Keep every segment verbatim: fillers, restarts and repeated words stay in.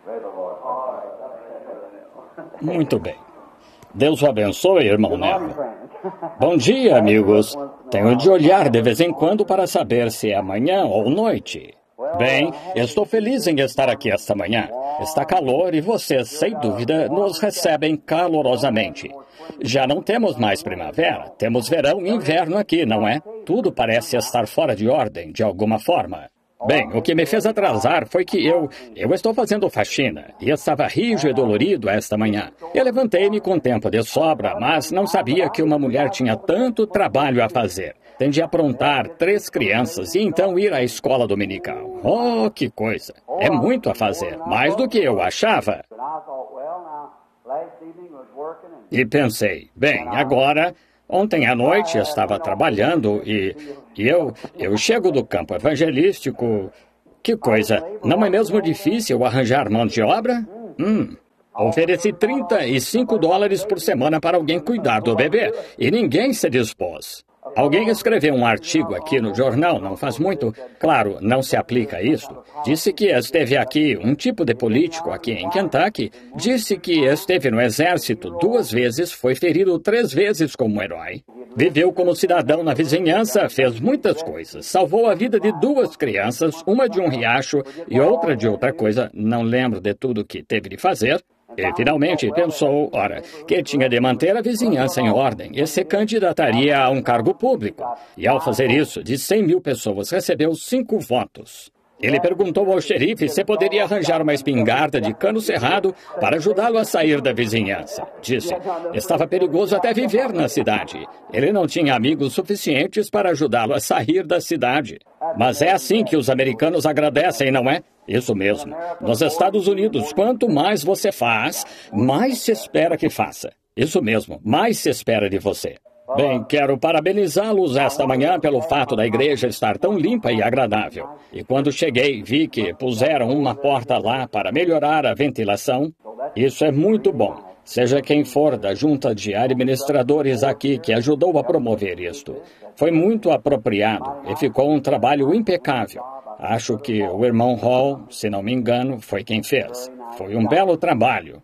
Muito bem. Deus o abençoe, irmão Neville. Bom dia, amigos. Tenho de olhar de vez em quando para saber se é manhã ou noite. Bem, estou feliz em estar aqui esta manhã. Está calor e vocês, sem dúvida, nos recebem calorosamente. Já não temos mais primavera, temos verão e inverno aqui, não é? Tudo parece estar fora de ordem, de alguma forma. Bem, o que me fez atrasar foi que eu... Eu estou fazendo faxina e estava rijo e dolorido esta manhã. Eu levantei-me com tempo de sobra, mas não sabia que uma mulher tinha tanto trabalho a fazer. Tem de aprontar três crianças e então ir à escola dominical. Oh, que coisa! É muito a fazer, mais do que eu achava. E pensei, bem, agora... Ontem à noite eu estava trabalhando e, e eu, eu chego do campo evangelístico. Que coisa, não é mesmo difícil arranjar mão de obra? Hum, ofereci trinta e cinco dólares por semana para alguém cuidar do bebê e ninguém se dispôs. Alguém escreveu um artigo aqui no jornal, não faz muito. Claro, não se aplica a isso. Disse que esteve aqui, um tipo de político aqui em Kentucky, disse que esteve no exército duas vezes, foi ferido três vezes como herói. Viveu como cidadão na vizinhança, fez muitas coisas. Salvou a vida de duas crianças, uma de um riacho e outra de outra coisa, não lembro de tudo que teve de fazer. E finalmente pensou, ora, que tinha de manter a vizinhança em ordem e se candidataria a um cargo público. E ao fazer isso, de cem mil pessoas, recebeu cinco votos. Ele perguntou ao xerife se poderia arranjar uma espingarda de cano cerrado para ajudá-lo a sair da vizinhança. Disse, estava perigoso até viver na cidade. Ele não tinha amigos suficientes para ajudá-lo a sair da cidade. Mas é assim que os americanos agradecem, não é? Isso mesmo. Nos Estados Unidos, quanto mais você faz, mais se espera que faça. Isso mesmo, mais se espera de você. Bem, quero parabenizá-los esta manhã pelo fato da igreja estar tão limpa e agradável. E quando cheguei, vi que puseram uma porta lá para melhorar a ventilação. Isso é muito bom. Seja quem for da junta de administradores aqui que ajudou a promover isto. Foi muito apropriado e ficou um trabalho impecável. Acho que o irmão Hall, se não me engano, foi quem fez. Foi um belo trabalho.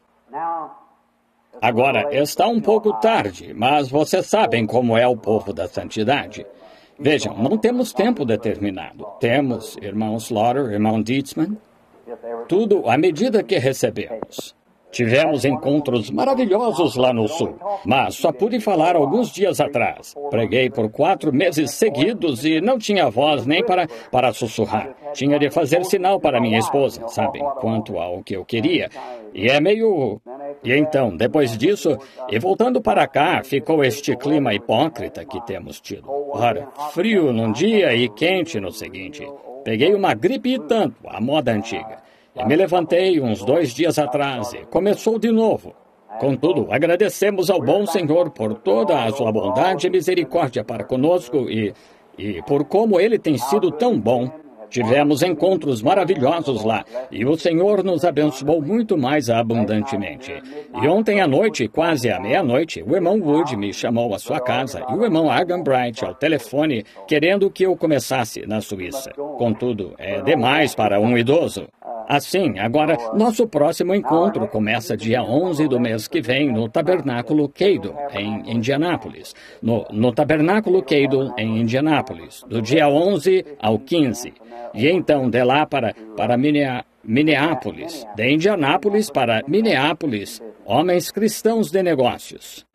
Agora, está um pouco tarde, mas vocês sabem como é o povo da santidade. Vejam, não temos tempo determinado. Temos, irmão Slaughter, irmão Dietzman, tudo à medida que recebemos. Tivemos encontros maravilhosos lá no sul, mas só pude falar alguns dias atrás. Preguei por quatro meses seguidos e não tinha voz nem para, para sussurrar. Tinha de fazer sinal para minha esposa, sabem, quanto ao que eu queria. E é meio... E então, depois disso, e voltando para cá, ficou este clima hipócrita que temos tido. Ora, frio num dia e quente no seguinte. Peguei uma gripe e tanto, a moda antiga. E me levantei uns dois dias atrás e começou de novo. Contudo, agradecemos ao bom Senhor por toda a sua bondade e misericórdia para conosco e, e por como Ele tem sido tão bom. Tivemos encontros maravilhosos lá e o Senhor nos abençoou muito mais abundantemente. E ontem à noite, quase à meia-noite, o irmão Wood me chamou à sua casa e o irmão Hagan Bright ao telefone, querendo que eu começasse na Suíça. Contudo, é demais para um idoso. Assim, agora, nosso próximo encontro começa dia onze do mês que vem no Tabernáculo Cadle, em Indianápolis. No, no Tabernáculo Cadle, em Indianápolis, do dia onze ao quinze. E então, de lá para, para Minneapolis, de Indianápolis para Minneapolis, homens cristãos de negócios.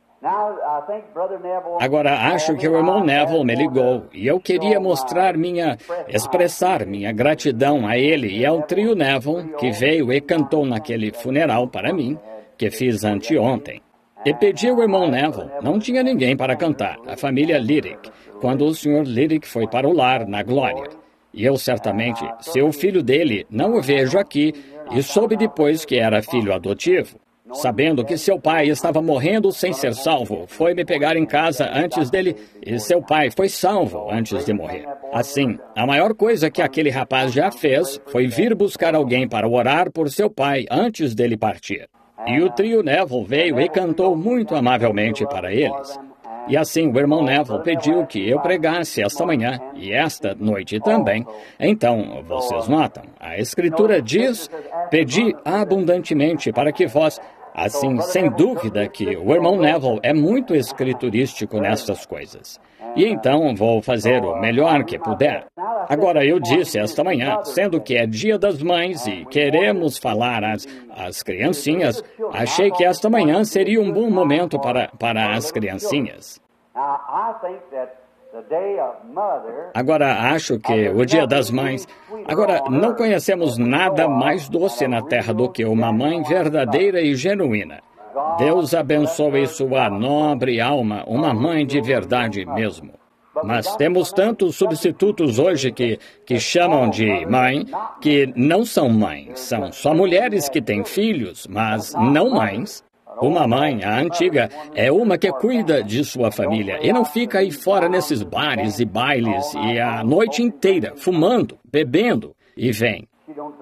Agora, acho que o irmão Neville me ligou e eu queria mostrar minha, expressar minha gratidão a ele e ao trio Neville, que veio e cantou naquele funeral para mim, que fiz anteontem. E pedi ao irmão Neville, não tinha ninguém para cantar, a família Lyric, quando o senhor Lyric foi para o lar, na glória. E eu certamente, seu filho dele, não o vejo aqui, e soube depois que era filho adotivo. Sabendo que seu pai estava morrendo sem ser salvo, foi me pegar em casa antes dele e seu pai foi salvo antes de morrer. Assim, a maior coisa que aquele rapaz já fez foi vir buscar alguém para orar por seu pai antes dele partir. E o trio Neville veio e cantou muito amavelmente para eles. E assim o irmão Neville pediu que eu pregasse esta manhã e esta noite também. Então, vocês notam, a Escritura diz pedi abundantemente para que vós... Assim, sem dúvida que o irmão Neville é muito escriturístico nessas coisas. E então vou fazer o melhor que puder. Agora, eu disse esta manhã, sendo que é Dia das Mães e queremos falar às, às criancinhas, achei que esta manhã seria um bom momento para, para as criancinhas. Agora, acho que o Dia das Mães... Agora, não conhecemos nada mais doce na terra do que uma mãe verdadeira e genuína. Deus abençoe sua nobre alma, uma mãe de verdade mesmo. Mas temos tantos substitutos hoje que, que chamam de mãe, que não são mães. São só mulheres que têm filhos, mas não mães. Uma mãe, a antiga, é uma que cuida de sua família e não fica aí fora nesses bares e bailes e a noite inteira fumando, bebendo e vem.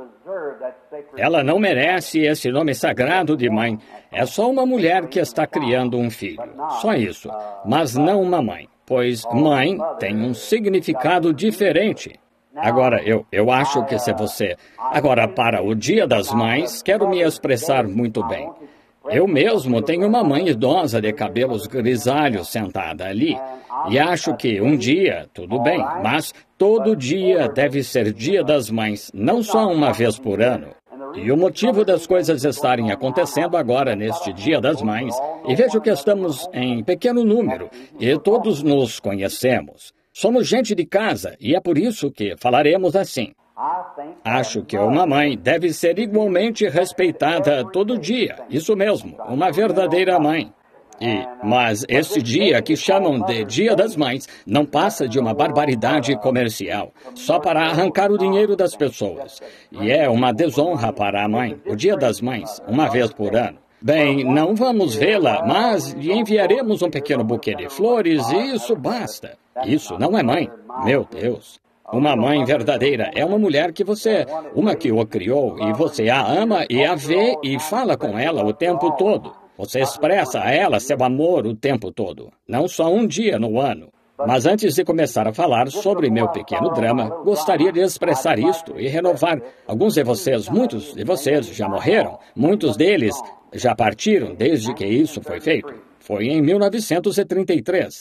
Ela não merece esse nome sagrado de mãe. É só uma mulher que está criando um filho. Só isso. Mas não uma mãe, pois mãe tem um significado diferente. Agora, eu, eu acho que se você... Agora, para o Dia das Mães, quero me expressar muito bem. Eu mesmo tenho uma mãe idosa de cabelos grisalhos sentada ali. E acho que um dia, tudo bem, mas todo dia deve ser Dia das Mães, não só uma vez por ano. E o motivo das coisas estarem acontecendo agora neste Dia das Mães, e vejo que estamos em pequeno número, e todos nos conhecemos. Somos gente de casa, e é por isso que falaremos assim. Acho que uma mãe deve ser igualmente respeitada todo dia. Isso mesmo, uma verdadeira mãe. E, mas esse dia que chamam de Dia das Mães não passa de uma barbaridade comercial, só para arrancar o dinheiro das pessoas. E é uma desonra para a mãe, o Dia das Mães, uma vez por ano. Bem, não vamos vê-la, mas lhe enviaremos um pequeno buquê de flores e isso basta. Isso não é mãe, meu Deus. Uma mãe verdadeira é uma mulher que você, uma que o criou, e você a ama e a vê e fala com ela o tempo todo. Você expressa a ela seu amor o tempo todo, não só um dia no ano. Mas antes de começar a falar sobre meu pequeno drama, gostaria de expressar isto e renovar. Alguns de vocês, muitos de vocês já morreram, muitos deles já partiram desde que isso foi feito. Foi em mil novecentos e trinta e três.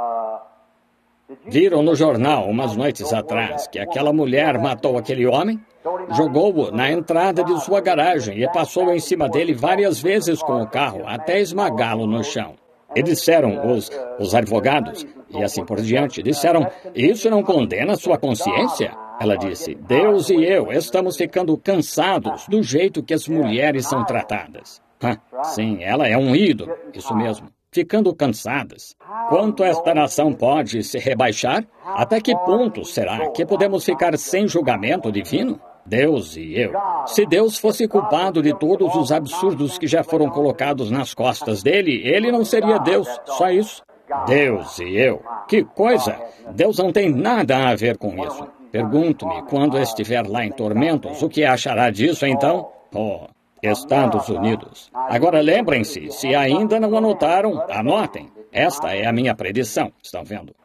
Viram no jornal, umas noites atrás, que aquela mulher matou aquele homem? Jogou-o na entrada de sua garagem e passou em cima dele várias vezes com o carro, até esmagá-lo no chão. E disseram os, os advogados, e assim por diante, disseram, isso não condena sua consciência? Ela disse, Deus e eu estamos ficando cansados do jeito que as mulheres são tratadas. Ah, sim, ela é um ídolo, isso mesmo. Ficando cansadas. Quanto esta nação pode se rebaixar? Até que ponto será que podemos ficar sem julgamento divino? Deus e eu. Se Deus fosse culpado de todos os absurdos que já foram colocados nas costas dele, ele não seria Deus, só isso. Deus e eu. Que coisa! Deus não tem nada a ver com isso. Pergunto-me, quando estiver lá em tormentos, o que achará disso então? Oh... Estados Unidos. Agora lembrem-se, se ainda não anotaram, anotem. Esta é a minha predição, estão vendo?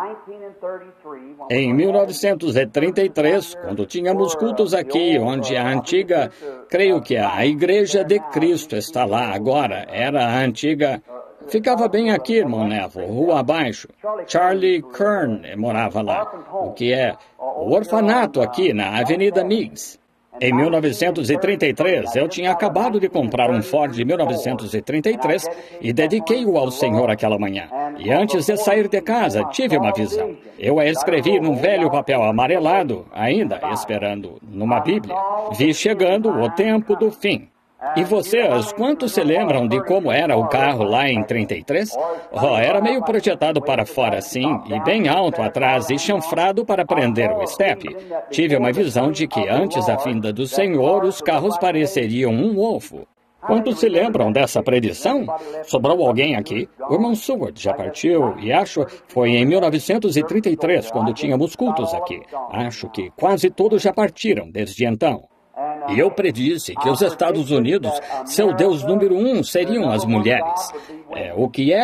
Em mil novecentos e trinta e três, quando tínhamos cultos aqui, onde a antiga, creio que a Igreja de Cristo está lá agora, era a antiga... Ficava bem aqui, irmão Neville, rua abaixo. Charlie Kern morava lá, o que é o orfanato aqui na Avenida Meigs. Em mil novecentos e trinta e três, eu tinha acabado de comprar um Ford de mil novecentos e trinta e três e dediquei-o ao Senhor aquela manhã. E antes de sair de casa, tive uma visão. Eu a escrevi num velho papel amarelado, ainda esperando numa Bíblia. Vi chegando o tempo do fim. E vocês, quantos se lembram de como era o carro lá em trinta e três? Oh, era meio projetado para fora assim, e bem alto atrás e chanfrado para prender o estepe. Tive uma visão de que antes da vinda do Senhor, os carros pareceriam um ovo. Quantos se lembram dessa predição? Sobrou alguém aqui? O irmão Seward já partiu, e acho foi em mil novecentos e trinta e três, quando tínhamos cultos aqui. Acho que quase todos já partiram desde então. E eu predisse que os Estados Unidos, seu Deus número um, seriam as mulheres. É, o que é?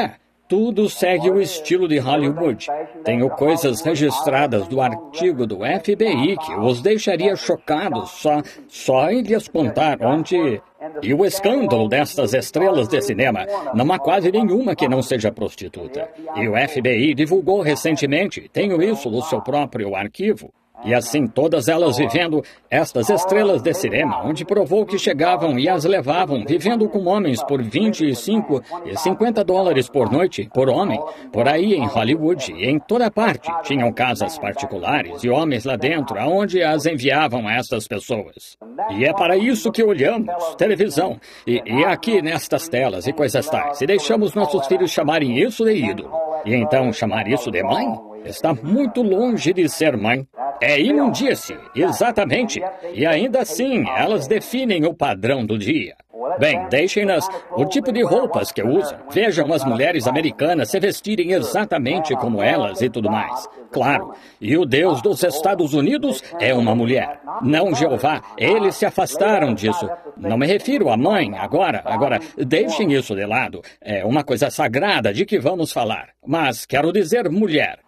Tudo segue o estilo de Hollywood. Tenho coisas registradas do artigo do F B I que os deixaria chocados só, só em lhes contar onde... E o escândalo destas estrelas de cinema, não há quase nenhuma que não seja prostituta. E o F B I divulgou recentemente, tenho isso no seu próprio arquivo. E assim, todas elas vivendo estas estrelas de cinema, onde provou que chegavam e as levavam, vivendo com homens por vinte e cinco e cinquenta dólares por noite, por homem, por aí em Hollywood e em toda parte. Tinham casas particulares e homens lá dentro, aonde as enviavam estas pessoas. E é para isso que olhamos, televisão, e, e aqui nestas telas e coisas tais, e deixamos nossos filhos chamarem isso de ídolo. E então chamar isso de mãe? Está muito longe de ser mãe. É imundície, exatamente. E ainda assim, elas definem o padrão do dia. Bem, deixem-nas o tipo de roupas que usam. Vejam as mulheres americanas se vestirem exatamente como elas e tudo mais. Claro, e o Deus dos Estados Unidos é uma mulher. Não Jeová, eles se afastaram disso. Não me refiro à mãe agora. Agora, deixem isso de lado. É uma coisa sagrada de que vamos falar. Mas quero dizer mulher.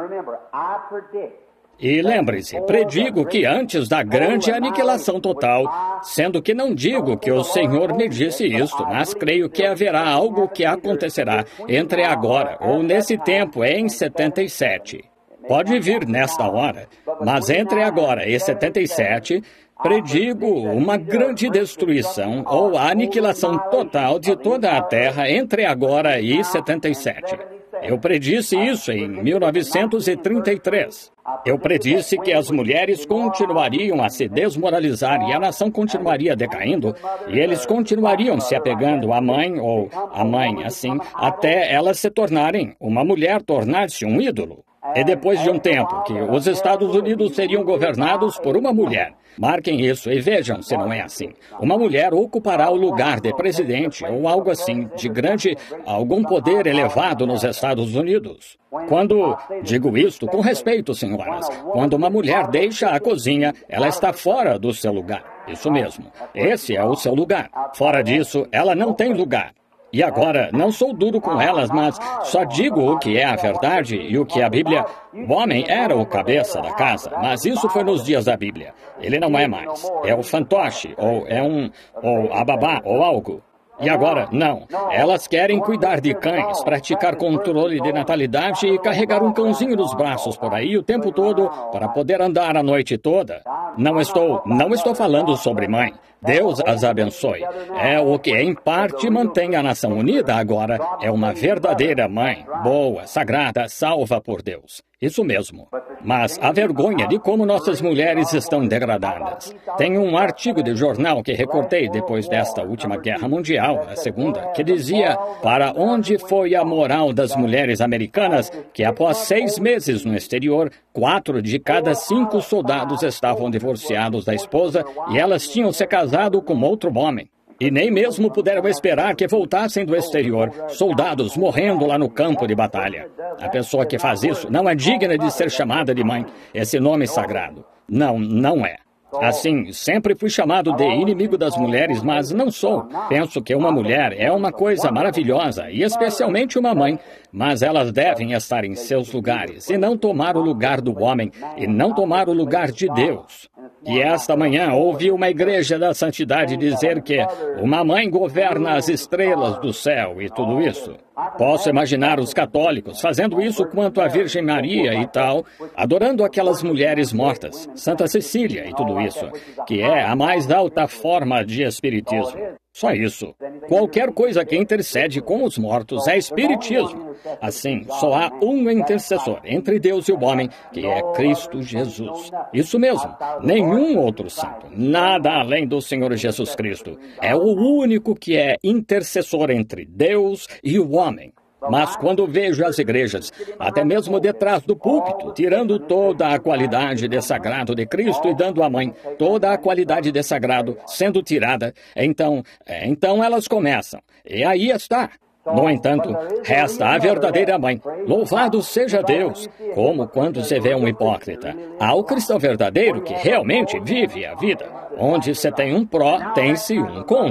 E lembre-se, predigo que antes da grande aniquilação total, sendo que não digo que o Senhor me disse isto, mas creio que haverá algo que acontecerá entre agora ou nesse tempo em setenta e sete. Pode vir nesta hora, mas entre agora e setenta e sete, predigo uma grande destruição ou a aniquilação total de toda a terra entre agora e setenta e sete. Eu predisse isso em mil novecentos e trinta e três. Eu predisse que as mulheres continuariam a se desmoralizar e a nação continuaria decaindo, e eles continuariam se apegando à mãe, ou à mãe assim, até elas se tornarem, uma mulher tornar-se um ídolo. E depois de um tempo, que os Estados Unidos seriam governados por uma mulher. Marquem isso e vejam se não é assim. Uma mulher ocupará o lugar de presidente ou algo assim, de grande, algum poder elevado nos Estados Unidos. Quando digo isto com respeito, senhoras, quando uma mulher deixa a cozinha, ela está fora do seu lugar. Isso mesmo. Esse é o seu lugar. Fora disso, ela não tem lugar. E agora, não sou duro com elas, mas só digo o que é a verdade e o que a Bíblia... O homem era o cabeça da casa, mas isso foi nos dias da Bíblia. Ele não é mais. É o fantoche, ou é um... ou a babá, ou algo. E agora, não. Elas querem cuidar de cães, praticar controle de natalidade e carregar um cãozinho nos braços por aí o tempo todo para poder andar a noite toda. Não estou, não estou falando sobre mãe. Deus as abençoe. É o que, em parte, mantém a nação unida agora. É uma verdadeira mãe, boa, sagrada, salva por Deus. Isso mesmo. Mas a vergonha de como nossas mulheres estão degradadas. Tem um artigo de jornal que recortei depois desta última guerra mundial, a segunda, que dizia para onde foi a moral das mulheres americanas que após seis meses no exterior, quatro de cada cinco soldados estavam divorciados da esposa e elas tinham se casado com outro homem. E nem mesmo puderam esperar que voltassem do exterior, soldados morrendo lá no campo de batalha. A pessoa que faz isso não é digna de ser chamada de mãe, esse nome sagrado. Não, não é. Assim, sempre fui chamado de inimigo das mulheres, mas não sou. Penso que uma mulher é uma coisa maravilhosa, e especialmente uma mãe, mas elas devem estar em seus lugares, e não tomar o lugar do homem, e não tomar o lugar de Deus. E esta manhã ouvi uma igreja da santidade dizer que uma mãe governa as estrelas do céu e tudo isso. Posso imaginar os católicos fazendo isso quanto à Virgem Maria e tal, adorando aquelas mulheres mortas, Santa Cecília e tudo isso, que é a mais alta forma de espiritismo. Só isso. Qualquer coisa que intercede com os mortos é espiritismo. Assim, só há um intercessor entre Deus e o homem, que é Cristo Jesus. Isso mesmo. Nenhum outro santo. Nada além do Senhor Jesus Cristo. É o único que é intercessor entre Deus e o homem. Mas quando vejo as igrejas, até mesmo detrás do púlpito, tirando toda a qualidade de sagrado de Cristo e dando à mãe toda a qualidade de sagrado sendo tirada, então, então elas começam. E aí está. No entanto, resta a verdadeira mãe. Louvado seja Deus! Como quando se vê um hipócrita. Há o cristão verdadeiro que realmente vive a vida. Onde se tem um pró, tem-se um contra.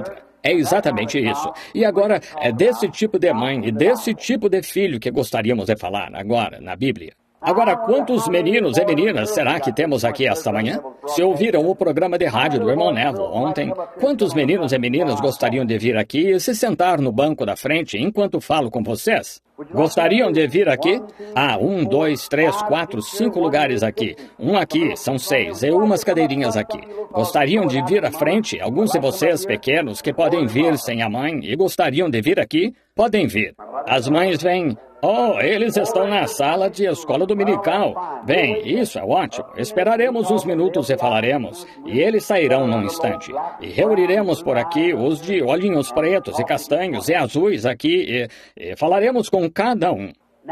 É exatamente isso. E agora, é desse tipo de mãe e desse tipo de filho que gostaríamos de falar agora, na Bíblia. Agora, quantos meninos e meninas será que temos aqui esta manhã? Se ouviram o programa de rádio do irmão Neville ontem, quantos meninos e meninas gostariam de vir aqui e se sentar no banco da frente enquanto falo com vocês? Gostariam de vir aqui? Ah, um, dois, três, quatro, cinco lugares aqui. Um aqui, são seis, e umas cadeirinhas aqui. Gostariam de vir à frente? Alguns de vocês pequenos que podem vir sem a mãe e gostariam de vir aqui, podem vir. As mães vêm... Oh, eles estão na sala de escola dominical. Bem, isso é ótimo. Esperaremos uns minutos e falaremos. E eles sairão num instante. E reuniremos por aqui os de olhinhos pretos e castanhos e azuis aqui e, e falaremos com cada um.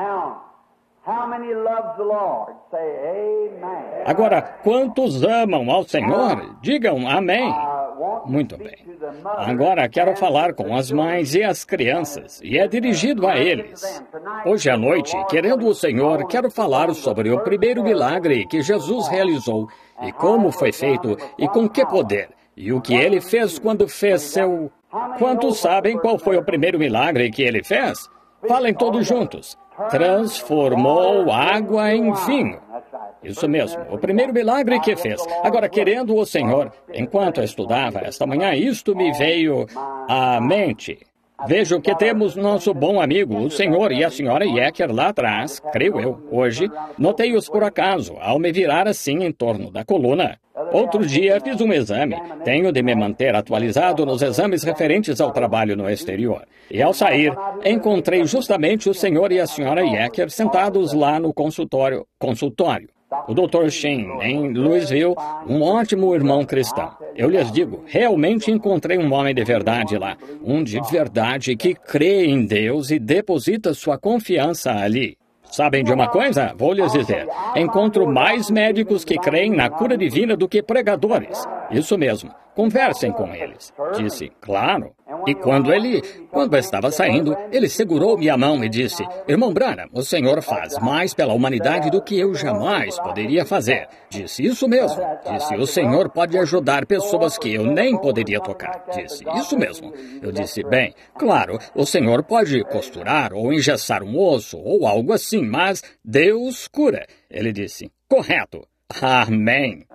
Agora, quantos amam ao Senhor? Digam amém. Muito bem. Agora quero falar com as mães e as crianças, e é dirigido a eles. Hoje à noite, querendo o Senhor, quero falar sobre o primeiro milagre que Jesus realizou, e como foi feito, e com que poder, e o que ele fez quando fez seu... Quantos sabem qual foi o primeiro milagre que ele fez? Falem todos juntos. Transformou água em vinho. Isso mesmo, o primeiro milagre que fez. Agora, querendo o Senhor, enquanto eu estudava esta manhã, isto me veio à mente. Vejo que temos nosso bom amigo, o senhor e a senhora Yecker lá atrás, creio eu, hoje. Notei-os por acaso, ao me virar assim em torno da coluna. Outro dia fiz um exame. Tenho de me manter atualizado nos exames referentes ao trabalho no exterior. E ao sair, encontrei justamente o senhor e a senhora Yecker sentados lá no consultório. consultório. O doutor Sheen, em Louisville, um ótimo irmão cristão. Eu lhes digo, realmente encontrei um homem de verdade lá. Um de verdade que crê em Deus e deposita sua confiança ali. Sabem de uma coisa? Vou lhes dizer. Encontro mais médicos que creem na cura divina do que pregadores. Isso mesmo. Conversem com eles. Disse, claro. E quando ele, quando estava saindo, ele segurou minha mão e disse, irmão Branham, o Senhor faz mais pela humanidade do que eu jamais poderia fazer. Disse, isso mesmo. Disse, o Senhor pode ajudar pessoas que eu nem poderia tocar. Disse, isso mesmo. Eu disse, bem, claro, o Senhor pode costurar ou engessar um osso ou algo assim, mas Deus cura. Ele disse, correto. Amém.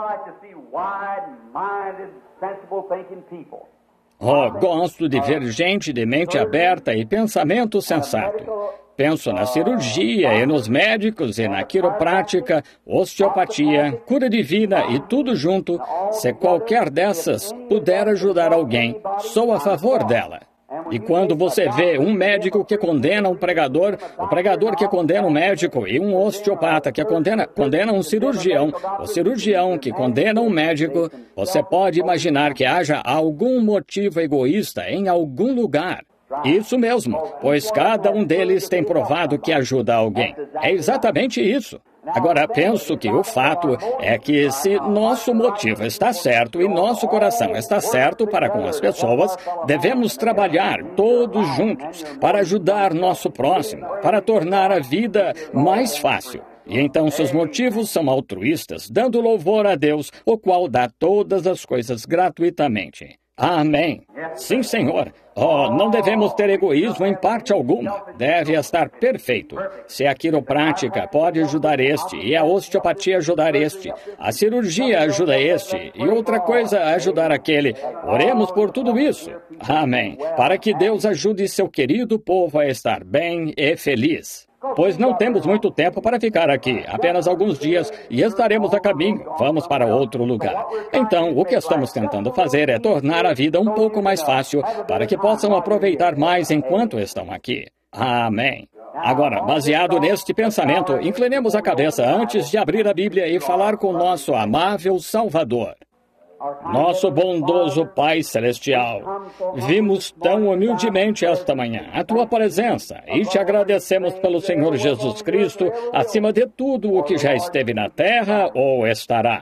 Oh, gosto de ver gente de mente aberta e pensamento sensato. Penso na cirurgia e nos médicos e na quiroprática, osteopatia, cura divina e tudo junto. Se qualquer dessas puder ajudar alguém, sou a favor dela. E quando você vê um médico que condena um pregador, o pregador que condena um médico e um osteopata que condena, condena um cirurgião, o cirurgião que condena um médico, você pode imaginar que haja algum motivo egoísta em algum lugar. Isso mesmo, pois cada um deles tem provado que ajuda alguém. É exatamente isso. Agora, penso que o fato é que se nosso motivo está certo e nosso coração está certo para com as pessoas, devemos trabalhar todos juntos para ajudar nosso próximo, para tornar a vida mais fácil. E então seus motivos são altruístas, dando louvor a Deus, o qual dá todas as coisas gratuitamente. Amém. Sim, Senhor. Oh, não devemos ter egoísmo em parte alguma. Deve estar perfeito. Se a quiroprática pode ajudar este, e a osteopatia ajudar este, a cirurgia ajuda este, e outra coisa ajudar aquele. Oremos por tudo isso. Amém. Para que Deus ajude seu querido povo a estar bem e feliz. Pois não temos muito tempo para ficar aqui, apenas alguns dias, e estaremos a caminho, vamos para outro lugar. Então, o que estamos tentando fazer é tornar a vida um pouco mais fácil, para que possam aproveitar mais enquanto estão aqui. Amém. Agora, baseado neste pensamento, inclinemos a cabeça antes de abrir a Bíblia e falar com nosso amável Salvador. Nosso bondoso Pai Celestial, vimos tão humildemente esta manhã a Tua presença e te agradecemos pelo Senhor Jesus Cristo, acima de tudo o que já esteve na terra ou estará.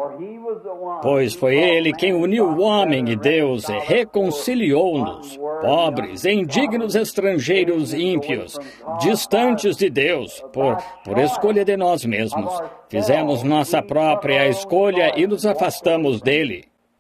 Pois foi Ele quem uniu o homem e Deus e reconciliou-nos, pobres, indignos estrangeiros e ímpios, distantes de Deus, por, por escolha de nós mesmos. Fizemos nossa própria escolha e nos afastamos dele.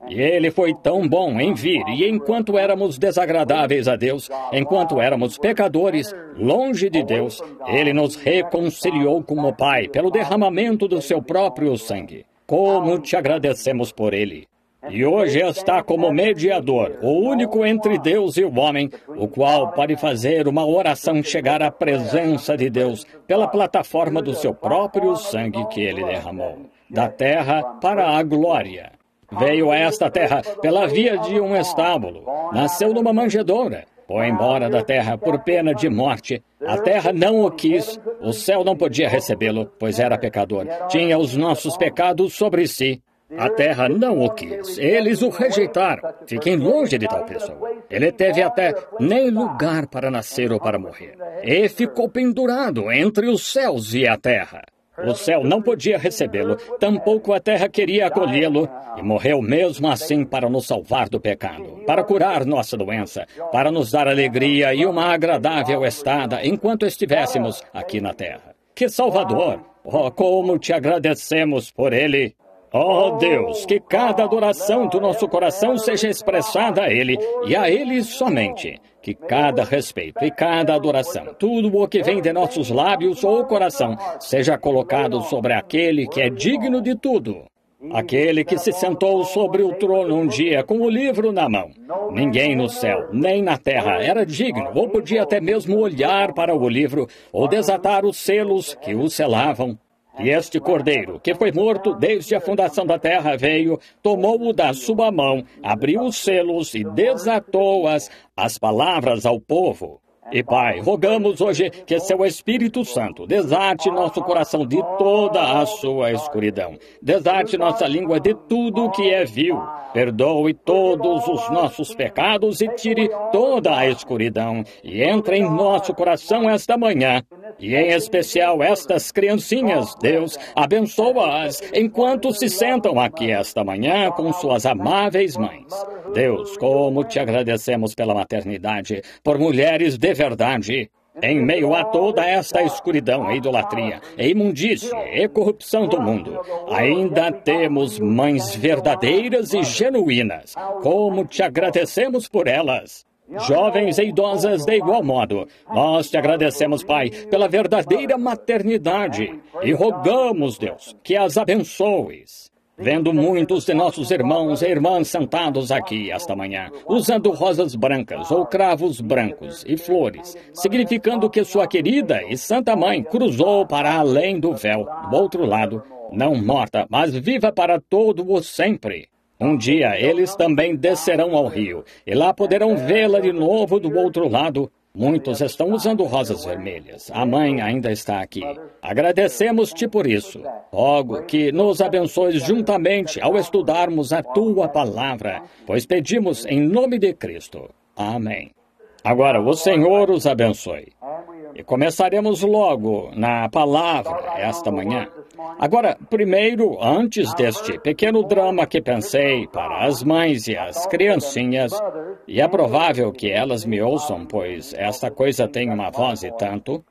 E Ele foi tão bom em vir, e enquanto éramos desagradáveis a Deus, enquanto éramos pecadores, longe de Deus, Ele nos reconciliou com o Pai pelo derramamento do Seu próprio sangue. Como te agradecemos por Ele! E hoje está como mediador, o único entre Deus e o homem, o qual pode fazer uma oração chegar à presença de Deus pela plataforma do seu próprio sangue que Ele derramou, da terra para a glória. Veio a esta terra pela via de um estábulo, nasceu numa manjedoura, foi embora da terra por pena de morte. A terra não o quis, o céu não podia recebê-lo, pois era pecador, tinha os nossos pecados sobre si. A terra não o quis, eles o rejeitaram. Fiquem longe de tal pessoa. Ele teve até nem lugar para nascer ou para morrer. E ficou pendurado entre os céus e a terra. O céu não podia recebê-lo, tampouco a terra queria acolhê-lo, e morreu mesmo assim para nos salvar do pecado, para curar nossa doença, para nos dar alegria e uma agradável estada enquanto estivéssemos aqui na terra. Que Salvador! Oh, como te agradecemos por Ele! Oh Deus, que cada adoração do nosso coração seja expressada a Ele, e a Ele somente. Que cada respeito e cada adoração, tudo o que vem de nossos lábios ou coração, seja colocado sobre aquele que é digno de tudo. Aquele que se sentou sobre o trono um dia com o livro na mão. Ninguém no céu, nem na terra, era digno, ou podia até mesmo olhar para o livro, ou desatar os selos que o selavam. E este cordeiro, que foi morto desde a fundação da terra, veio, tomou-o da sua mão, abriu os selos e desatou as, as palavras ao povo. E, Pai, rogamos hoje que seu Espírito Santo desate nosso coração de toda a sua escuridão. Desate nossa língua de tudo que é vil. Perdoe todos os nossos pecados e tire toda a escuridão. E entre em nosso coração esta manhã. E em especial estas criancinhas, Deus, abençoa-as enquanto se sentam aqui esta manhã com suas amáveis mães. Deus, como te agradecemos pela maternidade, por mulheres de verdade. Em meio a toda esta escuridão e idolatria, e imundície e corrupção do mundo, ainda temos mães verdadeiras e genuínas. Como te agradecemos por elas. Jovens e idosas de igual modo, nós te agradecemos, Pai, pela verdadeira maternidade e rogamos, Deus, que as abençoes. Vendo muitos de nossos irmãos e irmãs sentados aqui esta manhã, usando rosas brancas ou cravos brancos e flores, significando que sua querida e santa mãe cruzou para além do véu, do outro lado, não morta, mas viva para todo o sempre. Um dia eles também descerão ao rio, e lá poderão vê-la de novo do outro lado. Muitos estão usando rosas vermelhas. A mãe ainda está aqui. Agradecemos-te por isso. Rogo que nos abençoes juntamente ao estudarmos a tua palavra, pois pedimos em nome de Cristo. Amém. Agora, o Senhor os abençoe. E começaremos logo na palavra esta manhã. Agora, primeiro, antes deste pequeno drama que pensei para as mães e as criancinhas, e é provável que elas me ouçam, pois esta coisa tem uma voz e tanto,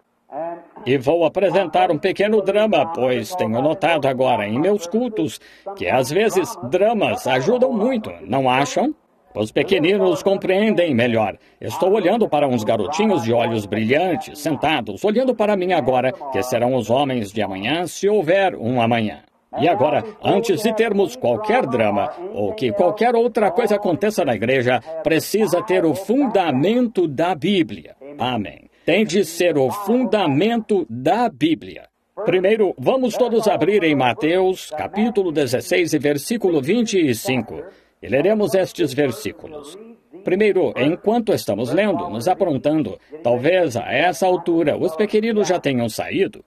e vou apresentar um pequeno drama, pois tenho notado agora em meus cultos que às vezes dramas ajudam muito, não acham? Os pequeninos compreendem melhor. Estou olhando para uns garotinhos de olhos brilhantes, sentados, olhando para mim agora, que serão os homens de amanhã, se houver um amanhã. E agora, antes de termos qualquer drama, ou que qualquer outra coisa aconteça na igreja, precisa ter o fundamento da Bíblia. Amém. Tem de ser o fundamento da Bíblia. Primeiro, vamos todos abrir em Mateus, capítulo dezesseis, e versículo vinte e cinco. E leremos estes versículos. Primeiro, enquanto estamos lendo, nos aprontando, talvez a essa altura os pequeninos já tenham saído.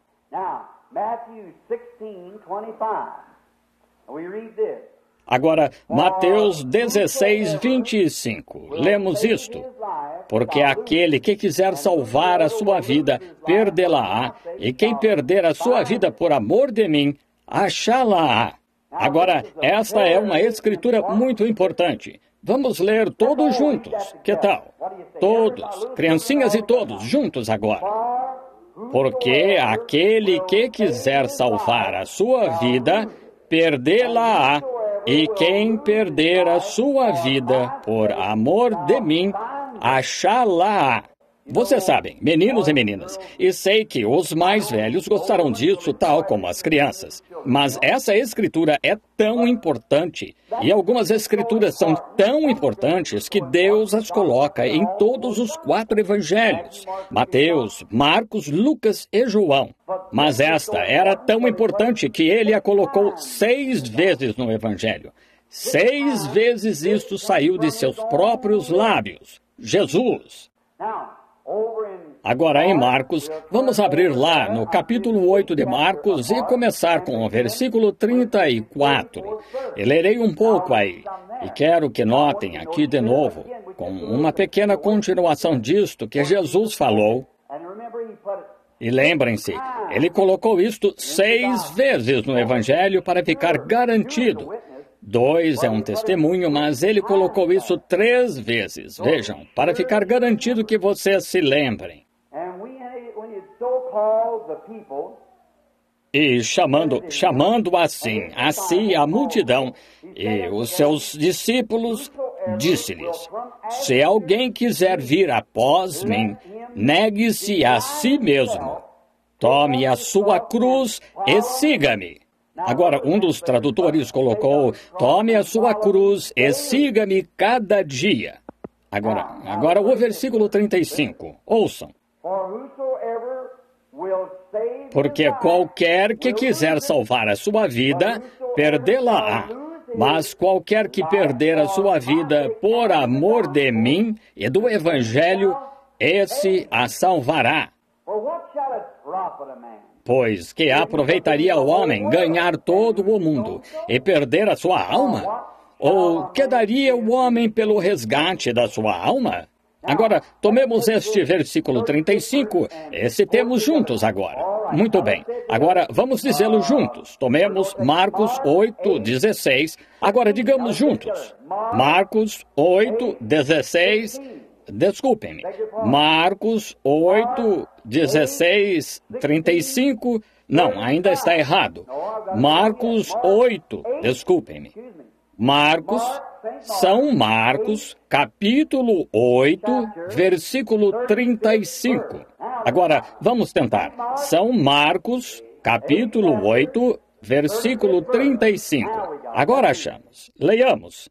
Agora, Mateus dezesseis, vinte e cinco. Lemos isto. Porque aquele que quiser salvar a sua vida, perdê-la-á, e quem perder a sua vida por amor de mim, achá-la-á. Agora, esta é uma escritura muito importante. Vamos ler todos juntos. Que tal? Todos, criancinhas e todos, juntos agora. Porque aquele que quiser salvar a sua vida, perdê-la-á. E quem perder a sua vida por amor de mim, achá-la. Vocês sabem, meninos e meninas, e sei que os mais velhos gostarão disso tal como as crianças. Mas essa escritura é tão importante, e algumas escrituras são tão importantes que Deus as coloca em todos os quatro evangelhos: Mateus, Marcos, Lucas e João. Mas esta era tão importante que ele a colocou seis vezes no evangelho. Seis vezes isto saiu de seus próprios lábios. Jesus. Agora, em Marcos, vamos abrir lá no capítulo oito de Marcos e começar com o versículo trinta e quatro. Eu lerei um pouco aí, e quero que notem aqui de novo, com uma pequena continuação disto que Jesus falou. E lembrem-se, ele colocou isto seis vezes no Evangelho para ficar garantido. Dois é um testemunho, mas ele colocou isso três vezes. Vejam, para ficar garantido que vocês se lembrem. E chamando, chamando assim, a si a multidão e os seus discípulos, disse-lhes: se alguém quiser vir após mim, negue-se a si mesmo. Tome a sua cruz e siga-me. Agora, um dos tradutores colocou: tome a sua cruz e siga-me cada dia. Agora, agora o versículo trinta e cinco. Ouçam. Porque qualquer que quiser salvar a sua vida, perdê-la-á. Mas qualquer que perder a sua vida por amor de mim e do Evangelho, esse a salvará. Pois que aproveitaria o homem ganhar todo o mundo e perder a sua alma? Ou que daria o homem pelo resgate da sua alma? Agora, tomemos este versículo trinta e cinco e citemos juntos agora. Muito bem. Agora, vamos dizê-lo juntos. Tomemos Marcos oito, dezesseis. Agora, digamos juntos. Marcos oito, dezesseis. Desculpem-me. Marcos oito, dezesseis, trinta e cinco. Não, ainda está errado. Marcos oito, desculpem-me. Marcos, São Marcos, capítulo oito, versículo trinta e cinco. Agora, vamos tentar. São Marcos, capítulo oito, versículo trinta e cinco. Agora achamos. Leiamos.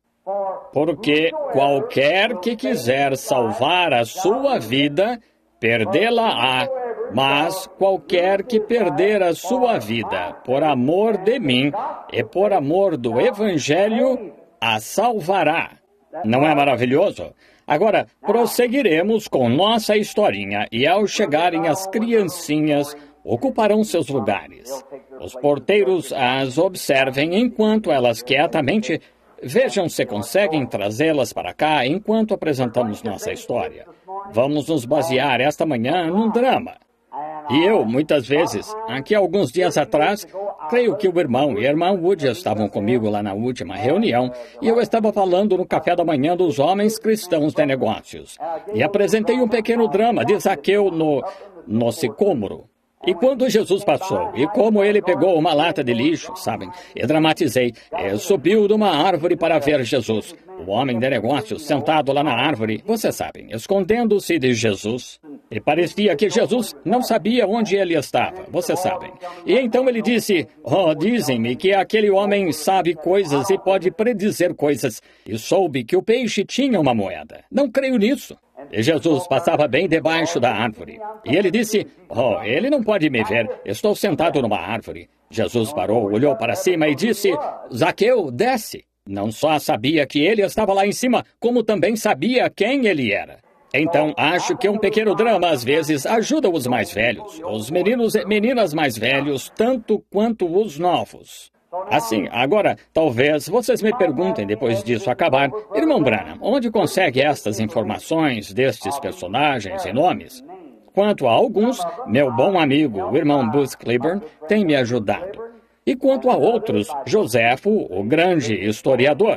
Porque qualquer que quiser salvar a sua vida, perdê-la-á. Mas qualquer que perder a sua vida por amor de mim e por amor do Evangelho, a salvará. Não é maravilhoso? Agora, prosseguiremos com nossa historinha e ao chegarem as criancinhas, ocuparão seus lugares. Os porteiros as observem enquanto elas quietamente vejam se conseguem trazê-las para cá enquanto apresentamos nossa história. Vamos nos basear esta manhã num drama. E eu, muitas vezes, aqui alguns dias atrás, creio que o irmão e a irmã Wood estavam comigo lá na última reunião, e eu estava falando no café da manhã dos homens cristãos de negócios. E apresentei um pequeno drama de Zaqueu no, no sicômoro. E quando Jesus passou, e como ele pegou uma lata de lixo, sabem, e dramatizei, e subiu de uma árvore para ver Jesus. O homem de negócios sentado lá na árvore, vocês sabem, escondendo-se de Jesus. E parecia que Jesus não sabia onde ele estava, vocês sabem. E então ele disse: oh, dizem-me que aquele homem sabe coisas e pode predizer coisas. E soube que o peixe tinha uma moeda. Não creio nisso. E Jesus passava bem debaixo da árvore. E ele disse: oh, ele não pode me ver, estou sentado numa árvore. Jesus parou, olhou para cima e disse: Zaqueu, desce. Não só sabia que ele estava lá em cima, como também sabia quem ele era. Então, acho que um pequeno drama, às vezes, ajuda os mais velhos, os meninos e meninas mais velhos, tanto quanto os novos. Assim, agora, talvez vocês me perguntem, depois disso acabar, irmão Branham, onde consegue estas informações destes personagens e nomes? Quanto a alguns, meu bom amigo, o irmão Buzz Cliburn, tem me ajudado. E quanto a outros, Joséfo, o grande historiador.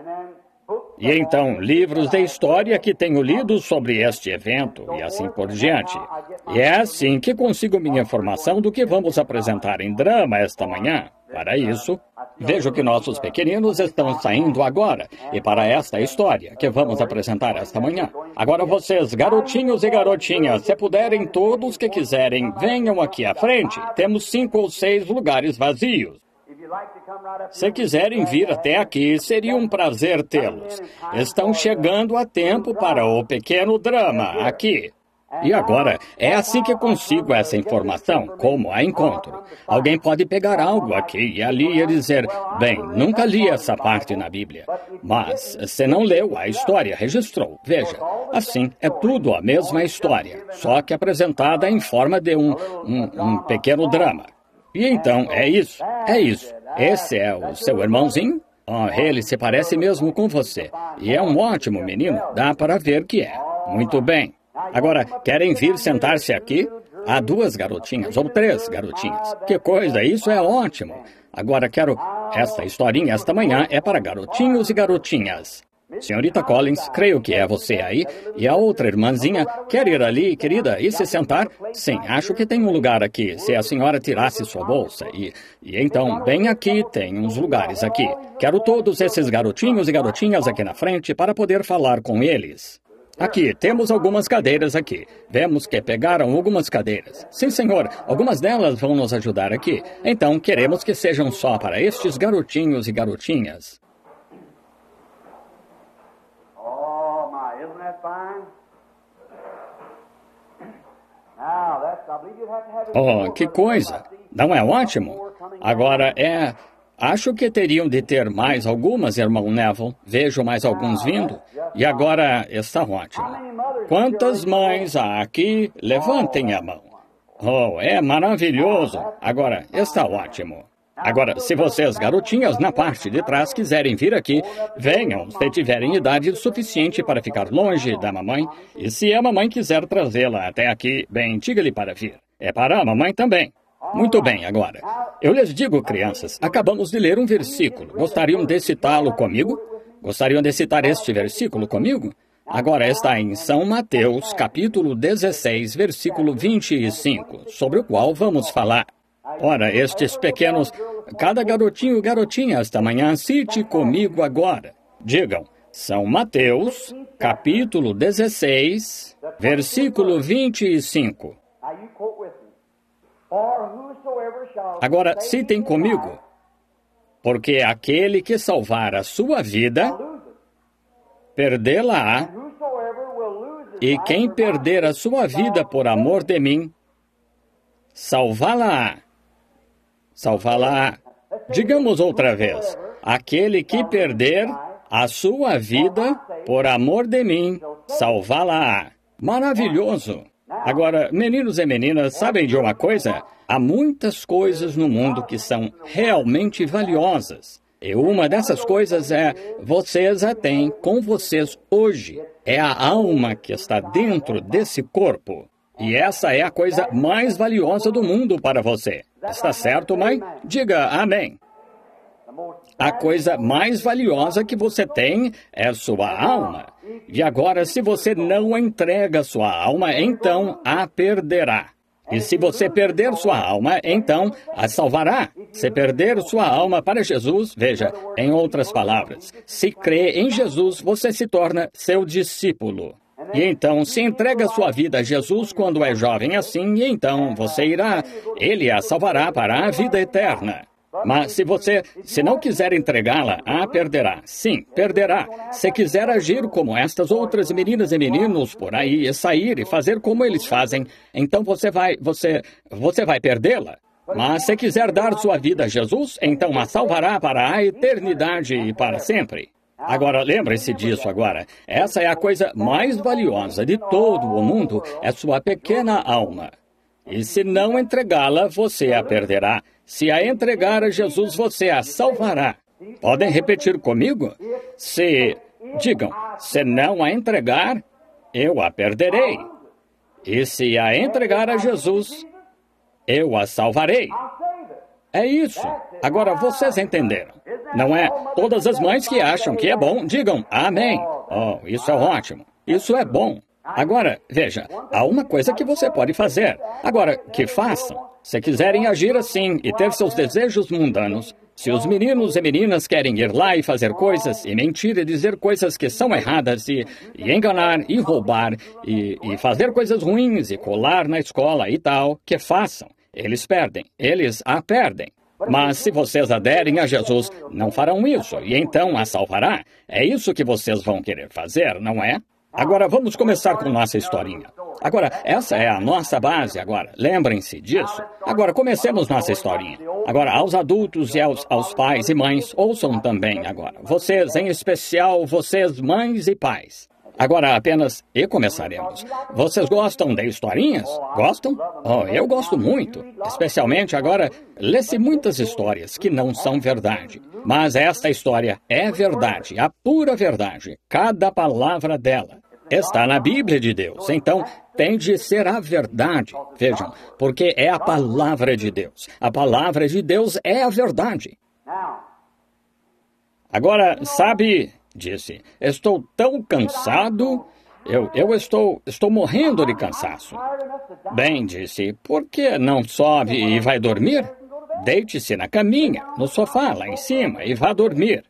E então, livros de história que tenho lido sobre este evento e assim por diante. E é assim que consigo minha informação do que vamos apresentar em drama esta manhã. Para isso, vejo que nossos pequeninos estão saindo agora, e para esta história que vamos apresentar esta manhã. Agora vocês, garotinhos e garotinhas, se puderem, todos que quiserem, venham aqui à frente. Temos cinco ou seis lugares vazios. Se quiserem vir até aqui, seria um prazer tê-los. Estão chegando a tempo para o pequeno drama aqui. E agora, é assim que consigo essa informação, como a encontro. Alguém pode pegar algo aqui e ali e dizer, bem, nunca li essa parte na Bíblia. Mas, se não leu, a história registrou. Veja, assim, é tudo a mesma história, só que apresentada em forma de um, um, um pequeno drama. E então, é isso, é isso. Esse é o seu irmãozinho? Oh, ele se parece mesmo com você. E é um ótimo menino, dá para ver que é. Muito bem. Agora, querem vir sentar-se aqui? Há duas garotinhas, ou três garotinhas. Que coisa, isso é ótimo. Agora quero... Esta historinha esta manhã é para garotinhos e garotinhas. Senhorita Collins, creio que é você aí. E a outra irmãzinha, quer ir ali, querida, e se sentar? Sim, acho que tem um lugar aqui, se a senhora tirasse sua bolsa. E, e então, bem aqui, tem uns lugares aqui. Quero todos esses garotinhos e garotinhas aqui na frente para poder falar com eles. Aqui, temos algumas cadeiras aqui. Vemos que pegaram algumas cadeiras. Sim, senhor, algumas delas vão nos ajudar aqui. Então, queremos que sejam só para estes garotinhos e garotinhas. Oh, que coisa! Não é ótimo? Agora é... Acho que teriam de ter mais algumas, irmão Neville. Vejo mais alguns vindo. E agora está ótimo. Quantas mães há aqui? Levantem a mão. Oh, é maravilhoso. Agora está ótimo. Agora, se vocês, garotinhas, na parte de trás, quiserem vir aqui, venham, se tiverem idade suficiente para ficar longe da mamãe. E se a mamãe quiser trazê-la até aqui, bem, diga-lhe para vir. É para a mamãe também. Muito bem, agora. Eu lhes digo, crianças, acabamos de ler um versículo. Gostariam de citá-lo comigo? Gostariam de citar este versículo comigo? Agora está em São Mateus, capítulo dezesseis, versículo vinte e cinco, sobre o qual vamos falar. Ora, estes pequenos... Cada garotinho e garotinha esta manhã, cite comigo agora. Digam, São Mateus, capítulo dezesseis, versículo vinte e cinco. Agora, citem comigo. Porque aquele que salvar a sua vida, perdê-la-á. E quem perder a sua vida por amor de mim, salvá-la-á. Salvá-la-á. Digamos outra vez. Aquele que perder a sua vida por amor de mim, salvá-la-á. Maravilhoso. Agora, meninos e meninas, sabem de uma coisa? Há muitas coisas no mundo que são realmente valiosas. E uma dessas coisas é, vocês a têm com vocês hoje. É a alma que está dentro desse corpo. E essa é a coisa mais valiosa do mundo para você. Está certo, mãe? Diga amém. A coisa mais valiosa que você tem é sua alma. E agora, se você não entrega sua alma, então a perderá. E se você perder sua alma, então a salvará. Se perder sua alma para Jesus, veja, em outras palavras, se crê em Jesus, você se torna seu discípulo. E então, se entrega sua vida a Jesus quando é jovem assim, e então você irá, ele a salvará para a vida eterna. Mas se você, se não quiser entregá-la, a perderá. Sim, perderá. Se quiser agir como estas outras meninas e meninos por aí, e sair e fazer como eles fazem, então você vai, você, você vai perdê-la. Mas se quiser dar sua vida a Jesus, então a salvará para a eternidade e para sempre. Agora, lembre-se disso agora. Essa é a coisa mais valiosa de todo o mundo, é sua pequena alma. E se não entregá-la, você a perderá. Se a entregar a Jesus, você a salvará. Podem repetir comigo? Se, digam, se não a entregar, eu a perderei. E se a entregar a Jesus, eu a salvarei. É isso. Agora, vocês entenderam. Não é todas as mães que acham que é bom, digam amém. Oh, isso é ótimo. Isso é bom. Agora, veja, há uma coisa que você pode fazer. Agora, que façam. Se quiserem agir assim e ter seus desejos mundanos, se os meninos e meninas querem ir lá e fazer coisas, e mentir e dizer coisas que são erradas, e, e enganar, e roubar, e, e fazer coisas ruins, e colar na escola e tal, que façam. Eles perdem. Eles a perdem. Mas se vocês aderem a Jesus, não farão isso, e então a salvará. É isso que vocês vão querer fazer, não é? Agora vamos começar com nossa historinha. Agora, essa é a nossa base agora. Lembrem-se disso. Agora, comecemos nossa historinha. Agora, aos adultos e aos, aos pais e mães, ouçam também agora. Vocês, em especial, vocês mães e pais. Agora apenas, e começaremos. Vocês gostam de historinhas? Gostam? Oh, eu gosto muito. Especialmente agora, lê-se muitas histórias que não são verdade. Mas esta história é verdade, a pura verdade. Cada palavra dela está na Bíblia de Deus. Então, tem de ser a verdade. Vejam, porque é a palavra de Deus. A palavra de Deus é a verdade. Agora, sabe... Disse, estou tão cansado, eu, eu estou, estou morrendo de cansaço. Bem, disse, por que não sobe e vai dormir? Deite-se na caminha, no sofá, lá em cima, e vá dormir.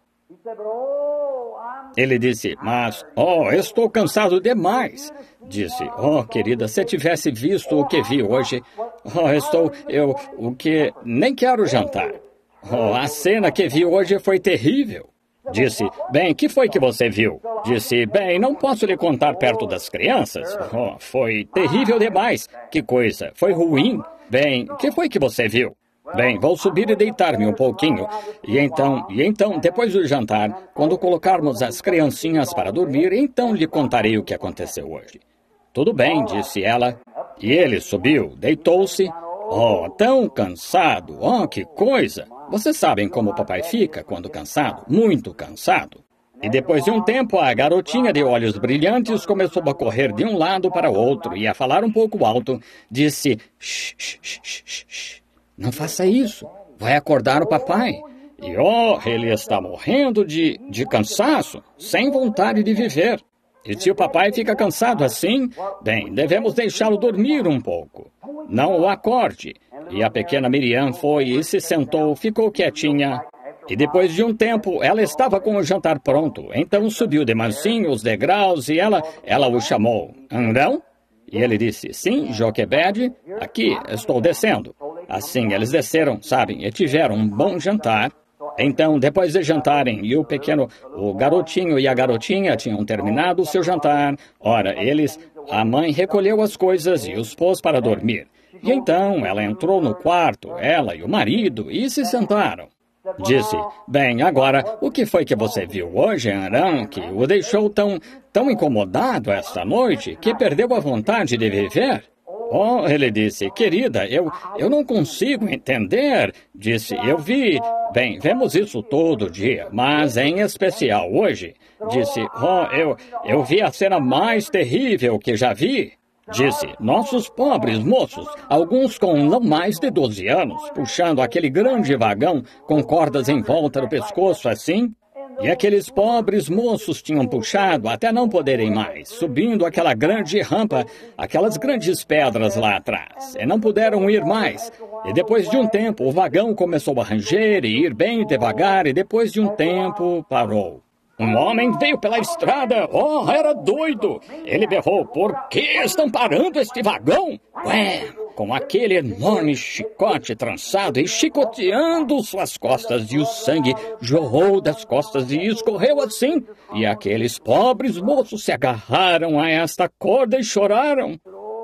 Ele disse, mas, oh, estou cansado demais. Disse, oh, querida, se tivesse visto o que vi hoje, oh, estou, eu, o que, nem quero jantar. Oh, a cena que vi hoje foi terrível. Disse, bem, que foi que você viu? Disse, bem, não posso lhe contar perto das crianças. Oh, foi terrível demais. Que coisa, foi ruim. Bem, que foi que você viu? Bem, vou subir e deitar-me um pouquinho. E então, e então, depois do jantar, quando colocarmos as criancinhas para dormir, então lhe contarei o que aconteceu hoje. Tudo bem, disse ela. E ele subiu, deitou-se. Oh, tão cansado. Oh, que coisa. Vocês sabem como o papai fica quando cansado, muito cansado. E depois de um tempo, a garotinha de olhos brilhantes começou a correr de um lado para o outro e a falar um pouco alto. Disse, shh, shh, shh, shh, shh. Não faça isso, vai acordar o papai. E oh, ele está morrendo de, de cansaço, sem vontade de viver. E se o papai fica cansado assim, bem, devemos deixá-lo dormir um pouco. Não o acorde. E a pequena Miriam foi e se sentou, ficou quietinha. E depois de um tempo, ela estava com o jantar pronto. Então subiu de mansinho os degraus e ela, ela o chamou. Andrão? E ele disse, sim, Joquebede, aqui, estou descendo. Assim, eles desceram, sabem, e tiveram um bom jantar. Então, depois de jantarem, e o pequeno, o garotinho e a garotinha tinham terminado o seu jantar, ora, eles, a mãe recolheu as coisas e os pôs para dormir. E então ela entrou no quarto, ela e o marido, e se sentaram. Disse, bem, agora, o que foi que você viu hoje, Arão, que o deixou tão, tão incomodado esta noite, que perdeu a vontade de viver? Oh, ele disse, querida, eu, eu não consigo entender. Disse, eu vi, bem, vemos isso todo dia, mas em especial hoje. Disse, oh, eu, eu vi a cena mais terrível que já vi. Disse, nossos pobres moços, alguns com não mais de doze anos, puxando aquele grande vagão com cordas em volta do pescoço assim. E aqueles pobres moços tinham puxado até não poderem mais, subindo aquela grande rampa, aquelas grandes pedras lá atrás, e não puderam ir mais. E depois de um tempo, o vagão começou a ranger e ir bem devagar, e depois de um tempo, parou. Um homem veio pela estrada, oh, era doido. Ele berrou, por que estão parando este vagão? Ué, com aquele enorme chicote trançado e chicoteando suas costas, e o sangue jorrou das costas e escorreu assim. E aqueles pobres moços se agarraram a esta corda e choraram.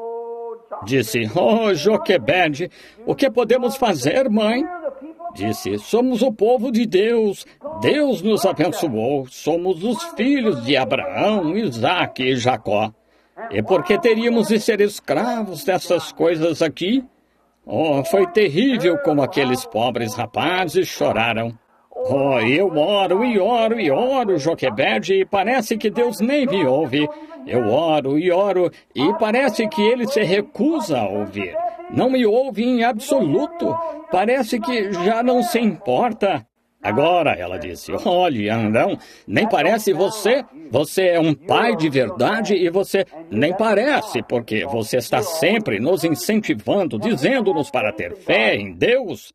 Disse, oh, Joquebede, o que podemos fazer, mãe? Disse, somos o povo de Deus, Deus nos abençoou, somos os filhos de Abraão, Isaque e Jacó. E por que teríamos de ser escravos dessas coisas aqui? Oh, foi terrível como aqueles pobres rapazes choraram. Oh, eu oro e oro e oro, Joquebede, e parece que Deus nem me ouve. Eu oro e oro e parece que ele se recusa a ouvir. Não me ouve em absoluto. Parece que já não se importa. Agora, ela disse, olhe, Arão, nem parece você. Você é um pai de verdade e você nem parece, porque você está sempre nos incentivando, dizendo-nos para ter fé em Deus.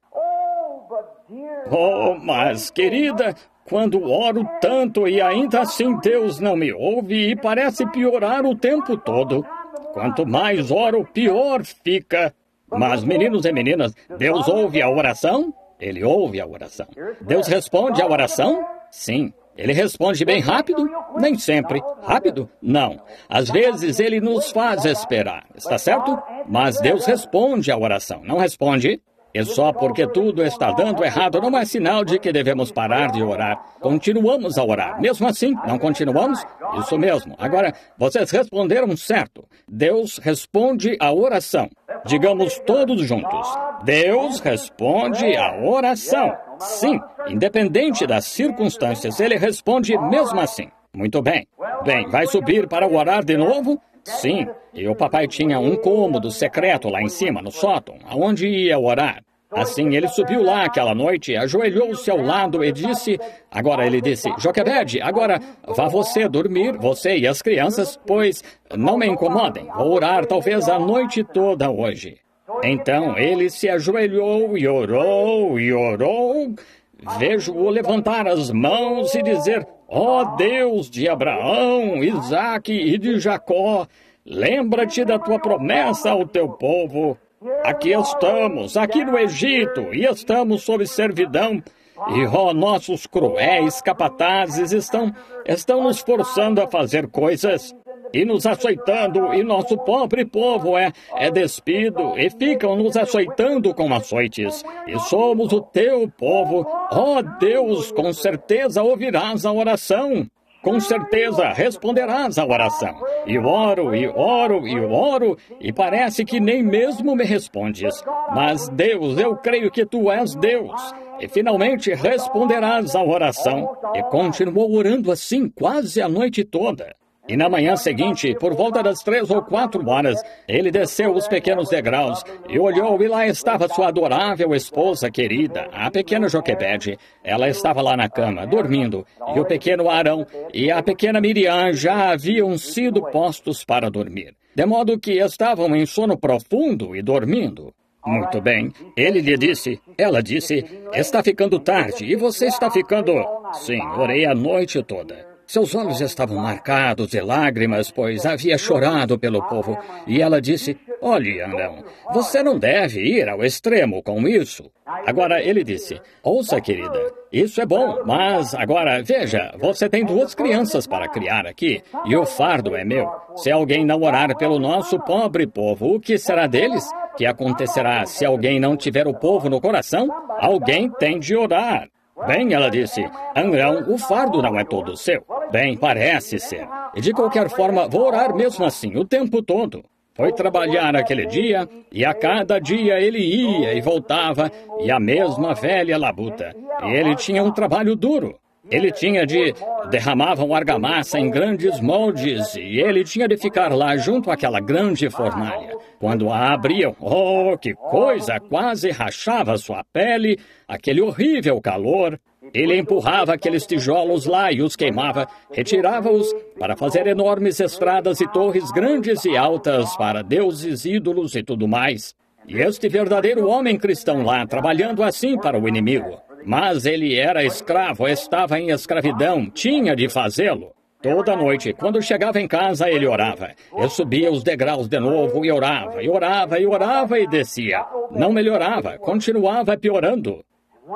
Oh, mas, querida, quando oro tanto e ainda assim Deus não me ouve e parece piorar o tempo todo. Quanto mais oro, pior fica. Mas, meninos e meninas, Deus ouve a oração? Ele ouve a oração. Deus responde à oração? Sim. Ele responde bem rápido? Nem sempre. Rápido? Não. Às vezes ele nos faz esperar. Está certo? Mas Deus responde à oração. Não responde? E só porque tudo está dando errado não é sinal de que devemos parar de orar. Continuamos a orar. Mesmo assim, não continuamos? Isso mesmo. Agora, vocês responderam certo. Deus responde à oração. Digamos todos juntos. Deus responde à oração. Sim, independente das circunstâncias, Ele responde mesmo assim. Muito bem. Bem, vai subir para orar de novo? Sim, e o papai tinha um cômodo secreto lá em cima, no sótão, aonde ia orar. Assim, ele subiu lá aquela noite, ajoelhou-se ao lado e disse... Agora ele disse, Joquebede, agora vá você dormir, você e as crianças, pois não me incomodem. Vou orar talvez a noite toda hoje. Então ele se ajoelhou e orou e orou. Vejo-o levantar as mãos e dizer, ó oh, Deus de Abraão, Isaque e de Jacó, lembra-te da tua promessa ao teu povo. Aqui estamos, aqui no Egito, e estamos sob servidão. E, ó, oh, nossos cruéis capatazes estão, estão nos forçando a fazer coisas e nos açoitando, e nosso pobre povo é, é despido, e ficam nos açoitando com açoites. E somos o teu povo. Ó oh, Deus, com certeza ouvirás a oração. Com certeza responderás à oração. E oro, e oro, e oro, e parece que nem mesmo me respondes. Mas, Deus, eu creio que tu és Deus. E finalmente responderás à oração. E continuou orando assim quase a noite toda. E na manhã seguinte, por volta das três ou quatro horas, ele desceu os pequenos degraus e olhou, e lá estava sua adorável esposa querida, a pequena Joquebede. Ela estava lá na cama, dormindo, e o pequeno Arão e a pequena Miriam já haviam sido postos para dormir, de modo que estavam em sono profundo e dormindo. Muito bem. Ele lhe disse, ela disse, está ficando tarde e você está ficando... Sim, orei a noite toda. Seus olhos estavam marcados de lágrimas, pois havia chorado pelo povo. E ela disse, olhe, Arão, você não deve ir ao extremo com isso. Agora ele disse, ouça, querida, isso é bom, mas agora, veja, você tem duas crianças para criar aqui, e o fardo é meu. Se alguém não orar pelo nosso pobre povo, o que será deles? O que acontecerá se alguém não tiver o povo no coração? Alguém tem de orar. Bem, ela disse, Arão, o fardo não é todo seu. Bem, parece ser. E de qualquer forma, vou orar mesmo assim, o tempo todo. Foi trabalhar aquele dia, e a cada dia ele ia e voltava, e a mesma velha labuta. E ele tinha um trabalho duro. Ele tinha de... derramavam argamassa em grandes moldes, e ele tinha de ficar lá junto àquela grande fornalha. Quando a abriam, oh, que coisa! Quase rachava sua pele, aquele horrível calor. Ele empurrava aqueles tijolos lá e os queimava, retirava-os para fazer enormes estradas e torres grandes e altas para deuses, ídolos e tudo mais. E este verdadeiro homem cristão lá, trabalhando assim para o inimigo. Mas ele era escravo, estava em escravidão, tinha de fazê-lo. Toda noite, quando chegava em casa, ele orava. Eu subia os degraus de novo e orava, e orava, e orava e descia. Não melhorava, continuava piorando.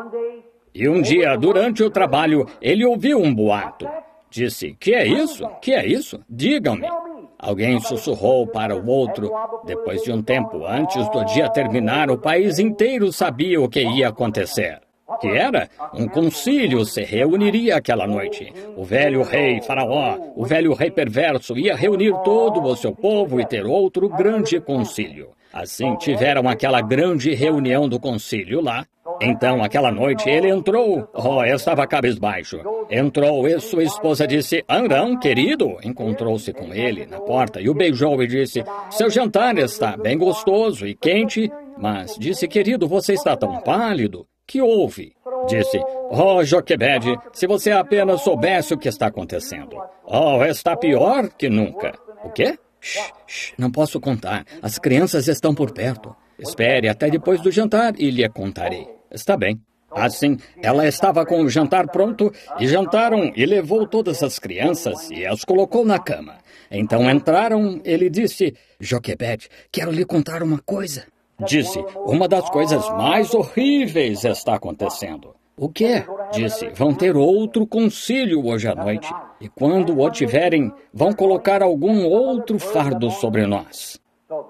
E um dia, durante o trabalho, ele ouviu um boato. Disse, que é isso? Que é isso? Digam-me. Alguém sussurrou para o outro. Depois de um tempo, antes do dia terminar, o país inteiro sabia o que ia acontecer. Que era? Um concílio se reuniria aquela noite. O velho rei Faraó, o velho rei perverso, ia reunir todo o seu povo e ter outro grande concílio. Assim tiveram aquela grande reunião do concílio lá. Então, aquela noite, ele entrou. Oh, estava cabisbaixo. Entrou e sua esposa disse, Arão, querido. Encontrou-se com ele na porta e o beijou e disse, seu jantar está bem gostoso e quente, mas disse, querido, você está tão pálido. Que houve? Disse, oh, Joquebede, se você apenas soubesse o que está acontecendo. Oh, está pior que nunca. O quê? Shh, shh, não posso contar. As crianças estão por perto. Espere até depois do jantar e lhe contarei. Está bem. Assim, ela estava com o jantar pronto e jantaram e levou todas as crianças e as colocou na cama. Então entraram, ele disse, Joquebede, quero lhe contar uma coisa. Disse, uma das coisas mais horríveis está acontecendo. O quê? Disse, vão ter outro concílio hoje à noite. E quando o tiverem, vão colocar algum outro fardo sobre nós.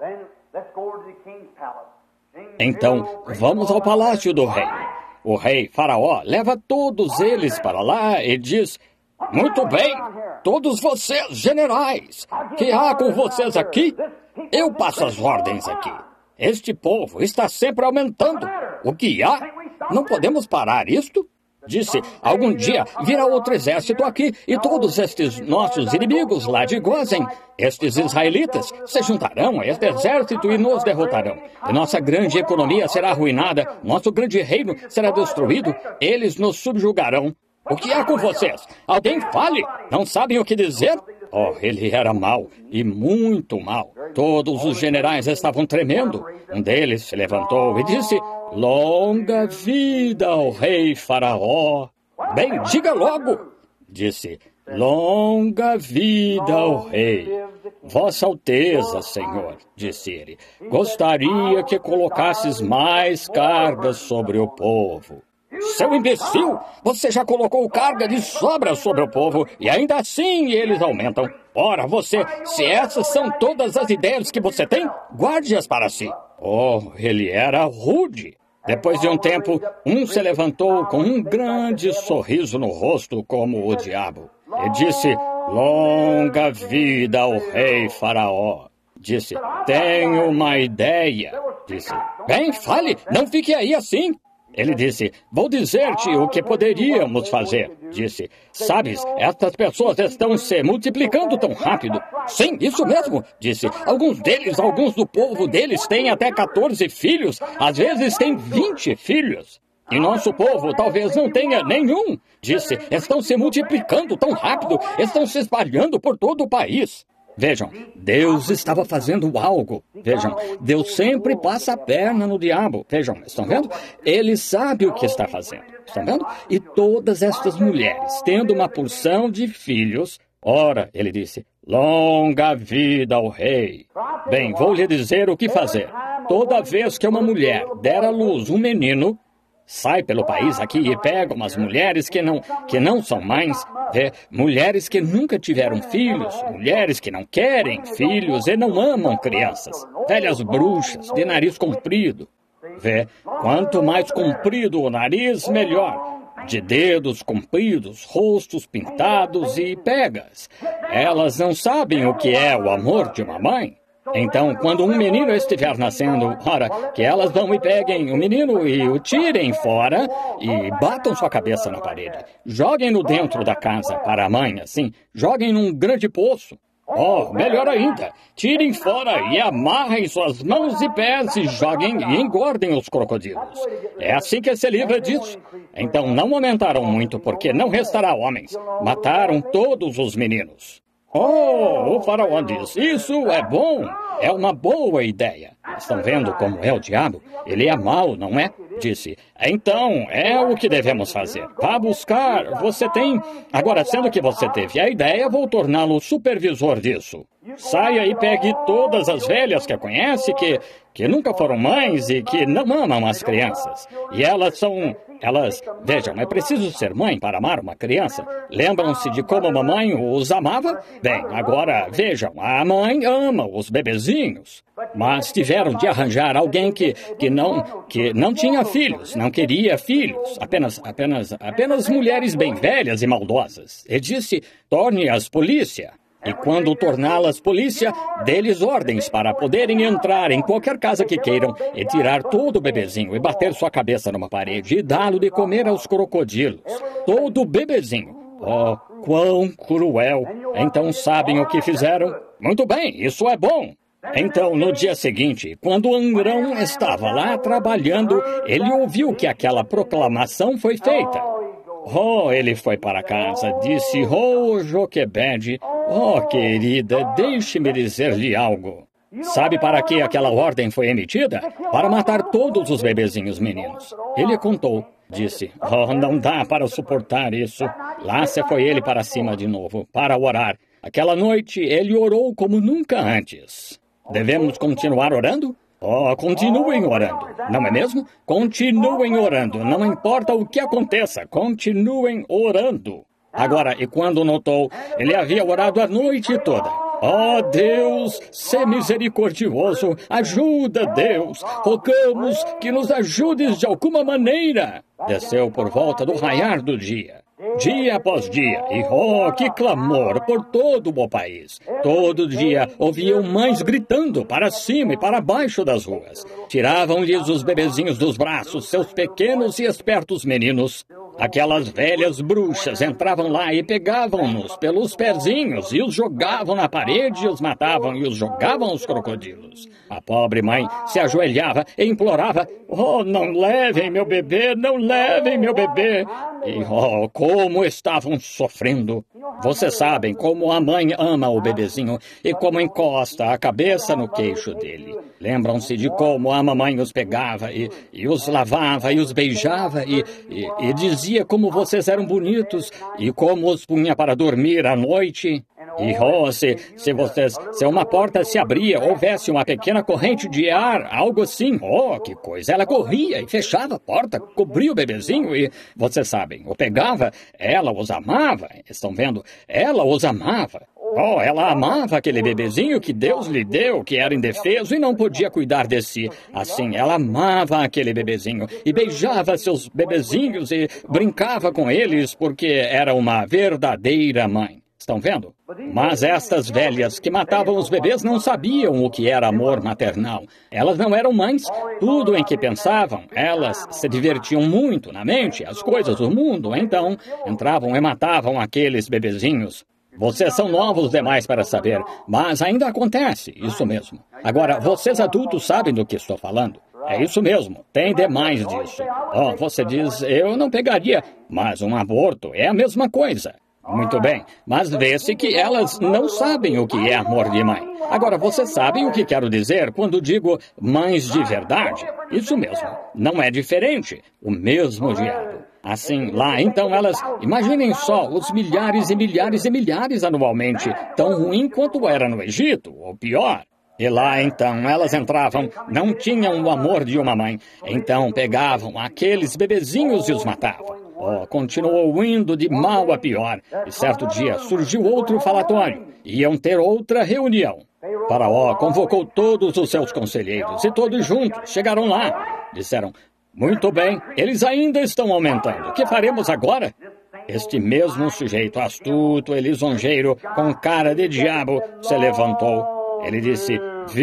Então, vamos ao palácio do rei. O rei Faraó leva todos eles para lá e diz, muito bem, todos vocês, generais, que há com vocês aqui? Eu passo as ordens aqui. Este povo está sempre aumentando. O que há? Não podemos parar isto? Disse, algum dia virá outro exército aqui e todos estes nossos inimigos lá de Gósen, estes israelitas, se juntarão a este exército e nos derrotarão. E nossa grande economia será arruinada, nosso grande reino será destruído, eles nos subjugarão. O que há com vocês? Alguém fale! Não sabem o que dizer? Oh, ele era mau, e muito mau. Todos os generais estavam tremendo. Um deles se levantou e disse, longa vida ao rei Faraó. Bem, diga logo, disse, longa vida ao rei. Vossa Alteza, Senhor, disse ele, gostaria que colocasses mais cargas sobre o povo. Seu imbecil, você já colocou carga de sobra sobre o povo e ainda assim eles aumentam. Ora, você, se essas são todas as ideias que você tem, guarde-as para si. Oh, ele era rude. Depois de um tempo, um se levantou com um grande sorriso no rosto como o diabo. E disse, longa vida ao rei Faraó. Disse, tenho uma ideia. Disse, bem, fale, não fique aí assim. Ele disse, vou dizer-te o que poderíamos fazer. Disse, sabes, estas pessoas estão se multiplicando tão rápido. Sim, isso mesmo, disse. Alguns deles, alguns do povo deles têm até quatorze filhos, às vezes têm vinte filhos. E nosso povo talvez não tenha nenhum. Disse, estão se multiplicando tão rápido, estão se espalhando por todo o país. Vejam, Deus estava fazendo algo. Vejam, Deus sempre passa a perna no diabo. Vejam, estão vendo? Ele sabe o que está fazendo. Estão vendo? E todas estas mulheres, tendo uma porção de filhos, ora, ele disse, longa vida ao rei. Bem, vou lhe dizer o que fazer. Toda vez que uma mulher der à luz um menino, sai pelo país aqui e pega umas mulheres que não, que não são mães, vê, mulheres que nunca tiveram filhos, mulheres que não querem filhos e não amam crianças, velhas bruxas, de nariz comprido. Vê, quanto mais comprido o nariz, melhor. De dedos compridos, rostos pintados e pegas. Elas não sabem o que é o amor de uma mãe. Então, quando um menino estiver nascendo, ora, que elas vão e peguem o menino e o tirem fora e batam sua cabeça na parede. Joguem-no dentro da casa para a mãe, assim. Joguem num grande poço. Oh, melhor ainda, tirem fora e amarrem suas mãos e pés e joguem e engordem os crocodilos. É assim que se livra disso. Então não aumentaram muito porque não restará homens. Mataram todos os meninos. Oh, o faraó diz, isso é bom, é uma boa ideia. Estão vendo como é o diabo? Ele é mau, não é? Disse, então é o que devemos fazer. Vá buscar, você tem... Agora, sendo que você teve a ideia, vou torná-lo supervisor disso. Saia e pegue todas as velhas que conhece, que, que nunca foram mães e que não amam as crianças. E elas são... Elas, vejam, é preciso ser mãe para amar uma criança. Lembram-se de como a mamãe os amava? Bem, agora, vejam, a mãe ama os bebezinhos. Mas tiveram de arranjar alguém que, que, não, que não tinha filhos, não queria filhos. Apenas, apenas, apenas mulheres bem velhas e maldosas. E disse, torne-as polícia. E quando torná-las polícia, dê-lhes ordens para poderem entrar em qualquer casa que queiram e tirar todo o bebezinho e bater sua cabeça numa parede e dá-lo de comer aos crocodilos. Todo o bebezinho. Oh, quão cruel. Então sabem o que fizeram? Muito bem, isso é bom. Então, no dia seguinte, quando Andrão estava lá trabalhando, ele ouviu que aquela proclamação foi feita. Oh, ele foi para casa, disse, oh, Joquebede, oh, querida, deixe-me dizer-lhe algo. Sabe para que aquela ordem foi emitida? Para matar todos os bebezinhos meninos. Ele contou. Disse, oh, não dá para suportar isso. Lá se foi ele para cima de novo, para orar. Aquela noite, ele orou como nunca antes. Devemos continuar orando? Oh, continuem orando, não é mesmo? Continuem orando, não importa o que aconteça, continuem orando. Agora, e quando notou, ele havia orado a noite toda. Oh, Deus, sê misericordioso, ajuda, Deus, rogamos que nos ajudes de alguma maneira. Desceu por volta do raiar do dia, dia após dia, e oh, que clamor por todo o país. Todo dia ouviam mães gritando para cima e para baixo das ruas. Tiravam-lhes os bebezinhos dos braços, seus pequenos e espertos meninos. Aquelas velhas bruxas entravam lá e pegavam-nos pelos pezinhos e os jogavam na parede e os matavam e os jogavam aos crocodilos. A pobre mãe se ajoelhava e implorava, oh, não levem meu bebê, não levem meu bebê. E oh, como estavam sofrendo. Vocês sabem como a mãe ama o bebezinho e como encosta a cabeça no queixo dele. Lembram-se de como a mamãe os pegava e, e os lavava e os beijava e, e, e dizia como vocês eram bonitos e como os punha para dormir à noite. E oh, se, se vocês, se uma porta se abria, houvesse uma pequena corrente de ar, algo assim, oh, que coisa, ela corria e fechava a porta, cobria o bebezinho e, vocês sabem, o pegava, ela os amava, estão vendo? Ela os amava. Oh, ela amava aquele bebezinho que Deus lhe deu, que era indefeso e não podia cuidar de si. Assim, ela amava aquele bebezinho e beijava seus bebezinhos e brincava com eles porque era uma verdadeira mãe. Estão vendo? Mas estas velhas que matavam os bebês não sabiam o que era amor maternal. Elas não eram mães. Tudo em que pensavam, elas se divertiam muito na mente, as coisas do mundo. Então, entravam e matavam aqueles bebezinhos. Vocês são novos demais para saber, mas ainda acontece, isso mesmo. Agora, vocês adultos sabem do que estou falando. É isso mesmo, tem demais disso. Oh, você diz, eu não pegaria, mas um aborto é a mesma coisa. Muito bem, mas vê-se que elas não sabem o que é amor de mãe. Agora, vocês sabem o que quero dizer quando digo mães de verdade? Isso mesmo, não é diferente, o mesmo diabo. Assim, lá, então, elas, imaginem só, os milhares e milhares e milhares anualmente, tão ruim quanto era no Egito, ou pior. E lá, então, elas entravam, não tinham o amor de uma mãe, então pegavam aqueles bebezinhos e os matavam. Oh, continuou indo de mal a pior, e certo dia surgiu outro falatório. Iam ter outra reunião. Faraó convocou todos os seus conselheiros, e todos juntos chegaram lá. Disseram, muito bem, eles ainda estão aumentando. O que faremos agora? Este mesmo sujeito astuto e lisonjeiro, com cara de diabo, se levantou. Ele disse,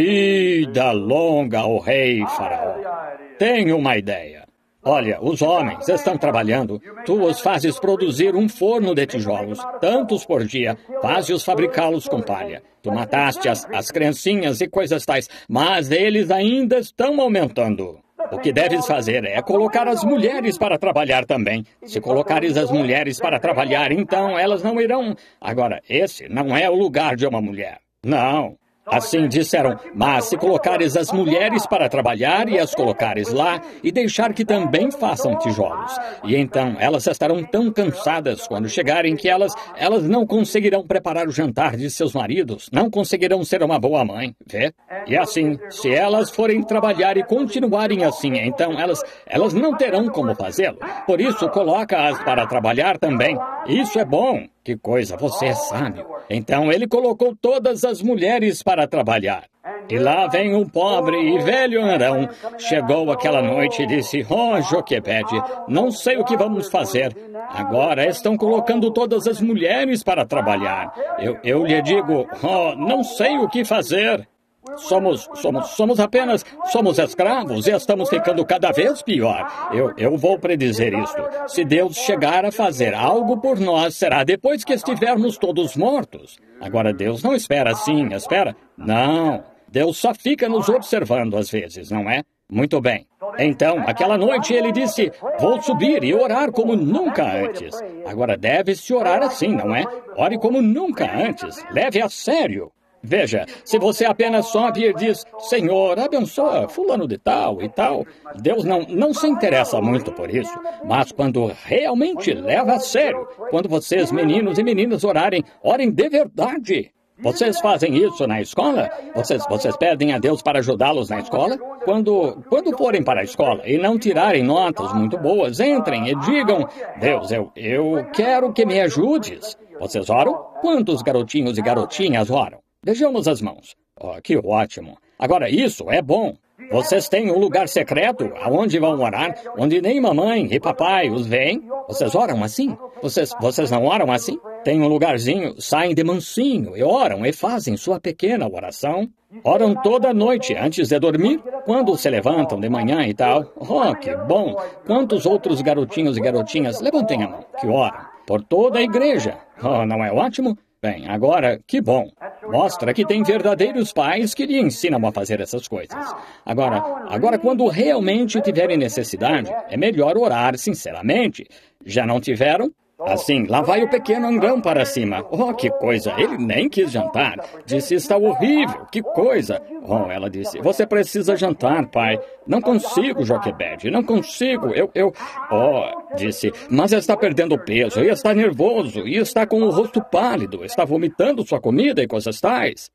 vida longa ao rei Faraó. Tenho uma ideia. Olha, os homens estão trabalhando. Tu os fazes produzir um forno de tijolos, tantos por dia. Fazes fabricá-los com palha. Tu mataste as, as criancinhas e coisas tais, mas eles ainda estão aumentando. O que deves fazer é colocar as mulheres para trabalhar também. Se colocares as mulheres para trabalhar, então elas não irão... Agora, esse não é o lugar de uma mulher. Não. Assim disseram, mas se colocares as mulheres para trabalhar e as colocares lá e deixar que também façam tijolos. E então elas estarão tão cansadas quando chegarem que elas, elas não conseguirão preparar o jantar de seus maridos, não conseguirão ser uma boa mãe, vê? E assim, se elas forem trabalhar e continuarem assim, então elas, elas não terão como fazê-lo. Por isso, coloca-as para trabalhar também. Isso é bom. Que coisa, você é sábio. Então ele colocou todas as mulheres para trabalhar. E lá vem um pobre e velho Arão. Chegou aquela noite e disse, oh, Joquebede, não sei o que vamos fazer. Agora estão colocando todas as mulheres para trabalhar. Eu, eu lhe digo, oh, não sei o que fazer. Somos, somos, somos apenas, somos escravos e estamos ficando cada vez pior. Eu, eu vou predizer isto. Se Deus chegar a fazer algo por nós, será depois que estivermos todos mortos. Agora, Deus não espera assim, espera? Não. Deus só fica nos observando às vezes, não é? Muito bem. Então, aquela noite ele disse, vou subir e orar como nunca antes. Agora deve-se orar assim, não é? Ore como nunca antes. Leve a sério. Veja, se você apenas sobe e diz, Senhor, abençoa fulano de tal e tal, Deus não, não se interessa muito por isso. Mas quando realmente leva a sério, quando vocês, meninos e meninas, orarem, orem de verdade. Vocês fazem isso na escola? Vocês, vocês pedem a Deus para ajudá-los na escola? Quando, quando forem para a escola e não tirarem notas muito boas, entrem e digam, Deus, eu, eu quero que me ajudes. Vocês oram? Quantos garotinhos e garotinhas oram? Vejamos as mãos. Oh, que ótimo. Agora, isso é bom. Vocês têm um lugar secreto aonde vão orar, onde nem mamãe e papai os veem? Vocês oram assim? Vocês, vocês não oram assim? Tem um lugarzinho, saem de mansinho e oram e fazem sua pequena oração. Oram toda noite antes de dormir, quando se levantam de manhã e tal. Oh, que bom! Quantos outros garotinhos e garotinhas, levantem a mão, que oram por toda a igreja. Oh, não é ótimo? Bem, agora, que bom. Mostra que tem verdadeiros pais que lhe ensinam a fazer essas coisas. Agora, agora quando realmente tiverem necessidade, é melhor orar sinceramente. Já não tiveram? Assim, lá vai o pequeno Andrão para cima. Oh, que coisa, ele nem quis jantar. Disse, está horrível, que coisa. Oh, ela disse, você precisa jantar, pai. Não consigo, Joquebede, não consigo. Eu, eu... Oh, disse, mas está perdendo peso, e está nervoso, e está com o rosto pálido, está vomitando sua comida e coisas tais.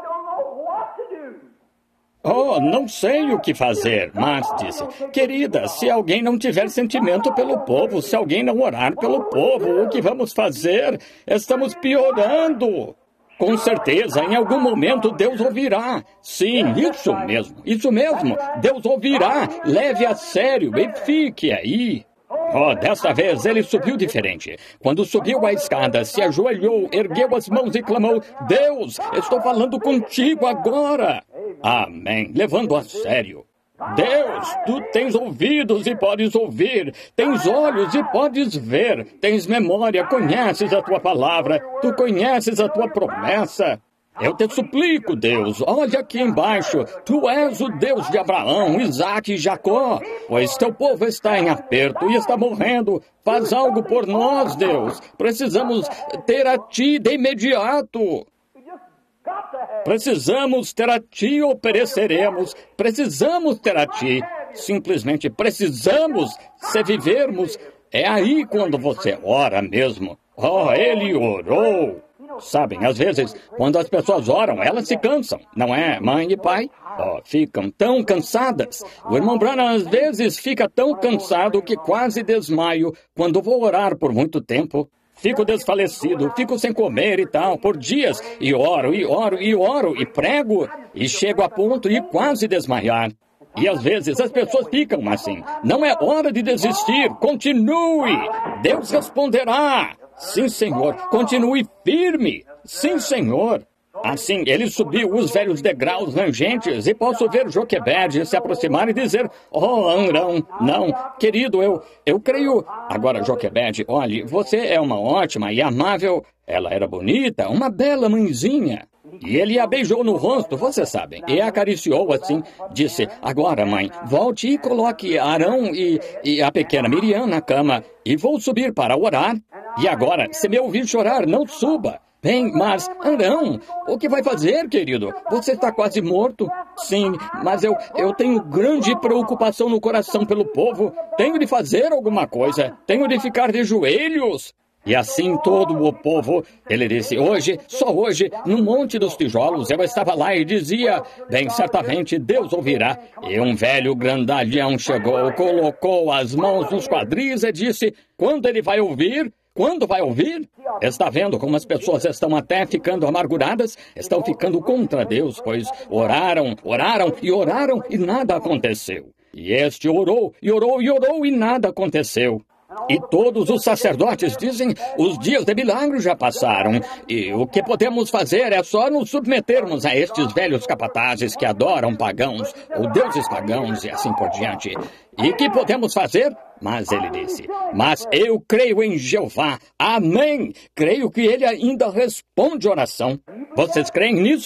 Oh, não sei o que fazer, mas disse, querida, se alguém não tiver sentimento pelo povo, se alguém não orar pelo povo, o que vamos fazer? Estamos piorando. Com certeza, em algum momento Deus ouvirá. Sim, isso mesmo, isso mesmo. Deus ouvirá. Leve a sério e fique aí. Oh, desta vez ele subiu diferente. Quando subiu a escada, se ajoelhou, ergueu as mãos e clamou, Deus, estou falando contigo agora. Amém. Levando a sério. Deus, tu tens ouvidos e podes ouvir, tens olhos e podes ver, tens memória, conheces a tua palavra, tu conheces a tua promessa. Eu te suplico, Deus, olha aqui embaixo, tu és o Deus de Abraão, Isaque e Jacó, pois teu povo está em aperto e está morrendo. Faz algo por nós, Deus. Precisamos ter a ti de imediato. Precisamos ter a ti ou pereceremos. Precisamos ter a ti. Simplesmente precisamos. Se vivermos, é aí quando você ora mesmo. Oh, ele orou. Sabem, às vezes, quando as pessoas oram, elas se cansam, não é, mãe e pai? Oh, ficam tão cansadas. O irmão Branham, às vezes, fica tão cansado que quase desmaio quando vou orar por muito tempo. Fico desfalecido, fico sem comer e tal, por dias, e oro, e oro, e oro, e prego, e chego a ponto de quase desmaiar. E às vezes as pessoas ficam assim. Não é hora de desistir, continue, Deus responderá. Sim, Senhor, continue firme. Sim, Senhor. Assim, ele subiu os velhos degraus rangentes e posso ver Joquebede se aproximar e dizer, oh, Andrão, não, querido, eu, eu creio... Agora, Joquebede, olhe, você é uma ótima e amável... Ela era bonita, uma bela mãezinha. E ele a beijou no rosto, vocês sabem, e a acariciou assim. Disse, agora, mãe, volte e coloque Arão e, e a pequena Miriam na cama, e vou subir para orar. E agora, se me ouvir chorar, não suba. Bem, mas, Arão, o que vai fazer, querido? Você está quase morto. Sim, mas eu, eu tenho grande preocupação no coração pelo povo. Tenho de fazer alguma coisa. Tenho de ficar de joelhos. E assim todo o povo, ele disse, hoje, só hoje, no Monte dos Tijolos, eu estava lá e dizia, bem, certamente Deus ouvirá. E um velho grandalhão chegou, colocou as mãos nos quadris e disse, quando ele vai ouvir? Quando vai ouvir? Está vendo como as pessoas estão até ficando amarguradas? Estão ficando contra Deus, pois oraram, oraram e oraram e nada aconteceu. E este orou, e orou, e orou e nada aconteceu. E todos os sacerdotes dizem, os dias de milagre já passaram, e o que podemos fazer é só nos submetermos a estes velhos capatazes que adoram pagãos, ou deuses pagãos e assim por diante. E que podemos fazer? Mas ele disse, mas eu creio em Jeová, amém, creio que ele ainda responde oração. Vocês creem nisso?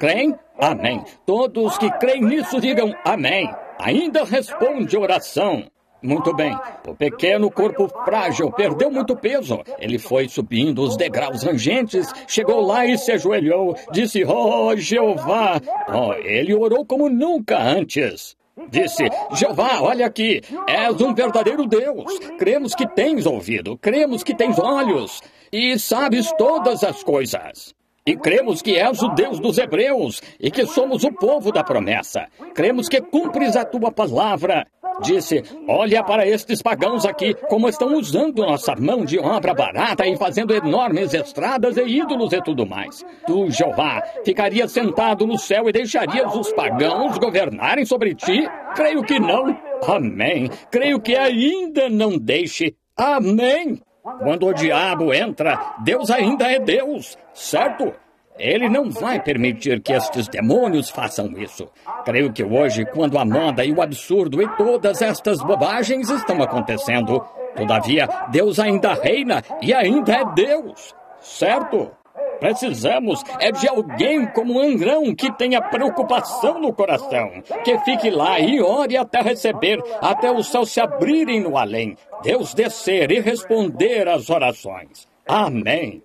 creem? Amém. Todos que creem nisso digam amém. Ainda responde oração. Muito bem. O pequeno corpo frágil perdeu muito peso. Ele foi subindo os degraus rangentes, chegou lá e se ajoelhou. Disse, oh, Jeová. Oh, ele orou como nunca antes. Disse, Jeová, olha aqui, és um verdadeiro Deus. Cremos que tens ouvido, cremos que tens olhos e sabes todas as coisas. E cremos que és o Deus dos hebreus e que somos o povo da promessa. Cremos que cumpres a tua palavra. Disse, olha para estes pagãos aqui, como estão usando nossa mão de obra barata e fazendo enormes estradas e ídolos e tudo mais. Tu, Jeová, ficarias sentado no céu e deixarias os pagãos governarem sobre ti? Creio que não. Amém. Creio que ainda não deixe. Amém. Quando o diabo entra, Deus ainda é Deus, certo? Ele não vai permitir que estes demônios façam isso. Creio que hoje, quando a moda e o absurdo e todas estas bobagens estão acontecendo, todavia, Deus ainda reina e ainda é Deus, certo? Precisamos é de alguém como Amrão que tenha preocupação no coração, que fique lá e ore até receber, até os céus se abrirem no além, Deus descer e responder às orações. Amém.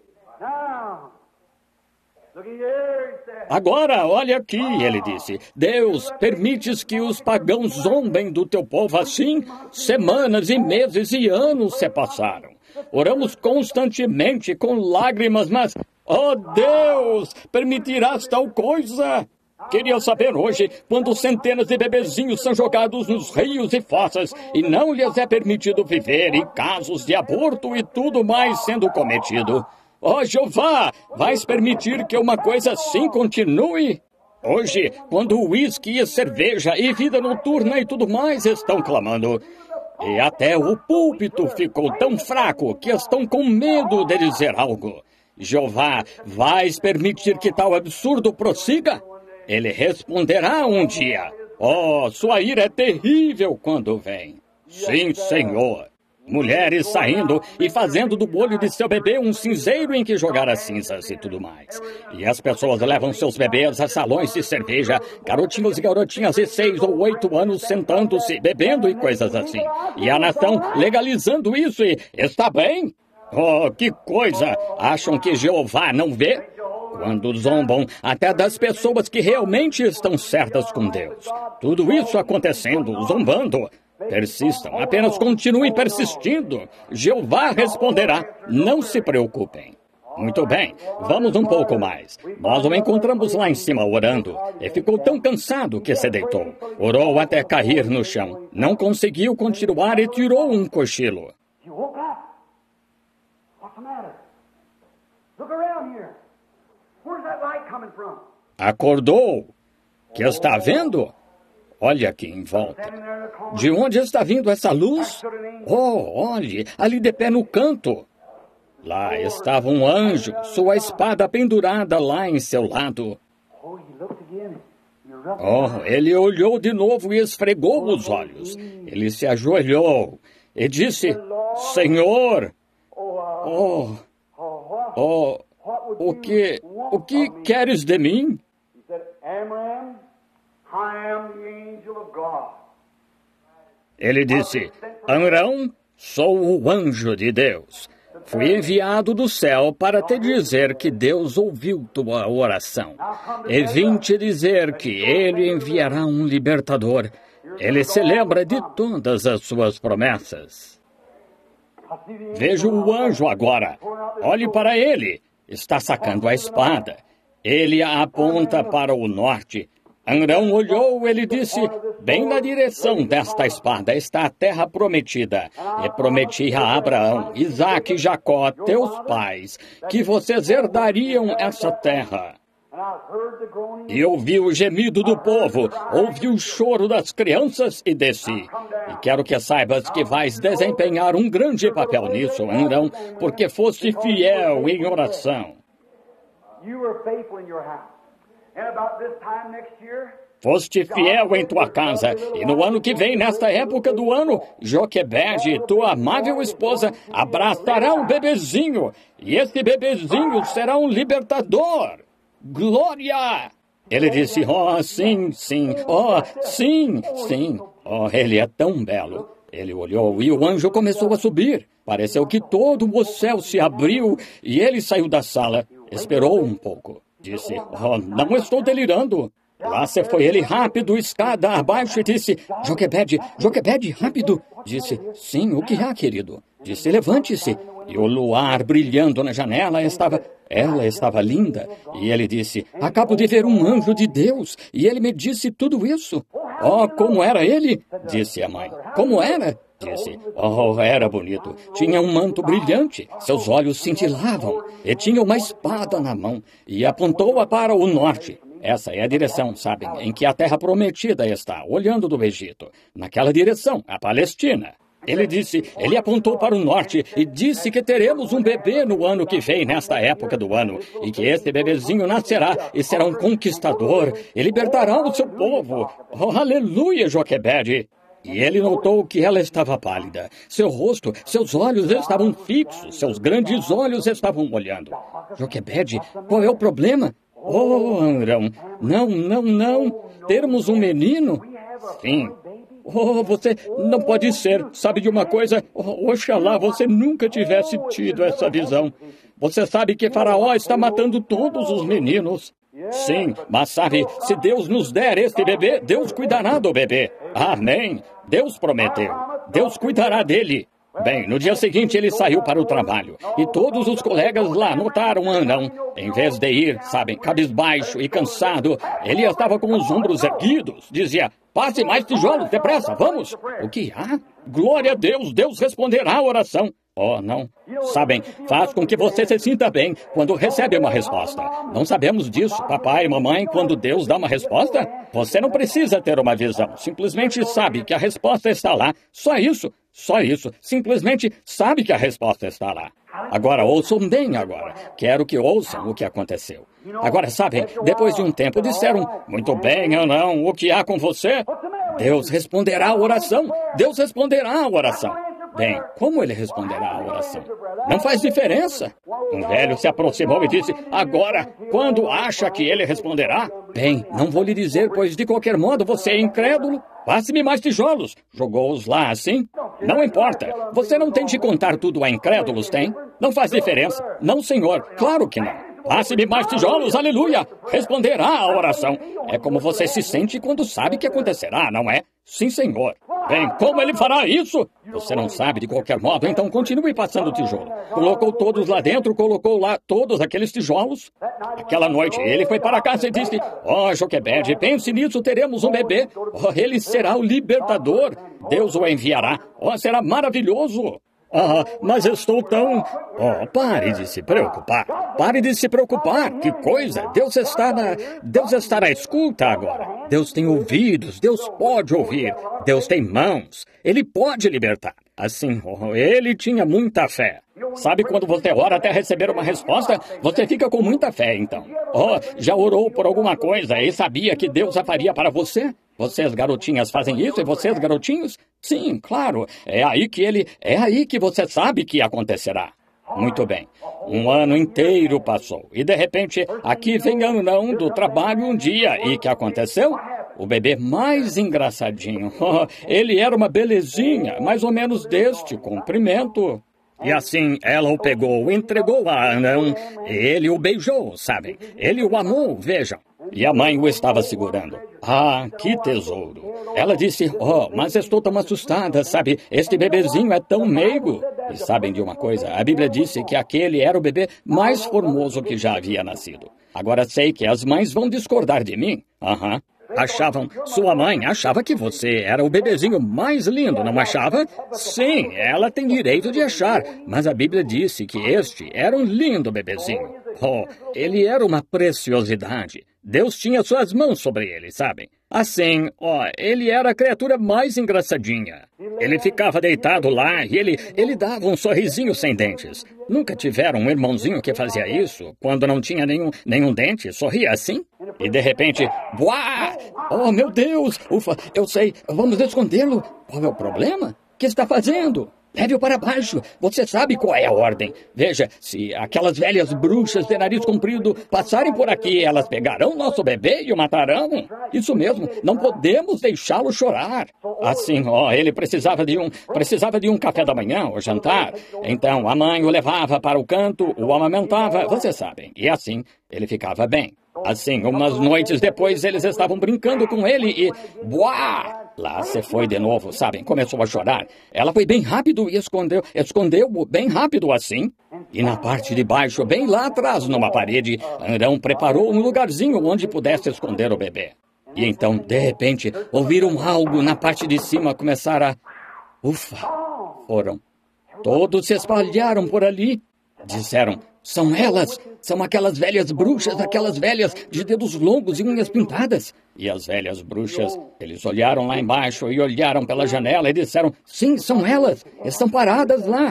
Agora, olha aqui, ele disse, Deus, permites que os pagãos zombem do teu povo assim? Semanas e meses e anos se passaram. Oramos constantemente com lágrimas, mas, oh Deus, permitirás tal coisa? Queria saber hoje, quando centenas de bebezinhos são jogados nos rios e fossas e não lhes é permitido viver, e casos de aborto e tudo mais sendo cometido. Oh, Jeová, vais permitir que uma coisa assim continue? Hoje, quando o uísque e cerveja e vida noturna e tudo mais estão clamando, e até o púlpito ficou tão fraco que estão com medo de dizer algo. Jeová, vais permitir que tal absurdo prossiga? Ele responderá um dia. Oh, sua ira é terrível quando vem. Sim, Senhor. Mulheres saindo e fazendo do bolho de seu bebê um cinzeiro em que jogar as cinzas e tudo mais. E as pessoas levam seus bebês a salões de cerveja, garotinhos e garotinhas de seis ou oito anos sentando-se, bebendo e coisas assim. E a nação legalizando isso e está bem? Oh, que coisa! Acham que Jeová não vê? Quando zombam até das pessoas que realmente estão certas com Deus. Tudo isso acontecendo, zombando. Persistam, apenas continuem persistindo. Jeová responderá, não se preocupem. Muito bem, vamos um pouco mais. Nós o encontramos lá em cima orando, e ficou tão cansado que se deitou. Orou até cair no chão. Não conseguiu continuar e tirou um cochilo. Acordou. Que está vendo? Olha aqui em volta. De onde está vindo essa luz? Oh, olhe, ali de pé no canto. Lá estava um anjo, sua espada pendurada lá em seu lado. Oh, ele olhou de novo e esfregou os olhos. Ele se ajoelhou e disse, Senhor, oh, oh, o que, o que queres de mim? Ele disse, Amrão, sou o anjo de Deus. Fui enviado do céu para te dizer que Deus ouviu tua oração. E vim te dizer que Ele enviará um libertador. Ele se lembra de todas as suas promessas. Vejo o anjo agora. Olhe para ele. Está sacando a espada. Ele a aponta para o norte. Amrão olhou, ele disse, bem na direção desta espada está a terra prometida. E prometi a Abraão, Isaque e Jacó, teus pais, que vocês herdariam essa terra. E ouvi o gemido do povo, ouvi o choro das crianças e desci. E quero que saibas que vais desempenhar um grande papel nisso, Amrão, porque foste fiel em oração. Foste fiel em tua casa, e no ano que vem, nesta época do ano, Joquebede, tua amável esposa, abraçará um bebezinho, e esse bebezinho será um libertador. Glória! Ele disse, oh, sim, sim, oh, sim, sim. Oh, ele é tão belo. Ele olhou e o anjo começou a subir. Pareceu que todo o céu se abriu e ele saiu da sala. Esperou um pouco. Disse, oh, não estou delirando. Lá se foi ele rápido, escada abaixo, e disse, Joquebede, Joquebede, rápido. Disse, sim, o que há, querido? Disse, levante-se. E o luar brilhando na janela estava... Ela estava linda. E ele disse, acabo de ver um anjo de Deus. E ele me disse tudo isso. Oh, como era ele? Disse a mãe. Como era? Disse, oh, era bonito. Tinha um manto brilhante, seus olhos cintilavam, e tinha uma espada na mão, e apontou-a para o norte. Essa é a direção, sabem, em que a terra prometida está, olhando do Egito. Naquela direção, a Palestina. Ele disse, ele apontou para o norte e disse que teremos um bebê no ano que vem, nesta época do ano, e que esse bebezinho nascerá e será um conquistador e libertará o seu povo. Oh, aleluia, Joquebede! E ele notou que ela estava pálida. Seu rosto, seus olhos estavam fixos, seus grandes olhos estavam olhando. Joquebede, qual é o problema? Oh, Arão, não, não, não. Termos um menino? Sim. Oh, você não pode ser. Sabe de uma coisa? Oh, oxalá você nunca tivesse tido essa visão. Você sabe que Faraó está matando todos os meninos. Sim, mas sabe, se Deus nos der este bebê, Deus cuidará do bebê. Amém. Deus prometeu. Deus cuidará dele. Bem, no dia seguinte ele saiu para o trabalho. E todos os colegas lá notaram Arão. Em vez de ir, sabem, cabisbaixo e cansado, ele estava com os ombros erguidos. Dizia, passe mais tijolos, depressa, vamos. O que há? Glória a Deus, Deus responderá a oração. Oh, não. Sabem, faz com que você se sinta bem quando recebe uma resposta. Não sabemos disso, papai e mamãe, quando Deus dá uma resposta. Você não precisa ter uma visão. Simplesmente sabe que a resposta está lá. Só isso. Só isso. Simplesmente sabe que a resposta está lá. Agora, ouçam bem agora. Quero que ouçam o que aconteceu. Agora, sabem, depois de um tempo disseram, muito bem, Arão, o que há com você? Deus responderá a oração. Deus responderá a oração. Bem, como ele responderá a oração? Não faz diferença. Um velho se aproximou e disse, agora, quando acha que ele responderá? Bem, não vou lhe dizer, pois de qualquer modo você é incrédulo. Passe-me mais tijolos. Jogou-os lá assim? Não importa. Você não tem de contar tudo a incrédulos, tem? Não faz diferença. Não, senhor. Claro que não. Passe-me mais tijolos, aleluia! Responderá a oração. É como você se sente quando sabe que acontecerá, não é? Sim, senhor. Bem, como ele fará isso? Você não sabe de qualquer modo, então continue passando o tijolo. Colocou todos lá dentro, colocou lá todos aqueles tijolos. Aquela noite, ele foi para casa e disse, ó, oh, Joquebede, pense nisso, teremos um bebê. Oh, ele será o libertador. Deus o enviará. Oh, será maravilhoso. Ah, mas estou tão... Oh, pare de se preocupar. Pare de se preocupar. Que coisa. Deus está na... Deus está na escuta agora. Deus tem ouvidos. Deus pode ouvir. Deus tem mãos. Ele pode libertar. Assim, oh, ele tinha muita fé. Sabe quando você ora até receber uma resposta? Você fica com muita fé, então. Oh, já orou por alguma coisa e sabia que Deus a faria para você? Vocês garotinhas fazem isso e vocês garotinhos? Sim, claro. É aí que ele... É aí que você sabe que acontecerá. Muito bem. Um ano inteiro passou. E de repente, aqui vem Arão do trabalho um dia. E que aconteceu? O bebê mais engraçadinho. Oh, ele era uma belezinha, mais ou menos deste comprimento. E assim, ela o pegou, entregou a Arão. Ele o beijou, sabem? Ele o amou, vejam. E a mãe o estava segurando. Ah, que tesouro. Ela disse, oh, mas estou tão assustada, sabe? Este bebezinho é tão meigo. E sabem de uma coisa? A Bíblia disse que aquele era o bebê mais formoso que já havia nascido. Agora sei que as mães vão discordar de mim. Aham. Uhum. Achavam, sua mãe achava que você era o bebezinho mais lindo, não achava? Sim, ela tem direito de achar, mas a Bíblia disse que este era um lindo bebezinho. Oh, ele era uma preciosidade. Deus tinha suas mãos sobre ele, sabem? Assim, ó, oh, ele era a criatura mais engraçadinha. Ele ficava deitado lá e ele, ele dava um sorrisinho sem dentes. Nunca tiveram um irmãozinho que fazia isso? Quando não tinha nenhum, nenhum dente, sorria assim? E de repente, buá! Oh, meu Deus! Ufa, eu sei, vamos escondê-lo. Qual é o problema? O que está fazendo? leve-o para baixo. Você sabe qual é a ordem. Veja, se aquelas velhas bruxas de nariz comprido passarem por aqui, elas pegarão nosso bebê e o matarão. Isso mesmo, não podemos deixá-lo chorar. Assim, ó, ele precisava de um, precisava de um café da manhã, ou jantar. Então, a mãe o levava para o canto, o amamentava, vocês sabem. E assim, ele ficava bem. Assim, umas noites depois, eles estavam brincando com ele e... Buá! Lá se foi de novo, sabem? Começou a chorar. Ela foi bem rápido e escondeu, escondeu-o bem rápido assim. E na parte de baixo, bem lá atrás, numa parede, Arão preparou um lugarzinho onde pudesse esconder o bebê. E então, de repente, ouviram algo na parte de cima começar a... Ufa! Foram. Todos se espalharam por ali. Disseram, são elas, são aquelas velhas bruxas, aquelas velhas de dedos longos e unhas pintadas. E as velhas bruxas, eles olharam lá embaixo e olharam pela janela e disseram, sim, são elas, estão paradas lá.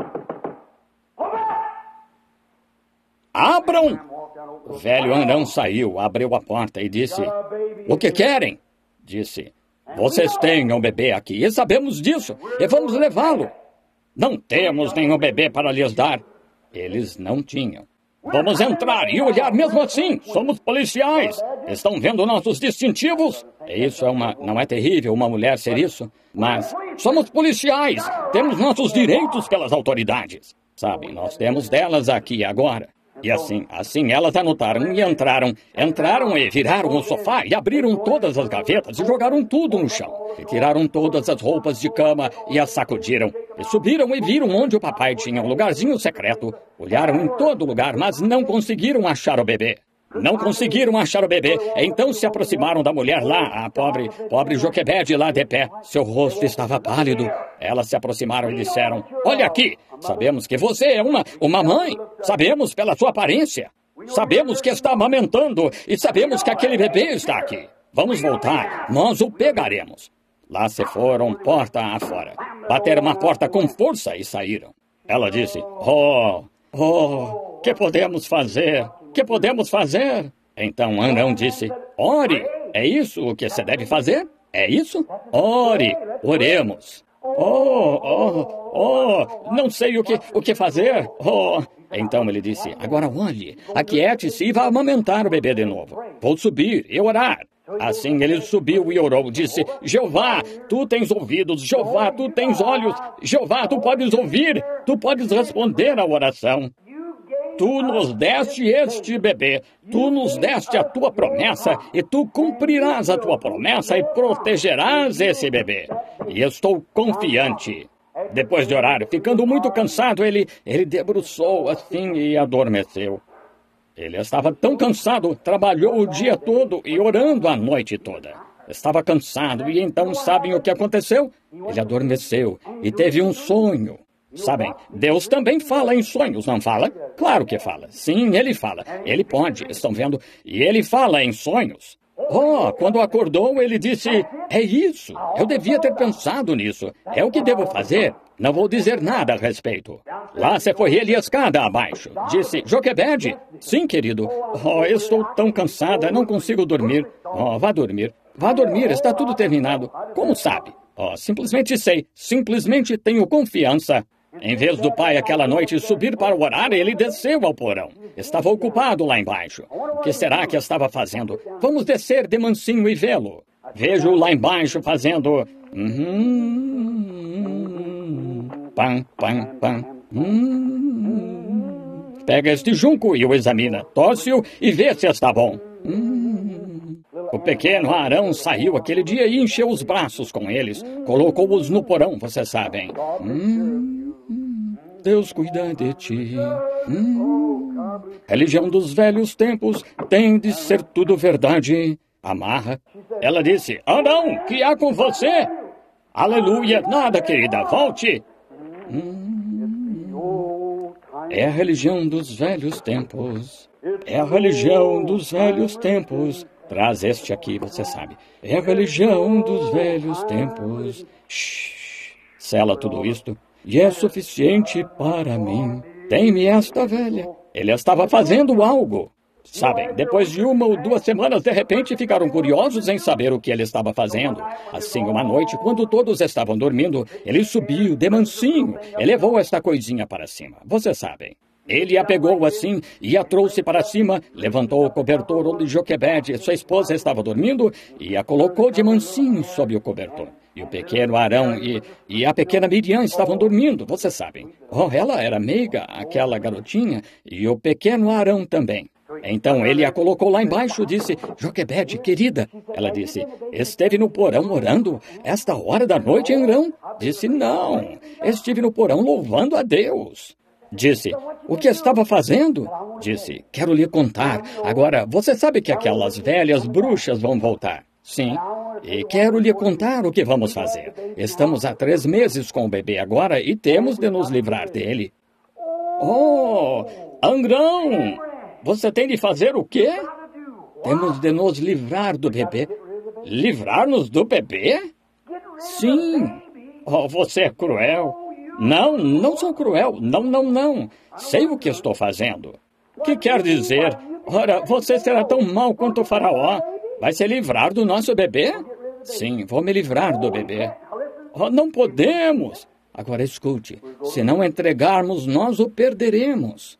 Abram! O velho Arão saiu, abriu a porta e disse, o que querem? Disse, vocês têm um bebê aqui e sabemos disso, e vamos levá-lo. Não temos nenhum bebê para lhes dar. Eles não tinham. Vamos entrar e olhar mesmo assim. Somos policiais. Estão vendo nossos distintivos? Isso é uma... Não é terrível uma mulher ser isso? Mas somos policiais. Temos nossos direitos pelas autoridades. Sabem, nós temos delas aqui agora. E assim, assim elas anotaram e entraram. Entraram e viraram o sofá e abriram todas as gavetas e jogaram tudo no chão. E tiraram todas as roupas de cama e as sacudiram. E subiram e viram onde o papai tinha um lugarzinho secreto. Olharam em todo lugar, mas não conseguiram achar o bebê. Não conseguiram achar o bebê, então se aproximaram da mulher lá, a pobre, pobre Joquebede lá de pé. Seu rosto estava pálido. Elas se aproximaram e disseram, olha aqui, sabemos que você é uma, uma mãe. Sabemos pela sua aparência. Sabemos que está amamentando e sabemos que aquele bebê está aqui. Vamos voltar, nós o pegaremos. Lá se foram porta afora. Bateram a porta com força e saíram. Ela disse, oh, oh, que podemos fazer? Que podemos fazer? Então Arão disse, ore, é isso o que você deve fazer? É isso? Ore, oremos. Oh, oh, oh, não sei o que, o que fazer. Oh. Então ele disse, agora olhe, aquiete-se e vá amamentar o bebê de novo. Vou subir e orar. Assim ele subiu e orou, disse, Jeová, tu tens ouvidos, Jeová, tu tens olhos, Jeová, tu podes ouvir, tu podes responder à oração. Tu nos deste este bebê, tu nos deste a tua promessa, e tu cumprirás a tua promessa e protegerás esse bebê. E estou confiante. Depois de orar, ficando muito cansado, ele, ele debruçou assim e adormeceu. Ele estava tão cansado, trabalhou o dia todo e orando a noite toda. Estava cansado e então sabem o que aconteceu? Ele adormeceu e teve um sonho. Sabem, Deus também fala em sonhos, não fala? Claro que fala. Sim, ele fala. Ele pode, estão vendo? E ele fala em sonhos. Oh, quando acordou, ele disse, é isso, eu devia ter pensado nisso. É o que devo fazer. Não vou dizer nada a respeito. Lá se foi ele escada abaixo. Disse, Joquebede? Sim, querido. Oh, eu estou tão cansada, não consigo dormir. Oh, vá dormir. Vá dormir, está tudo terminado. Como sabe? Oh, simplesmente sei. Simplesmente tenho confiança. Em vez do pai aquela noite subir para orar, ele desceu ao porão. Estava ocupado lá embaixo. O que será que estava fazendo? Vamos descer de mansinho e vê-lo. Vejo-o lá embaixo fazendo... Hum, pam, pam, pam. Hum. Pega este junco e o examina. Torce-o e vê se está bom. Hum. O pequeno Arão saiu aquele dia e encheu os braços com eles. Colocou-os no porão, vocês sabem. Hum. Deus cuida de ti. Hum. Religião dos velhos tempos tem de ser tudo verdade. Amarra. Ela disse, Arão, que há com você? Aleluia, nada, querida, volte. Hum. É a religião dos velhos tempos. É a religião dos velhos tempos. Traz este aqui, você sabe. É a religião dos velhos tempos. Shhh. Sela tudo isto. E é suficiente para mim. Tem-me esta velha. Ele estava fazendo algo. Sabem, depois de uma ou duas semanas, de repente ficaram curiosos em saber o que ele estava fazendo. Assim, uma noite, quando todos estavam dormindo, ele subiu de mansinho e levou esta coisinha para cima. Vocês sabem. Ele a pegou assim e a trouxe para cima, levantou o cobertor onde Joquebede, sua esposa, estava dormindo e a colocou de mansinho sob o cobertor. E o pequeno Arão e, e a pequena Miriam estavam dormindo, vocês sabem. Oh, ela era meiga, aquela garotinha, e o pequeno Arão também. Então ele a colocou lá embaixo e disse, Joquebede, querida. Ela disse, esteve no porão orando esta hora da noite em Arão? Disse, não, estive no porão louvando a Deus. Disse, o que estava fazendo? Disse, quero lhe contar. Agora, você sabe que aquelas velhas bruxas vão voltar? Sim. E quero lhe contar o que vamos fazer. Estamos há três meses com o bebê agora e temos de nos livrar dele. Oh, Angrão! Você tem de fazer o quê? Temos de nos livrar do bebê. Livrar-nos do bebê? Sim. Oh, você é cruel. Não, não sou cruel. Não, não, não. Sei o que estou fazendo. O que quer dizer? Ora, você será tão mau quanto o faraó. Vai se livrar do nosso bebê? Sim, vou me livrar do bebê. Oh, não podemos. Agora escute. Se não entregarmos, nós o perderemos.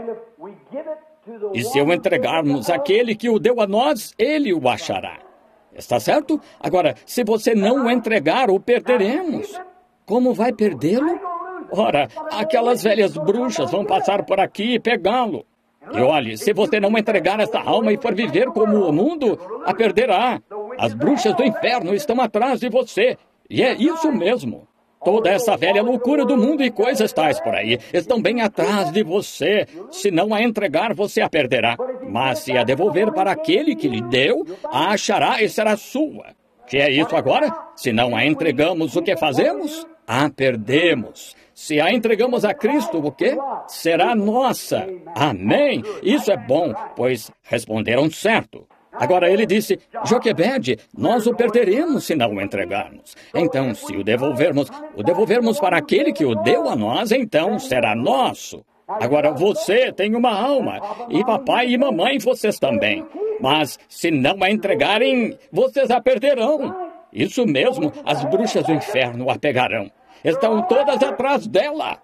E se o entregarmos àquele que o deu a nós, ele o achará. Está certo? Agora, se você não o entregar, o perderemos. Como vai perdê-lo? Ora, aquelas velhas bruxas vão passar por aqui e pegá-lo. E olhe, se você não entregar essa alma e for viver como o mundo, a perderá. As bruxas do inferno estão atrás de você. E é isso mesmo. Toda essa velha loucura do mundo e coisas tais por aí estão bem atrás de você. Se não a entregar, você a perderá. Mas se a devolver para aquele que lhe deu, a achará e será sua. Que é isso agora? Se não a entregamos, o que fazemos? A perdemos. Se a entregamos a Cristo, o quê? Será nossa. Amém. Isso é bom, pois responderam certo. Agora ele disse, Joquebede, nós o perderemos se não o entregarmos. Então, se o devolvermos, o devolvermos para aquele que o deu a nós, então será nosso. Agora você tem uma alma, e papai e mamãe vocês também. Mas se não a entregarem, vocês a perderão. Isso mesmo, as bruxas do inferno a pegarão. Estão todas atrás dela.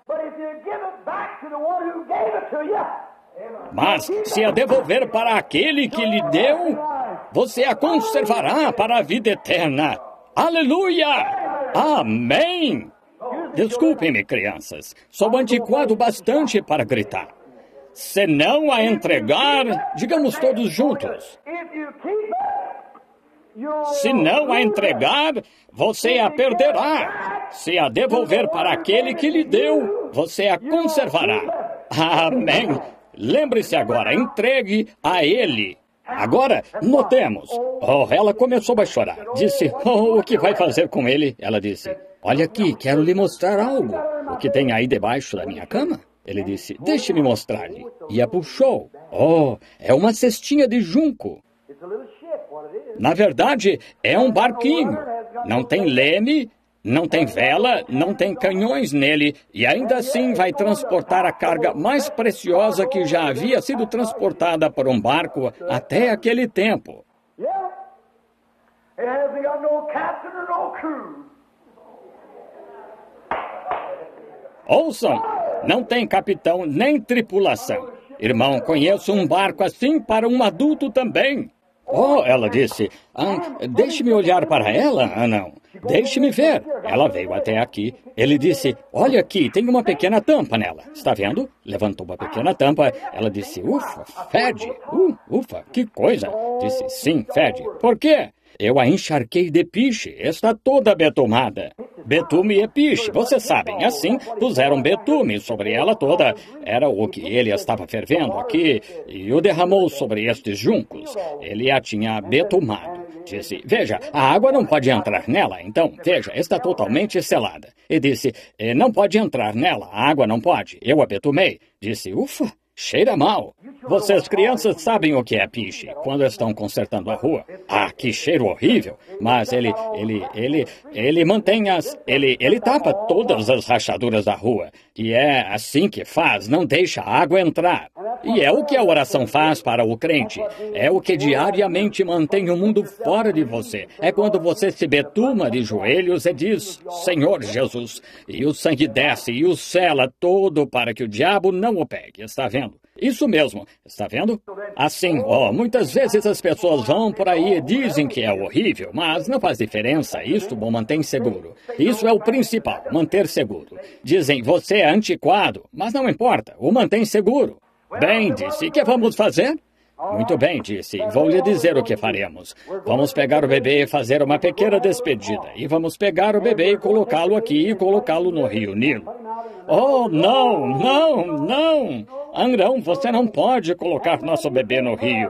Mas se a devolver para aquele que lhe deu, você a conservará para a vida eterna. Aleluia! Amém! Desculpem-me, crianças. Sou antiquado bastante para gritar. Se não a entregar, digamos todos juntos. Se não a entregar, você a perderá. Se a devolver para aquele que lhe deu, você a conservará. Amém! Lembre-se agora, entregue a ele. Agora, notemos. Oh, ela começou a chorar. Disse, oh, o que vai fazer com ele? Ela disse, olha aqui, quero lhe mostrar algo. O que tem aí debaixo da minha cama? Ele disse, deixe-me mostrar-lhe. E a puxou. Oh, é uma cestinha de junco. Na verdade, é um barquinho. Não tem leme, não tem vela, não tem canhões nele, e ainda assim vai transportar a carga mais preciosa que já havia sido transportada por um barco até aquele tempo. Ouçam, não tem capitão nem tripulação. Irmão, conheço um barco assim para um adulto também. Oh, ela disse, ah, deixe-me olhar para ela, ah, não. Deixe-me ver. Ela veio até aqui. Ele disse, olha aqui, tem uma pequena tampa nela. Está vendo? Levantou uma pequena tampa. Ela disse, ufa, fede. Uh, ufa, que coisa. Disse, sim, fede. Por quê? Eu a encharquei de piche. Está toda betumada. Betume e piche, vocês sabem. Assim, puseram betume sobre ela toda. Era o que ele estava fervendo aqui e o derramou sobre estes juncos. Ele a tinha betumado. Disse, veja, a água não pode entrar nela, então, veja, está totalmente selada. E disse, não pode entrar nela, a água não pode. Eu a betumei. Disse, ufa, cheira mal. Vocês, crianças, sabem o que é piche, quando estão consertando a rua. Ah, que cheiro horrível. Mas ele, ele, ele, ele mantém as... Ele, ele tapa todas as rachaduras da rua. E é assim que faz, não deixa a água entrar. E é o que a oração faz para o crente. É o que diariamente mantém o mundo fora de você. É quando você se betuma de joelhos e diz, Senhor Jesus, e o sangue desce e o sela todo para que o diabo não o pegue. Está vendo? Isso mesmo, está vendo? Assim, ó, muitas vezes as pessoas vão por aí e dizem que é horrível, mas não faz diferença, isto o mantém seguro. Isso é o principal, manter seguro. Dizem, você é antiquado, mas não importa, o mantém seguro. Bem, disse, o que vamos fazer? Muito bem, disse, vou lhe dizer o que faremos. Vamos pegar o bebê e fazer uma pequena despedida. E vamos pegar o bebê e colocá-lo aqui e colocá-lo no rio Nilo. Oh, não, não, não! Angrão, você não pode colocar nosso bebê no rio.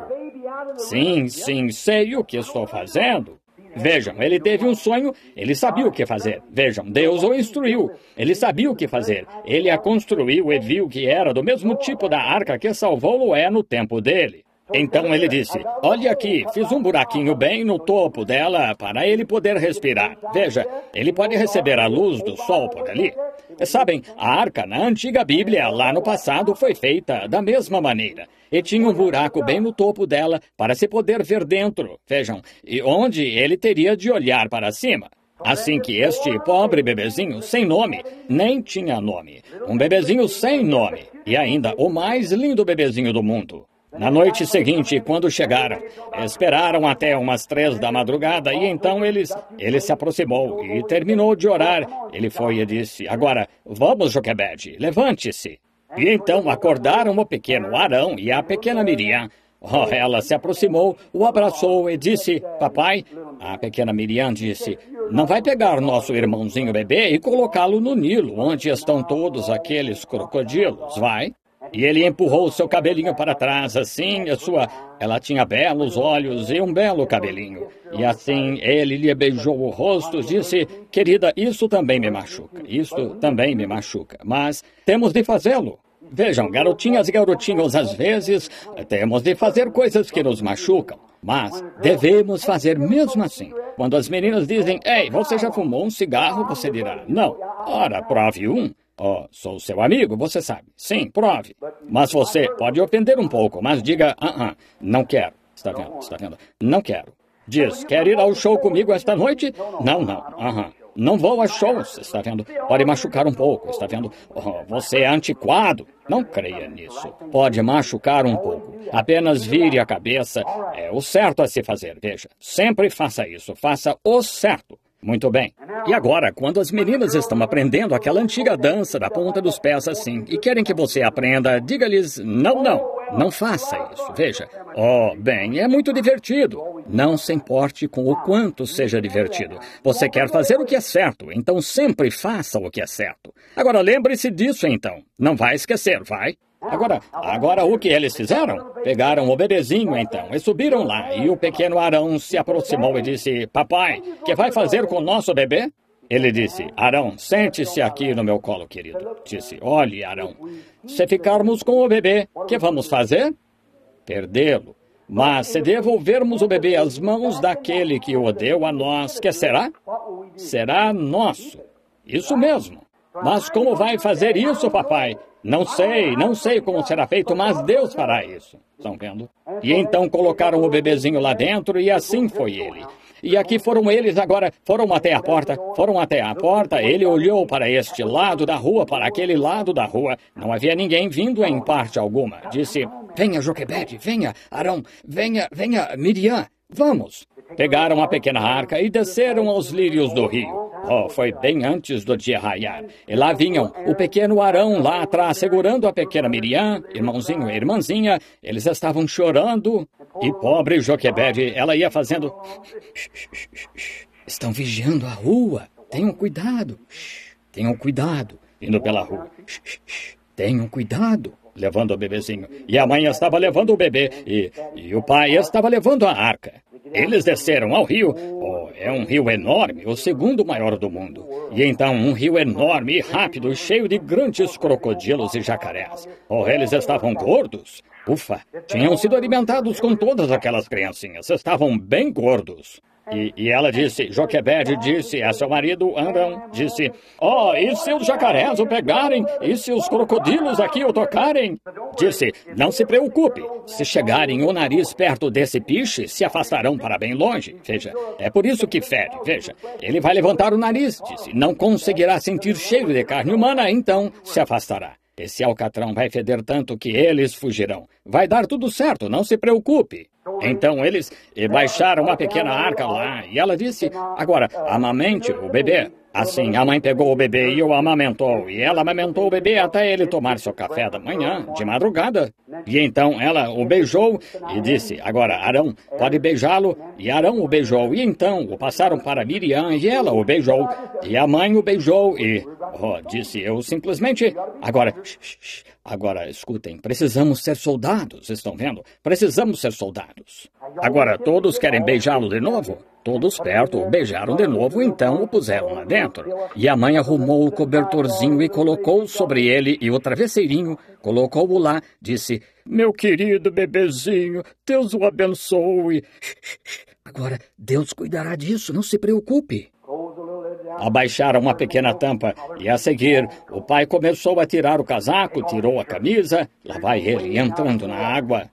Sim, sim, sei o que estou fazendo. Vejam, ele teve um sonho, ele sabia o que fazer. Vejam, Deus o instruiu. Ele sabia o que fazer. Ele a construiu e viu que era do mesmo tipo da arca que salvou Noé no tempo dele. Então ele disse, olhe aqui, fiz um buraquinho bem no topo dela para ele poder respirar. Veja, ele pode receber a luz do sol por ali. Sabem, a arca na antiga Bíblia, lá no passado, foi feita da mesma maneira. E tinha um buraco bem no topo dela para se poder ver dentro. Vejam, e onde ele teria de olhar para cima. Assim que este pobre bebezinho, sem nome, nem tinha nome. Um bebezinho sem nome. E ainda o mais lindo bebezinho do mundo. Na noite seguinte, quando chegaram, esperaram até umas três da madrugada e então eles, ele se aproximou e terminou de orar. Ele foi e disse, agora, vamos, Joquebede, levante-se. E então acordaram o pequeno Arão e a pequena Miriam. Oh, ela se aproximou, o abraçou e disse, papai, a pequena Miriam disse, não vai pegar nosso irmãozinho bebê e colocá-lo no Nilo, onde estão todos aqueles crocodilos, vai? E ele empurrou seu cabelinho para trás, assim, a sua... Ela tinha belos olhos e um belo cabelinho. E assim, ele lhe beijou o rosto, disse, querida, isso também me machuca, isso também me machuca, mas temos de fazê-lo. Vejam, garotinhas e garotinhos, às vezes, temos de fazer coisas que nos machucam, mas devemos fazer mesmo assim. Quando as meninas dizem, ei, você já fumou um cigarro, você dirá, não, ora, prove um. Oh, sou seu amigo, você sabe. Sim, prove. Mas você pode ofender um pouco, mas diga, ah, uh-uh, não quero. Está vendo? Está vendo? Não quero. Diz, quer ir ao show comigo esta noite? Não, não. Aham. Uh-huh. Não vou a shows, está vendo? Pode machucar um pouco, está vendo? Oh, você é antiquado. Não creia nisso. Pode machucar um pouco. Apenas vire a cabeça. É o certo a se fazer, veja. Sempre faça isso. Faça o certo. Muito bem. E agora, quando as meninas estão aprendendo aquela antiga dança da ponta dos pés assim, e querem que você aprenda, diga-lhes, não, não, não faça isso, veja. Oh, bem, é muito divertido. Não se importe com o quanto seja divertido. Você quer fazer o que é certo, então sempre faça o que é certo. Agora, lembre-se disso, então. Não vai esquecer, vai? Agora, agora o que eles fizeram? Pegaram o bebezinho, então, e subiram lá. E o pequeno Arão se aproximou e disse, papai, o que vai fazer com o nosso bebê? Ele disse, Arão, sente-se aqui no meu colo, querido. Disse, olhe, Arão, se ficarmos com o bebê, o que vamos fazer? Perdê-lo. Mas se devolvermos o bebê às mãos daquele que o deu a nós, que será? Será nosso. Isso mesmo. Mas como vai fazer isso, papai? Não sei, não sei como será feito, mas Deus fará isso. Estão vendo? E então colocaram o bebezinho lá dentro e assim foi ele. E aqui foram eles agora, foram até a porta, foram até a porta, ele olhou para este lado da rua, para aquele lado da rua. Não havia ninguém vindo em parte alguma. Disse, venha, Joquebede, venha, Arão, venha, venha, Miriam, vamos. Pegaram a pequena arca e desceram aos lírios do rio. Oh, foi bem antes do dia raiar. E lá vinham o pequeno Arão lá atrás, segurando a pequena Miriam, irmãozinho e irmãzinha. Eles estavam chorando. E pobre Joquebede, ela ia fazendo... Estão vigiando a rua. Tenham cuidado. Tenham cuidado. Indo pela rua. Tenham cuidado. Levando o bebezinho. E a mãe estava levando o bebê. E, e o pai estava levando a arca. Eles desceram ao rio. Oh, é um rio enorme, o segundo maior do mundo. E então um rio enorme e rápido, cheio de grandes crocodilos e jacarés. Oh, eles estavam gordos. Ufa, tinham sido alimentados com todas aquelas criancinhas. Estavam bem gordos. E, e ela disse, Joquebede disse a seu marido Arão, disse, ó, oh, e se os jacarés o pegarem? E se os crocodilos aqui o tocarem? Disse, não se preocupe, se chegarem o nariz perto desse piche, se afastarão para bem longe. Veja, é por isso que fere, veja. Ele vai levantar o nariz, disse, não conseguirá sentir cheiro de carne humana, então se afastará. Esse alcatrão vai feder tanto que eles fugirão. Vai dar tudo certo, não se preocupe. Então eles baixaram uma pequena arca lá e ela disse, agora, amamente o bebê. Assim, a mãe pegou o bebê e o amamentou, e ela amamentou o bebê até ele tomar seu café da manhã, de madrugada. E então ela o beijou e disse, agora, Arão, pode beijá-lo? E Arão o beijou, e então o passaram para Miriam e ela o beijou. E a mãe o beijou e, oh, disse eu simplesmente, agora, shh, shh, agora, escutem, precisamos ser soldados, estão vendo? Precisamos ser soldados. Agora, todos querem beijá-lo de novo? Todos perto o beijaram de novo, então o puseram lá dentro. E a mãe arrumou o cobertorzinho e colocou sobre ele e o travesseirinho, colocou-o lá, disse, meu querido bebezinho, Deus o abençoe. Agora, Deus cuidará disso, não se preocupe. Abaixaram uma pequena tampa e, a seguir, o pai começou a tirar o casaco, tirou a camisa, lá vai ele entrando na água.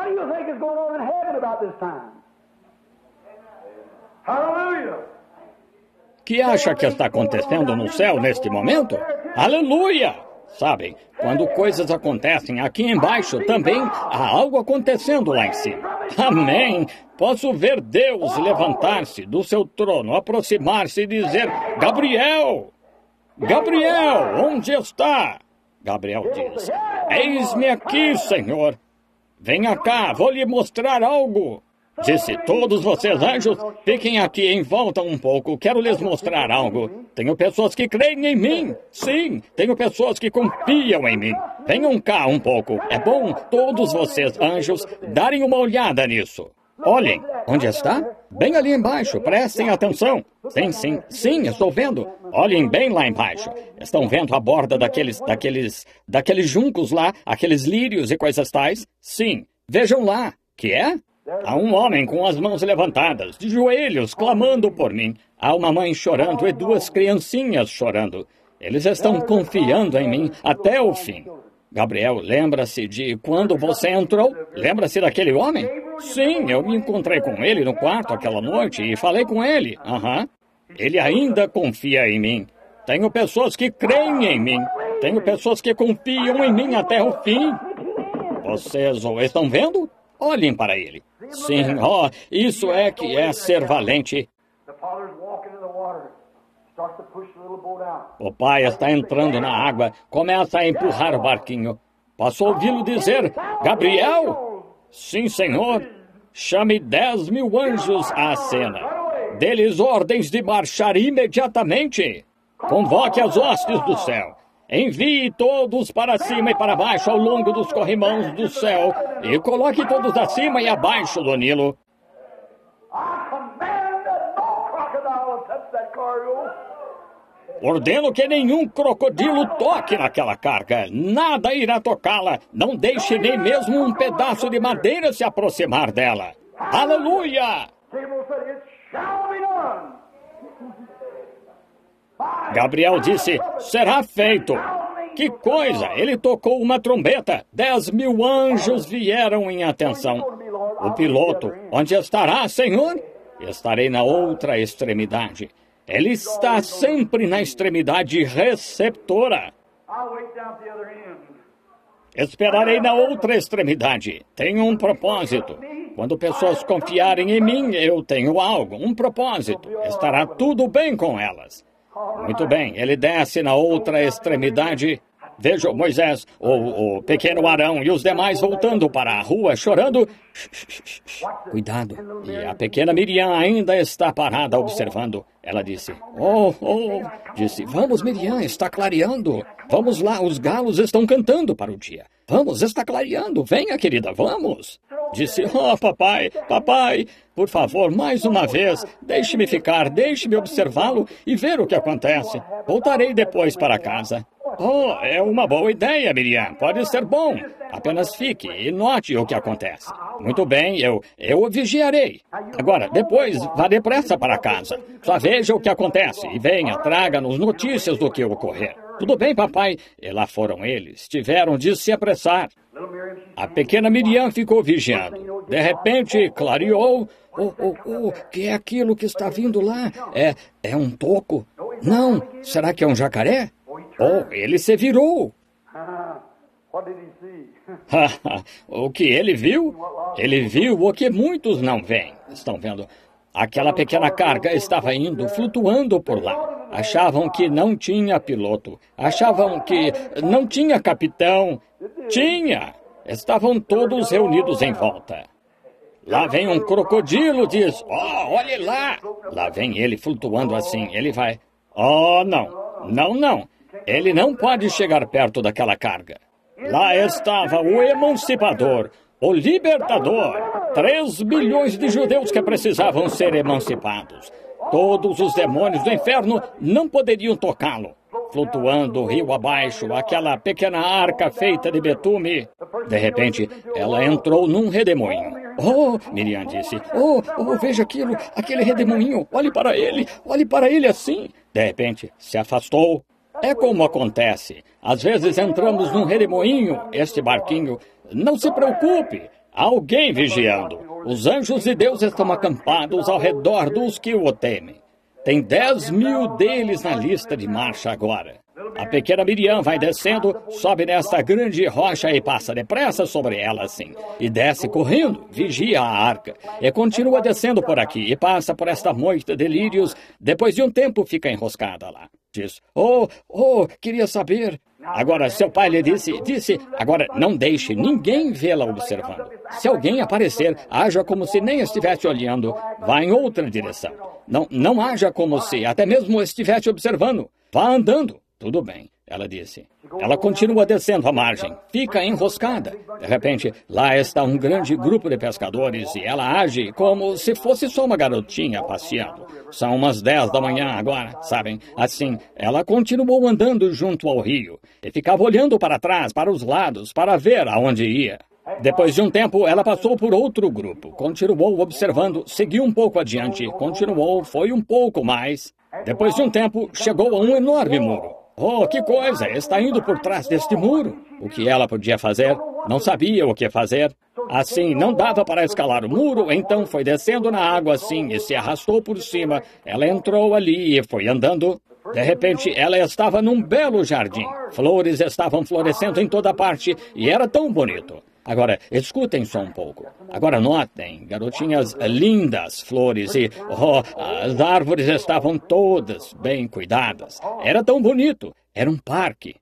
Que acha que está acontecendo no céu neste momento? Aleluia! Sabem, quando coisas acontecem aqui embaixo, também há algo acontecendo lá em cima. Amém! Posso ver Deus levantar-se do seu trono, aproximar-se e dizer, Gabriel! Gabriel, onde está? Gabriel diz, eis-me aqui, Senhor. Venha cá, vou lhe mostrar algo. Disse, todos vocês anjos, fiquem aqui em volta um pouco, quero lhes mostrar algo. Tenho pessoas que creem em mim. Sim, tenho pessoas que confiam em mim. Venham cá um pouco. É bom todos vocês, anjos, darem uma olhada nisso. Olhem, onde está? Bem ali embaixo, prestem atenção. Sim, sim, sim, estou vendo. Olhem bem lá embaixo. Estão vendo a borda daqueles, daqueles, daqueles juncos lá, aqueles lírios e coisas tais? Sim, vejam lá. Que é? Há um homem com as mãos levantadas, de joelhos, clamando por mim. Há uma mãe chorando e duas criancinhas chorando. Eles estão confiando em mim até o fim. Gabriel, lembra-se de quando você entrou? Lembra-se daquele homem? Sim, eu me encontrei com ele no quarto aquela noite e falei com ele. Aham. Ele ainda confia em mim. Tenho pessoas que creem em mim. Tenho pessoas que confiam em mim até o fim. Vocês o estão vendo? Olhem para ele. Sim, ó, oh, isso é que é ser valente. O pai está entrando na água, começa a empurrar o barquinho. Posso ouvi-lo dizer, Gabriel? Sim, senhor. Chame dez mil anjos à cena. Dê-lhes ordens de marchar imediatamente. Convoque as hostes do céu. Envie todos para cima e para baixo ao longo dos corrimãos do céu e coloque todos acima e abaixo do Nilo. Ordeno que nenhum crocodilo toque naquela carga. Nada irá tocá-la. Não deixe nem mesmo um pedaço de madeira se aproximar dela. Aleluia! Gabriel disse, será feito. Que coisa! Ele tocou uma trombeta. Dez mil anjos vieram em atenção. O piloto, onde estará, Senhor? Estarei na outra extremidade. Ele está sempre na extremidade receptora. Esperarei na outra extremidade. Tenho um propósito. Quando pessoas confiarem em mim, eu tenho algo, um propósito. Estará tudo bem com elas. Muito bem, ele desce na outra extremidade. Veja Moisés, o, o pequeno Arão e os demais voltando para a rua chorando. Cuidado. E a pequena Miriam ainda está parada observando. Ela disse, oh, oh, disse, vamos Miriam, está clareando. Vamos lá, os galos estão cantando para o dia. Vamos, está clareando, venha querida, vamos. Disse, oh papai, papai, por favor, mais uma vez, deixe-me ficar, deixe-me observá-lo e ver o que acontece. Voltarei depois para casa. Oh, é uma boa ideia, Miriam. Pode ser bom. Apenas fique e note o que acontece. Muito bem, eu, eu o vigiarei. Agora, depois, vá depressa para casa. Só veja o que acontece e venha, traga-nos notícias do que ocorrer. Tudo bem, papai? E lá foram eles. Tiveram de se apressar. A pequena Miriam ficou vigiando. De repente, clareou. Oh, oh, oh, que é aquilo que está vindo lá? É, é um toco? Não, será que é um jacaré? Oh, ele se virou. O que ele viu? Ele viu o que muitos não veem. Estão vendo? Aquela pequena carga estava indo, flutuando por lá. Achavam que não tinha piloto. Achavam que não tinha capitão. Tinha! Estavam todos reunidos em volta. Lá vem um crocodilo, diz, oh, olhe lá. Lá vem ele flutuando assim, ele vai, oh, não, não, não. Ele não pode chegar perto daquela carga. Lá estava o emancipador, o libertador. Três bilhões de judeus que precisavam ser emancipados. Todos os demônios do inferno não poderiam tocá-lo. Flutuando rio abaixo, aquela pequena arca feita de betume. De repente, ela entrou num redemoinho. Oh, Miriam disse, oh, oh, veja aquilo, aquele redemoinho, olhe para ele, olhe para ele assim. De repente, se afastou. É como acontece. Às vezes entramos num redemoinho, este barquinho. Não se preocupe, há alguém vigiando. Os anjos de Deus estão acampados ao redor dos que o temem. Tem dez mil deles na lista de marcha agora. A pequena Miriam vai descendo, sobe nesta grande rocha e passa depressa sobre ela assim. E desce correndo, vigia a arca. E continua descendo por aqui e passa por esta moita de lírios. Depois de um tempo fica enroscada lá. Diz, oh, oh, queria saber. Agora, seu pai lhe disse, disse, agora não deixe ninguém vê-la observando. Se alguém aparecer, haja como se nem estivesse olhando. Vá em outra direção. Não, não haja como se até mesmo estivesse observando. Vá andando. Tudo bem, ela disse. Ela continua descendo a margem. Fica enroscada. De repente, lá está um grande grupo de pescadores e ela age como se fosse só uma garotinha passeando. São umas dez da manhã agora, sabem? Assim, ela continuou andando junto ao rio e ficava olhando para trás, para os lados, para ver aonde ia. Depois de um tempo, ela passou por outro grupo. Continuou observando, seguiu um pouco adiante, continuou, foi um pouco mais. Depois de um tempo, chegou a um enorme muro. Oh, que coisa! Está indo por trás deste muro. O que ela podia fazer? Não sabia o que fazer. Assim, não dava para escalar o muro, então foi descendo na água assim e se arrastou por cima. Ela entrou ali e foi andando. De repente, ela estava num belo jardim. Flores estavam florescendo em toda parte e era tão bonito. Agora, escutem só um pouco. Agora notem, garotinhas lindas, flores e, oh, as árvores estavam todas bem cuidadas. Era tão bonito. Era um parque.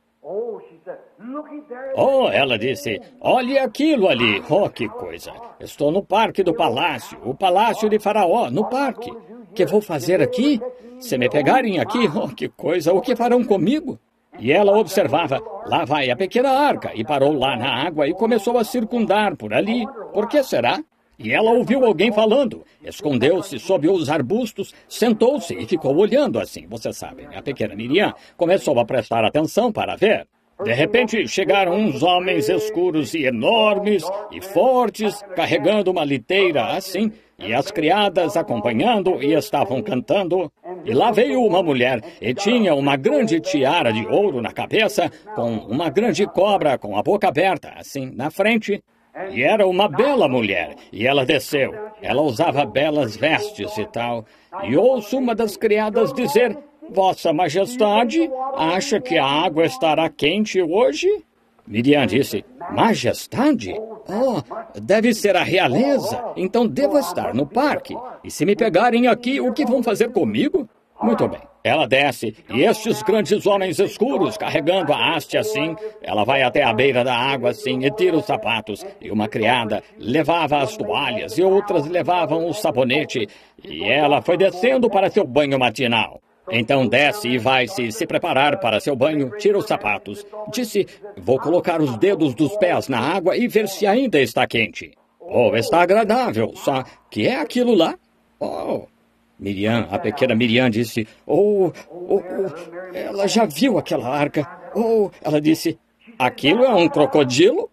Oh, ela disse, olhe aquilo ali. Oh, que coisa. Estou no parque do palácio, o palácio de Faraó, no parque. O que vou fazer aqui? Se me pegarem aqui, oh, que coisa, o que farão comigo? E ela observava, lá vai a pequena arca, e parou lá na água e começou a circundar por ali. Por que será? E ela ouviu alguém falando, escondeu-se sob os arbustos, sentou-se e ficou olhando assim. Você sabe, a pequena Miriam começou a prestar atenção para ver. De repente, chegaram uns homens escuros e enormes e fortes, carregando uma liteira assim, e as criadas acompanhando e estavam cantando. E lá veio uma mulher e tinha uma grande tiara de ouro na cabeça, com uma grande cobra com a boca aberta, assim, na frente. E era uma bela mulher, e ela desceu. Ela usava belas vestes e tal. E ouço uma das criadas dizer, Vossa Majestade, acha que a água estará quente hoje? Miriam disse, Majestade? Oh, deve ser a realeza, então devo estar no parque. E se me pegarem aqui, o que vão fazer comigo? Muito bem. Ela desce, e estes grandes homens escuros, carregando a haste assim, ela vai até a beira da água assim e tira os sapatos. E uma criada levava as toalhas, e outras levavam o sabonete. E ela foi descendo para seu banho matinal. Então desce e vai se, se preparar para seu banho, tira os sapatos. Disse, vou colocar os dedos dos pés na água e ver se ainda está quente. Oh, está agradável, só que é aquilo lá? Oh, Miriam, a pequena Miriam disse, oh, oh, oh, ela já viu aquela arca. Oh, ela disse, aquilo é um crocodilo?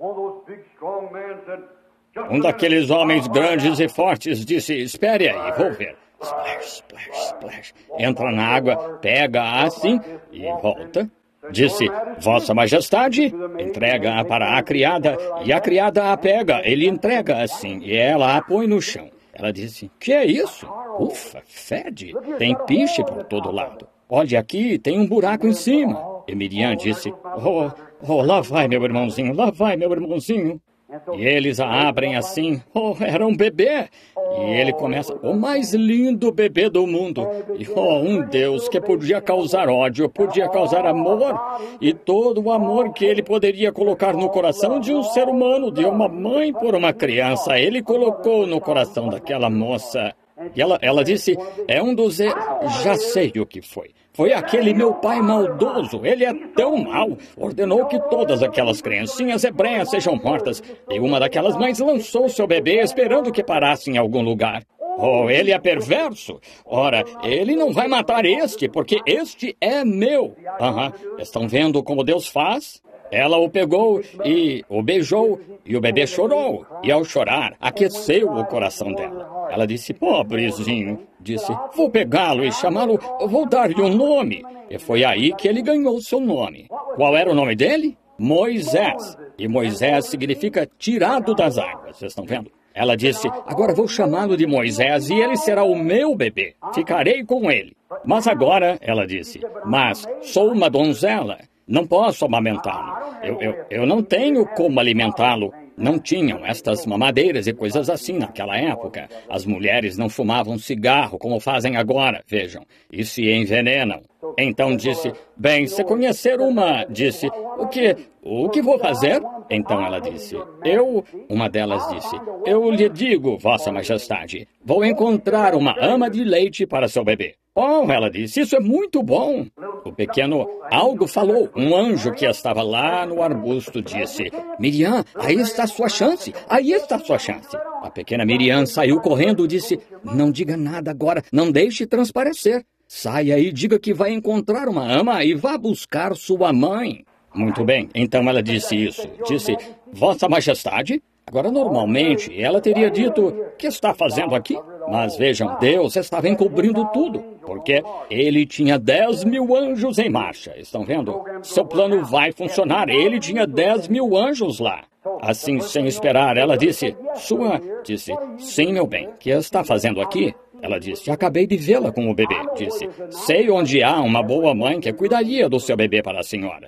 Um daqueles homens grandes e fortes disse, espere aí, vou ver. Splash, splash, splash. Entra na água, pega assim e volta. Disse, Vossa Majestade, entrega-a para a criada, e a criada a pega, ele entrega assim, e ela a põe no chão. Ela disse, que é isso? Ufa, fede, tem piche por todo lado. Olha aqui, tem um buraco em cima. E Miriam disse, oh, oh, lá vai meu irmãozinho, lá vai meu irmãozinho. E eles a abrem assim, oh, era um bebê. E ele começa, o mais lindo bebê do mundo. E, oh, um Deus que podia causar ódio, podia causar amor. E todo o amor que ele poderia colocar no coração de um ser humano, de uma mãe por uma criança, ele colocou no coração daquela moça. E ela, ela disse, é um dos... E... Já sei o que foi. Foi aquele meu pai maldoso. Ele é tão mau. Ordenou que todas aquelas criancinhas hebreias sejam mortas. E uma daquelas mães lançou seu bebê esperando que parasse em algum lugar. Oh, ele é perverso. Ora, ele não vai matar este, porque este é meu. Aham. Estão vendo como Deus faz? Ela o pegou e o beijou, e o bebê chorou. E ao chorar, aqueceu o coração dela. Ela disse, pobrezinho. Disse, vou pegá-lo e chamá-lo, vou dar-lhe um nome. E foi aí que ele ganhou seu nome. Qual era o nome dele? Moisés. E Moisés significa tirado das águas. Vocês estão vendo? Ela disse, agora vou chamá-lo de Moisés e ele será o meu bebê. Ficarei com ele. Mas agora, ela disse, mas sou uma donzela. Não posso amamentá-lo. Eu, eu, eu não tenho como alimentá-lo. Não tinham estas mamadeiras e coisas assim naquela época. As mulheres não fumavam cigarro como fazem agora, vejam, e se envenenam. Então disse, bem, se conhecer uma, disse, o que, o que vou fazer? Então ela disse, eu, uma delas disse, eu lhe digo, Vossa Majestade, vou encontrar uma ama de leite para seu bebê. Oh, ela disse, isso é muito bom. O pequeno algo falou, um anjo que estava lá no arbusto disse, Miriam, aí está a sua chance, aí está a sua chance. A pequena Miriam saiu correndo e disse, não diga nada agora, não deixe transparecer. Saia e diga que vai encontrar uma ama e vá buscar sua mãe. Muito bem, então ela disse isso. Disse, Vossa Majestade? Agora, normalmente, ela teria dito, o que está fazendo aqui? Mas vejam, Deus estava encobrindo tudo, porque ele tinha dez mil anjos em marcha. Estão vendo? Seu plano vai funcionar. Ele tinha dez mil anjos lá. Assim, sem esperar, ela disse, sua... Disse, sim, meu bem, o que está fazendo aqui? Ela disse, acabei de vê-la com o bebê. Disse, sei onde há uma boa mãe que cuidaria do seu bebê para a senhora.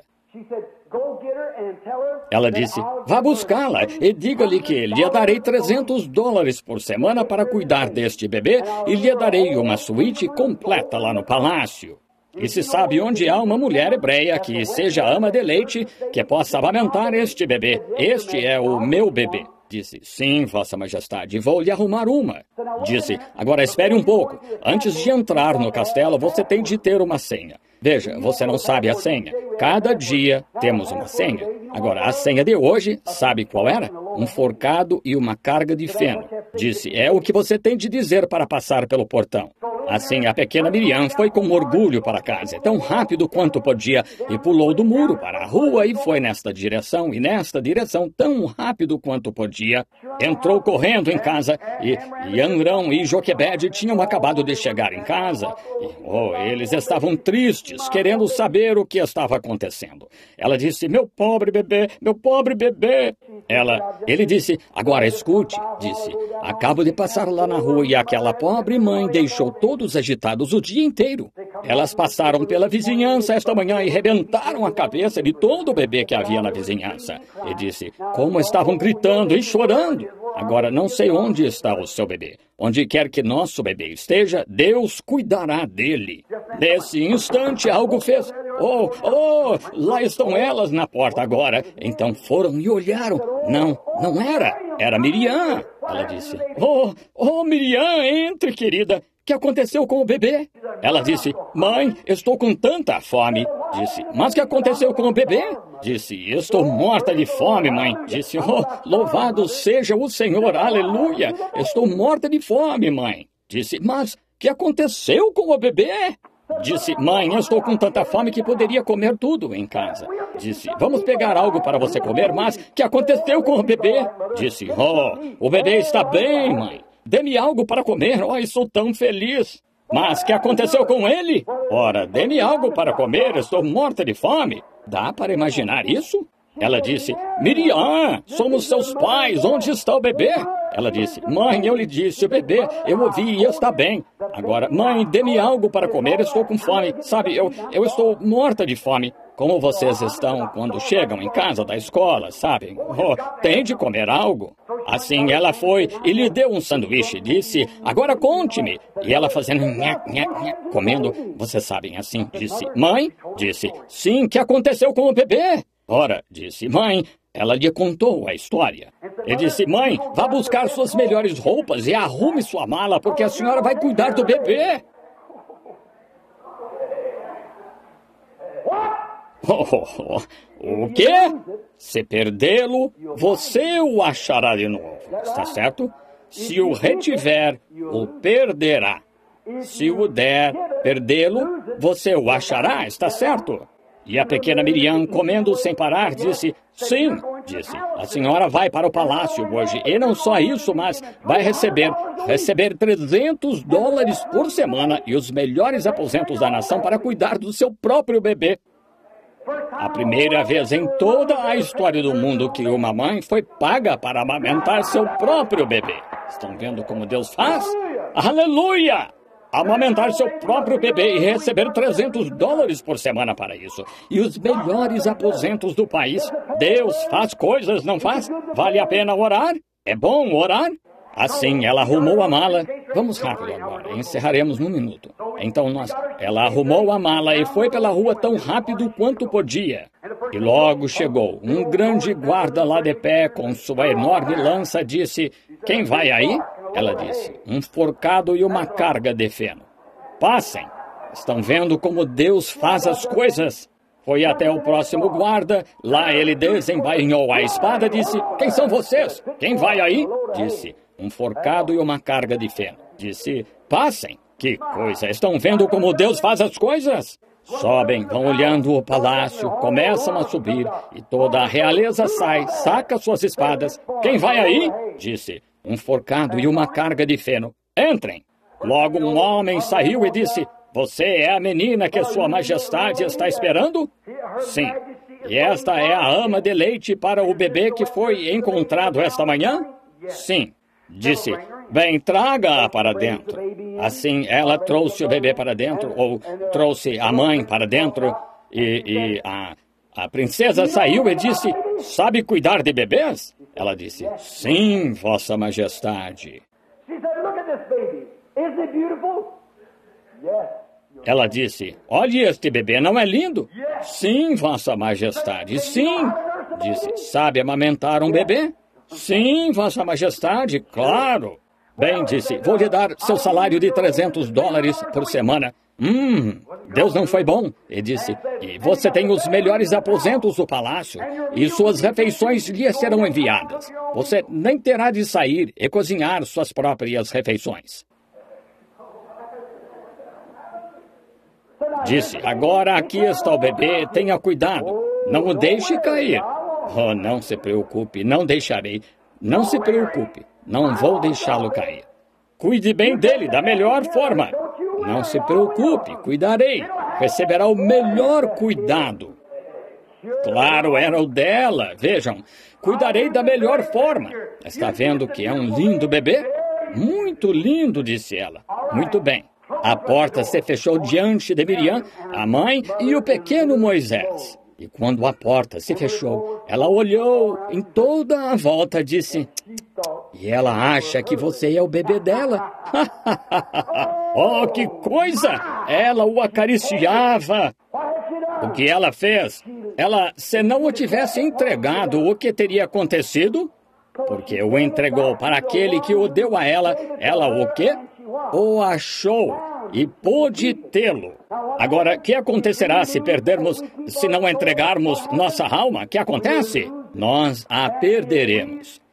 Ela disse, vá buscá-la e diga-lhe que lhe darei trezentos dólares por semana para cuidar deste bebê e lhe darei uma suíte completa lá no palácio. E se sabe onde há uma mulher hebreia que seja ama de leite, que possa amamentar este bebê. Este é o meu bebê. Disse, sim, Vossa Majestade, vou lhe arrumar uma. Disse, agora espere um pouco. Antes de entrar no castelo, você tem de ter uma senha. Veja, você não sabe a senha. Cada dia temos uma senha. Agora, a senha de hoje, sabe qual era? Um forcado e uma carga de feno. Disse, é o que você tem de dizer para passar pelo portão. Assim, a pequena Miriam foi com orgulho para casa, tão rápido quanto podia, e pulou do muro para a rua e foi nesta direção, e nesta direção, tão rápido quanto podia. Entrou correndo em casa, e, e Amrão e Joquebede tinham acabado de chegar em casa. E, oh, eles estavam tristes, querendo saber o que estava acontecendo. Ela disse, meu pobre bebê, meu pobre bebê. Ela, ele disse, agora escute, disse, acabo de passar lá na rua e aquela pobre mãe deixou todos agitados o dia inteiro. Elas passaram pela vizinhança esta manhã e rebentaram a cabeça de todo o bebê que havia na vizinhança. E disse, como estavam gritando e chorando. Agora, não sei onde está o seu bebê. Onde quer que nosso bebê esteja, Deus cuidará dele. Nesse instante, algo fez. Oh, oh, lá estão elas na porta agora. Então foram e olharam. Não, não era. Era Miriam. Ela disse, oh, oh, Miriam, entre, querida. O que aconteceu com o bebê? Ela disse, mãe, estou com tanta fome. Disse, mas o que aconteceu com o bebê? Disse, estou morta de fome, mãe. Disse, oh, louvado seja o Senhor, aleluia. Estou morta de fome, mãe. Disse, mas o que aconteceu com o bebê? Disse, mãe, eu estou com tanta fome que poderia comer tudo em casa. Disse, vamos pegar algo para você comer, mas o que aconteceu com o bebê? Disse, oh, o bebê está bem, mãe. Dê-me algo para comer, oh, estou tão feliz. Mas o que aconteceu com ele? Ora, dê-me algo para comer, estou morta de fome. Dá para imaginar isso? Ela disse, Miriam, somos seus pais, onde está o bebê? Ela disse, mãe, eu lhe disse, o bebê, eu ouvi e está bem. Agora, mãe, dê-me algo para comer, estou com fome. Sabe, eu, eu estou morta de fome. Como vocês estão quando chegam em casa da escola, sabem? Oh, tem de comer algo. Assim ela foi e lhe deu um sanduíche e disse, agora conte-me. E ela fazendo nha, nha, nha, comendo, vocês sabem assim, disse, mãe? Disse, sim, o que aconteceu com o bebê? Ora, disse, mãe, ela lhe contou a história. Ele disse, mãe, vá buscar suas melhores roupas e arrume sua mala, porque a senhora vai cuidar do bebê. Oh, oh, oh. O quê? Se perdê-lo, você o achará de novo, está certo? Se o retiver, o perderá. Se o der, perdê-lo, você o achará, está certo? E a pequena Miriam, comendo sem parar, disse, sim, disse, a senhora vai para o palácio hoje, e não só isso, mas vai receber, receber trezentos dólares por semana e os melhores aposentos da nação para cuidar do seu próprio bebê. A primeira vez em toda a história do mundo que uma mãe foi paga para amamentar seu próprio bebê. Estão vendo como Deus faz? Aleluia! Amamentar seu próprio bebê e receber trezentos dólares por semana para isso. E os melhores aposentos do país. Deus faz coisas, não faz? Vale a pena orar? É bom orar? Assim, ela arrumou a mala. Vamos rápido agora, encerraremos num minuto. Então, nós, ela arrumou a mala e foi pela rua tão rápido quanto podia. E logo chegou. Um grande guarda lá de pé, com sua enorme lança, disse, quem vai aí? Ela disse, um forcado e uma carga de feno. Passem. Estão vendo como Deus faz as coisas? Foi até o próximo guarda. Lá ele desembainhou a espada e disse, quem são vocês? Quem vai aí? Disse, um forcado e uma carga de feno. Disse, passem. Que coisa, estão vendo como Deus faz as coisas? Sobem, vão olhando o palácio, começam a subir, e toda a realeza sai, saca suas espadas. Quem vai aí? Disse, um forcado e uma carga de feno. Entrem. Logo um homem saiu e disse, você é a menina que sua majestade está esperando? Sim. E esta é a ama de leite para o bebê que foi encontrado esta manhã? Sim. Disse, bem, traga-a para dentro. Assim, ela trouxe o bebê para dentro, ou trouxe a mãe para dentro, e, e a, a princesa saiu e disse, sabe cuidar de bebês? Ela disse, sim, vossa majestade. Ela disse, olhe este bebê, não é lindo? Sim, vossa majestade, sim. Disse, sabe amamentar um bebê? Sim, vossa majestade, claro. Bem, disse, vou lhe dar seu salário de trezentos dólares por semana. Hum, Deus não foi bom. E disse, e você tem os melhores aposentos do palácio, e suas refeições lhe serão enviadas. Você nem terá de sair e cozinhar suas próprias refeições. Disse, agora aqui está o bebê, tenha cuidado. Não o deixe cair. Oh, não se preocupe, não deixarei. Não se preocupe, não vou deixá-lo cair. Cuide bem dele da melhor forma. Não se preocupe, cuidarei. Receberá o melhor cuidado. Claro, era o dela. Vejam, cuidarei da melhor forma. Está vendo que é um lindo bebê? Muito lindo, disse ela. Muito bem. A porta se fechou diante de Miriam, a mãe e o pequeno Moisés. E quando a porta se fechou, ela olhou em toda a volta e disse, e ela acha que você é o bebê dela. Oh, que coisa! Ela o acariciava. O que ela fez? Ela, se não o tivesse entregado, o que teria acontecido? Porque o entregou para aquele que o deu a ela, ela o quê? O achou e pôde tê-lo. Agora, o que acontecerá se perdermos, se não entregarmos nossa alma? O que acontece? Nós a perderemos.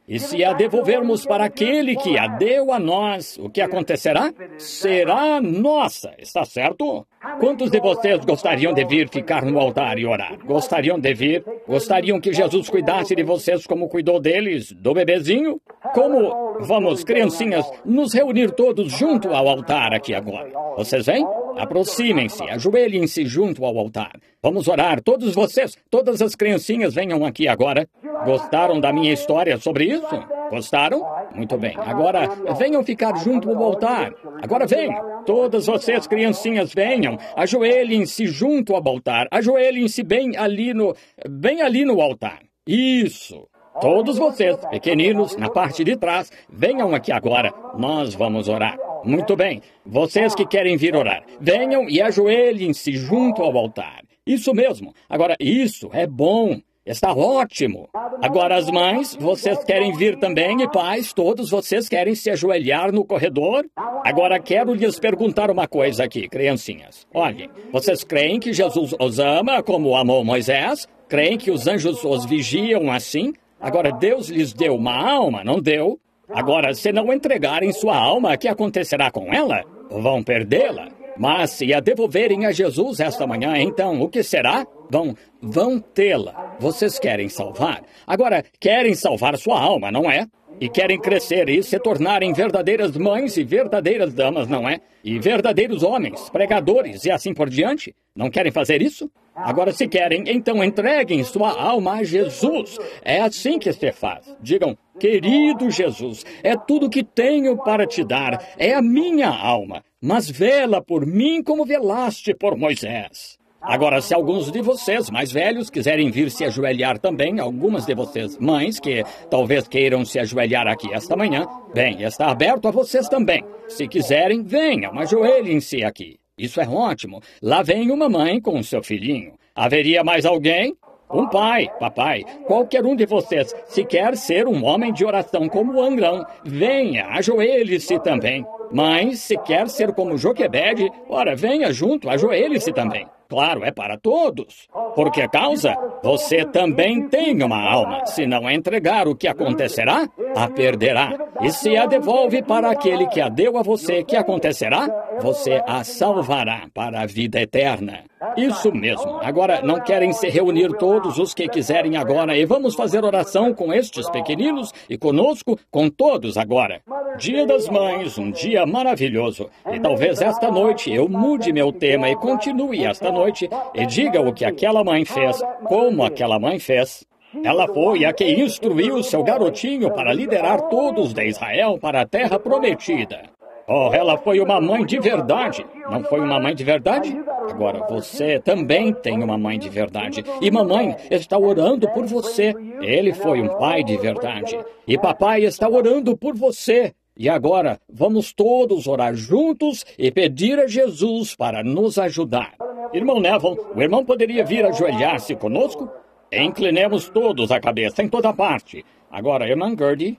E se a devolvermos para aquele que a deu a nós, o que acontecerá? Será nossa, está certo? Quantos de vocês gostariam de vir ficar no altar e orar? Gostariam de vir? Gostariam que Jesus cuidasse de vocês como cuidou deles, do bebezinho? Como, vamos, criancinhas, nos reunir todos junto ao altar aqui agora? Vocês vêm? Aproximem-se, ajoelhem-se junto ao altar. Vamos orar, todos vocês, todas as criancinhas venham aqui agora. Gostaram da minha história sobre isso? Gostaram? Muito bem. Agora, venham ficar junto ao altar. Agora venham. Todas vocês, criancinhas, venham. Ajoelhem-se junto ao altar. Ajoelhem-se bem ali no... bem ali no altar. Isso. Todos vocês, pequeninos, na parte de trás, venham aqui agora. Nós vamos orar. Muito bem. Vocês que querem vir orar, venham e ajoelhem-se junto ao altar. Isso mesmo. Agora, isso é bom. Está ótimo. Agora, as mães, vocês querem vir também, e pais, todos vocês querem se ajoelhar no corredor? Agora, quero lhes perguntar uma coisa aqui, criancinhas. Olhem, vocês creem que Jesus os ama como amou Moisés? Creem que os anjos os vigiam assim? Agora, Deus lhes deu uma alma, não deu? Agora, se não entregarem sua alma, o que acontecerá com ela? Vão perdê-la. Mas se a devolverem a Jesus esta manhã, então, o que será? Vão, vão tê-la. Vocês querem salvar? Agora, querem salvar sua alma, não é? E querem crescer e se tornarem verdadeiras mães e verdadeiras damas, não é? E verdadeiros homens, pregadores e assim por diante? Não querem fazer isso? Agora, se querem, então entreguem sua alma a Jesus. É assim que se faz. Digam, querido Jesus, é tudo que tenho para te dar. É a minha alma. Mas vela por mim como velaste por Moisés. Agora, se alguns de vocês mais velhos quiserem vir se ajoelhar também, algumas de vocês mães que talvez queiram se ajoelhar aqui esta manhã, bem, está aberto a vocês também. Se quiserem, venham, ajoelhem-se aqui. Isso é ótimo. Lá vem uma mãe com o seu filhinho. Haveria mais alguém? Um pai, papai, qualquer um de vocês, se quer ser um homem de oração como o Angrão, venha, ajoelhe-se também. Mas, se quer ser como Joquebede, ora, venha junto, ajoelhe-se também. Claro, é para todos. Por que causa? Você também tem uma alma. Se não entregar, o que acontecerá? A perderá. E se a devolve para aquele que a deu a você, o que acontecerá? Você a salvará para a vida eterna. Isso mesmo. Agora, não querem se reunir todos os que quiserem agora e vamos fazer oração com estes pequeninos e conosco, com todos agora. Dia das Mães, um dia maravilhoso. E talvez esta noite eu mude meu tema e continue esta noite e diga o que aquela mãe fez, como aquela mãe fez. Ela foi a que instruiu seu garotinho para liderar todos de Israel para a terra prometida. Oh, ela foi uma mãe de verdade. Não foi uma mãe de verdade? Agora, você também tem uma mãe de verdade. E mamãe está orando por você. Ele foi um pai de verdade. E papai está orando por você. E agora, vamos todos orar juntos e pedir a Jesus para nos ajudar. Irmão Neville, o irmão poderia vir ajoelhar-se conosco? Inclinemos todos a cabeça em toda parte. Agora, irmã Gertie.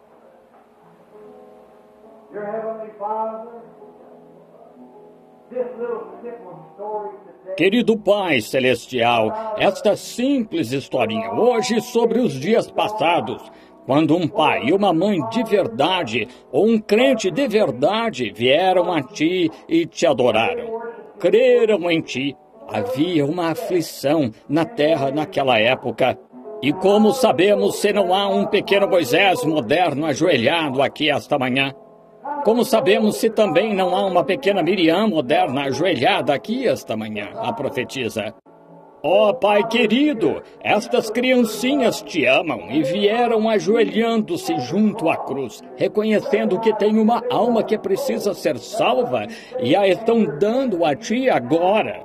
Querido Pai Celestial, esta simples historinha hoje sobre os dias passados, quando um pai e uma mãe de verdade, ou um crente de verdade, vieram a Ti e Te adoraram. Creram em Ti. Havia uma aflição na terra naquela época. E como sabemos se não há um pequeno Moisés moderno ajoelhado aqui esta manhã? Como sabemos se também não há uma pequena Miriam moderna ajoelhada aqui esta manhã, a profetisa? Ó Pai querido, estas criancinhas Te amam e vieram ajoelhando-se junto à cruz, reconhecendo que tem uma alma que precisa ser salva e a estão dando a Ti agora.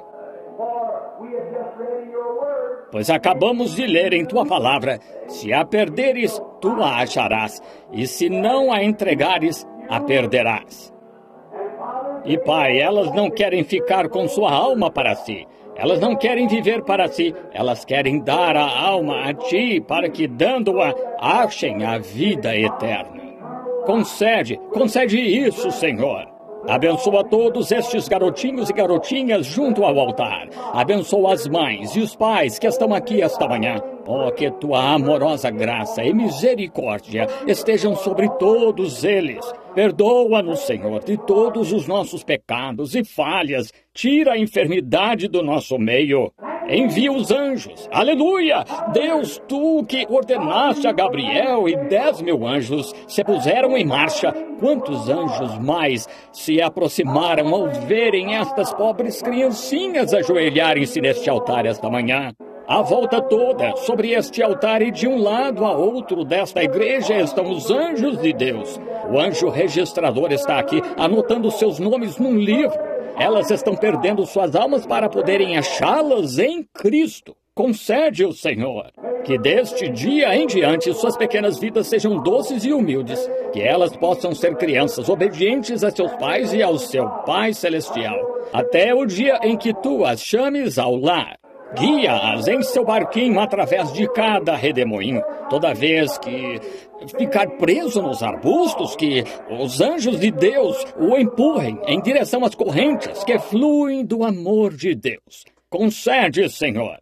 Pois acabamos de ler em Tua palavra, se a perderes, Tu a acharás, e se não a entregares, a perderás. E Pai, elas não querem ficar com sua alma para si. Elas não querem viver para si. Elas querem dar a alma a Ti para que, dando-a, achem a vida eterna. Concede, concede isso, Senhor. Abençoa todos estes garotinhos e garotinhas junto ao altar. Abençoa as mães e os pais que estão aqui esta manhã. Oh, que tua amorosa graça e misericórdia estejam sobre todos eles. Perdoa-nos, Senhor, de todos os nossos pecados e falhas. Tira a enfermidade do nosso meio. Envia os anjos. Aleluia! Deus, tu que ordenaste a Gabriel e dez mil anjos se puseram em marcha. Quantos anjos mais se aproximaram ao verem estas pobres criancinhas ajoelharem-se neste altar esta manhã? A volta toda sobre este altar e de um lado a outro desta igreja estão os anjos de Deus. O anjo registrador está aqui anotando seus nomes num livro. Elas estão perdendo suas almas para poderem achá-las em Cristo. Concede-o, Senhor, que deste dia em diante suas pequenas vidas sejam doces e humildes, que elas possam ser crianças obedientes a seus pais e ao seu Pai Celestial, até o dia em que tu as chames ao lar. Guia-as em seu barquinho através de cada redemoinho. Toda vez que ficar preso nos arbustos, que os anjos de Deus o empurrem em direção às correntes que fluem do amor de Deus. Concede, Senhor.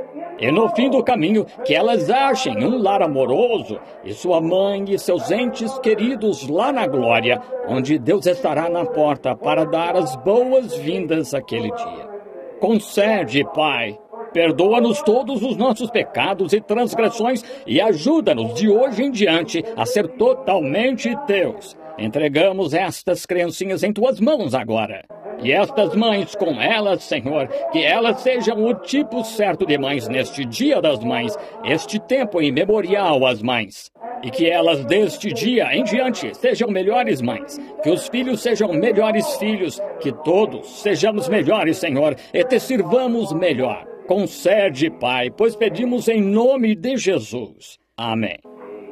E no fim do caminho, que elas achem um lar amoroso e sua mãe e seus entes queridos lá na glória, onde Deus estará na porta para dar as boas-vindas àquele dia. Concede, Pai. Perdoa-nos todos os nossos pecados e transgressões e ajuda-nos de hoje em diante a ser totalmente teus. Entregamos estas criancinhas em tuas mãos agora. E estas mães com elas, Senhor, que elas sejam o tipo certo de mães neste Dia das Mães, este tempo em memorial às mães. E que elas deste dia em diante sejam melhores mães, que os filhos sejam melhores filhos, que todos sejamos melhores, Senhor, e te sirvamos melhor. Concede, Pai, pois pedimos em nome de Jesus. Amém.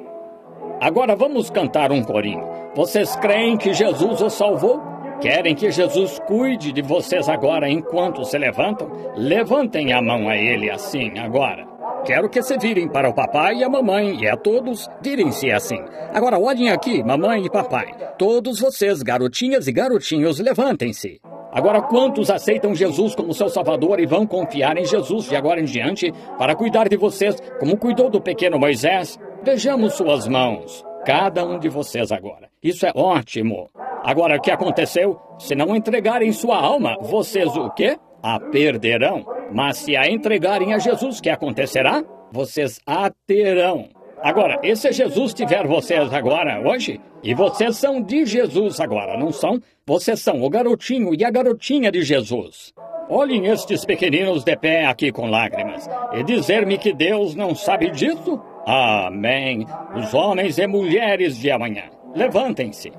Agora vamos cantar um corinho. Vocês creem que Jesus os salvou? Querem que Jesus cuide de vocês agora enquanto se levantam? Levantem a mão a Ele assim agora. Quero que se virem para o papai e a mamãe, e a todos, virem-se assim. Agora olhem aqui, mamãe e papai. Todos vocês, garotinhas e garotinhos, levantem-se. Agora, quantos aceitam Jesus como seu Salvador e vão confiar em Jesus de agora em diante para cuidar de vocês, como cuidou do pequeno Moisés? Vejamos suas mãos, cada um de vocês agora. Isso é ótimo. Agora, o que aconteceu? Se não entregarem sua alma, vocês o quê? A perderão. Mas se a entregarem a Jesus, o que acontecerá? Vocês a terão. Agora, e se Jesus tiver vocês agora, hoje? E vocês são de Jesus agora, não são? Vocês são o garotinho e a garotinha de Jesus. Olhem estes pequeninos de pé aqui com lágrimas. E dizer-me que Deus não sabe disso? Amém. Os homens e mulheres de amanhã. Levantem-se.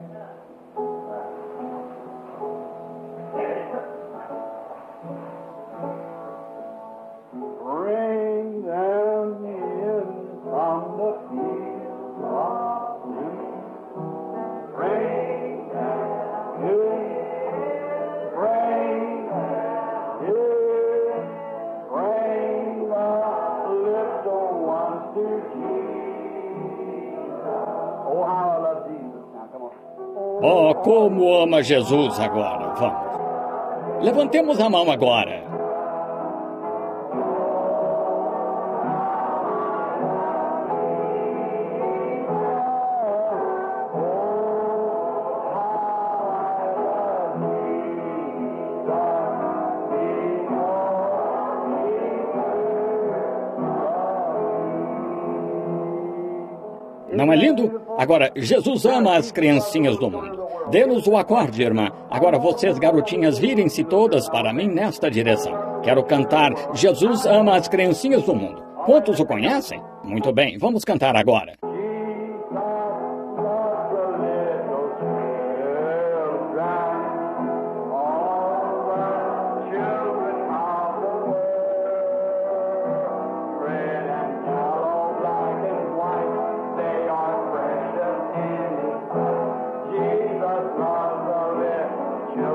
Oh, como ama Jesus agora. Vamos. Levantemos a mão agora. Não é lindo? Agora, Jesus ama as criancinhas do mundo. Dê-nos o acorde, irmã. Agora vocês, garotinhas, virem-se todas para mim nesta direção. Quero cantar Jesus ama as criancinhas do mundo. Quantos o conhecem? Muito bem, vamos cantar agora.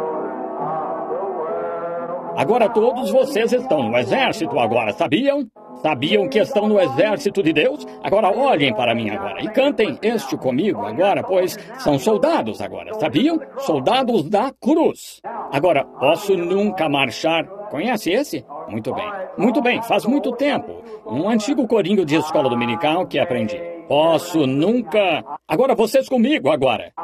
Agora todos vocês estão no exército agora, sabiam? Sabiam que estão no exército de Deus? Agora olhem para mim agora e cantem este comigo agora, pois são soldados agora, sabiam? Soldados da cruz. Agora, posso nunca marchar. Conhece esse? Muito bem. Muito bem, faz muito tempo. Um antigo corinho de escola dominical que aprendi. Posso nunca... Agora vocês comigo agora.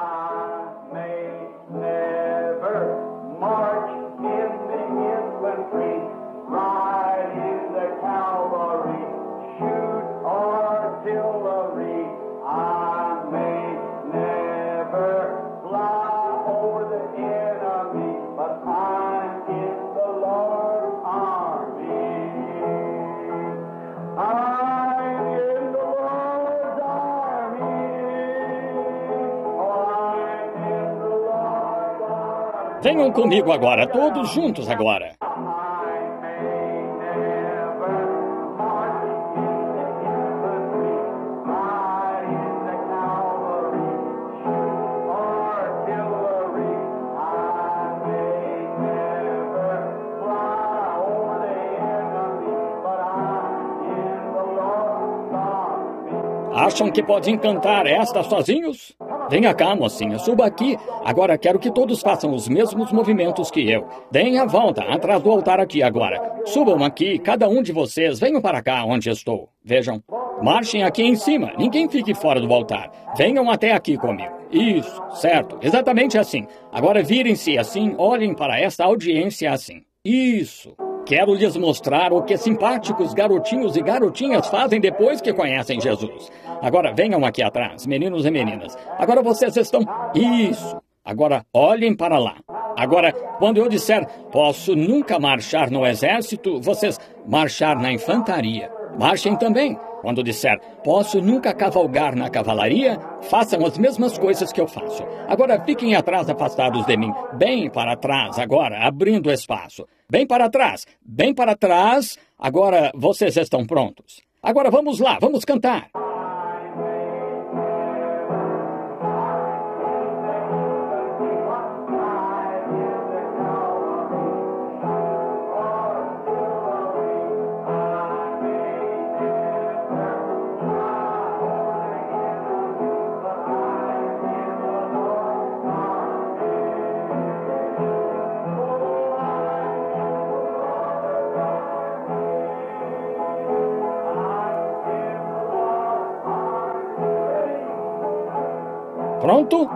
Venham comigo agora, todos juntos agora. Acham que podem cantar esta sozinhos? Venha cá, mocinha, suba aqui. Agora quero que todos façam os mesmos movimentos que eu. Deem a volta, atrás do altar aqui agora. Subam aqui, cada um de vocês, venham para cá onde estou. Vejam, marchem aqui em cima, ninguém fique fora do altar. Venham até aqui comigo. Isso, certo, exatamente assim. Agora virem-se assim, olhem para esta audiência assim. Isso. Quero lhes mostrar o que simpáticos garotinhos e garotinhas fazem depois que conhecem Jesus. Agora venham aqui atrás, meninos e meninas. Agora vocês estão... Isso. Agora olhem para lá. Agora, quando eu disser, posso nunca marchar no exército, vocês marchar na infantaria. Marchem também. Quando disser, posso nunca cavalgar na cavalaria, façam as mesmas coisas que eu faço. Agora fiquem atrás, afastados de mim. Bem para trás, agora, abrindo espaço. Bem para trás, bem para trás. Agora vocês estão prontos. Agora vamos lá, vamos cantar. Pronto?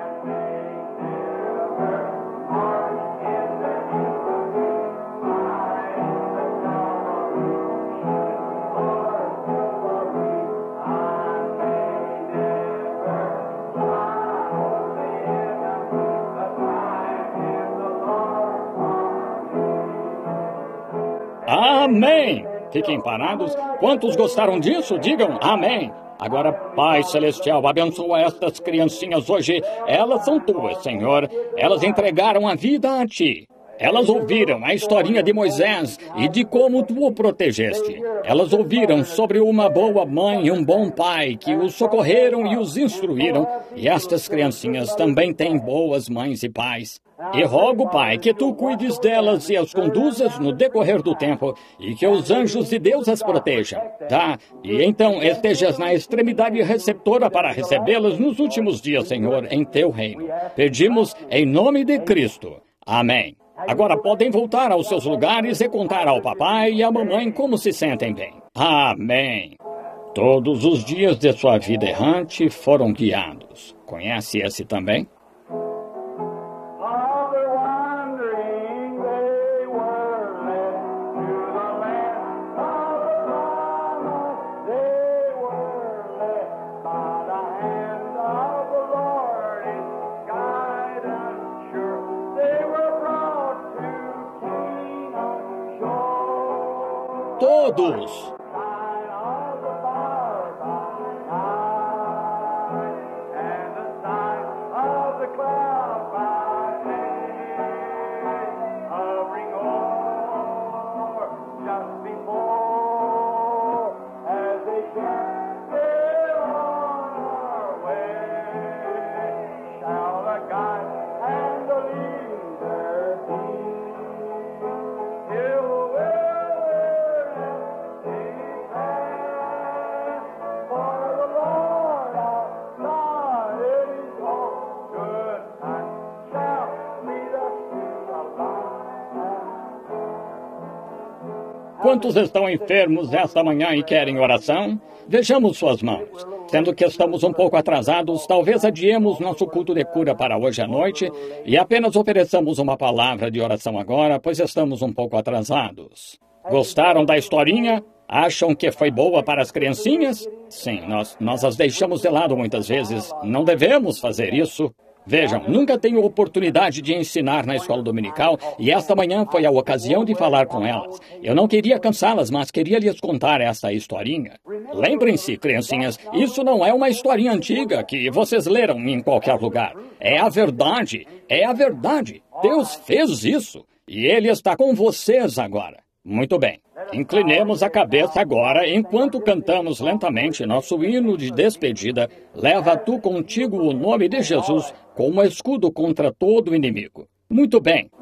Amém! Fiquem parados. Quantos gostaram disso? Digam amém. Agora, Pai Celestial, abençoa estas criancinhas hoje. Elas são tuas, Senhor. Elas entregaram a vida a Ti. Elas ouviram a historinha de Moisés e de como Tu o protegeste. Elas ouviram sobre uma boa mãe e um bom pai que os socorreram e os instruíram. E estas criancinhas também têm boas mães e pais. E rogo, Pai, que Tu cuides delas e as conduzas no decorrer do tempo e que os anjos de Deus as protejam, tá? E então estejas na extremidade receptora para recebê-las nos últimos dias, Senhor, em Teu reino. Pedimos em nome de Cristo. Amém. Agora podem voltar aos seus lugares e contar ao papai e à mamãe como se sentem bem. Amém. Todos os dias de sua vida errante foram guiados. Conhece esse também? Todos. Quantos estão enfermos esta manhã e querem oração? Vejamos suas mãos. Sendo que estamos um pouco atrasados, talvez adiemos nosso culto de cura para hoje à noite e apenas ofereçamos uma palavra de oração agora, pois estamos um pouco atrasados. Gostaram da historinha? Acham que foi boa para as criancinhas? Sim, nós, nós as deixamos de lado muitas vezes. Não devemos fazer isso. Vejam, nunca tenho oportunidade de ensinar na escola dominical e esta manhã foi a ocasião de falar com elas. Eu não queria cansá-las, mas queria lhes contar essa historinha. Lembrem-se, criancinhas, isso não é uma historinha antiga que vocês leram em qualquer lugar. É a verdade, é a verdade. Deus fez isso e Ele está com vocês agora. Muito bem. Inclinemos a cabeça agora enquanto cantamos lentamente nosso hino de despedida. Leva tu contigo o nome de Jesus como escudo contra todo inimigo. Muito bem.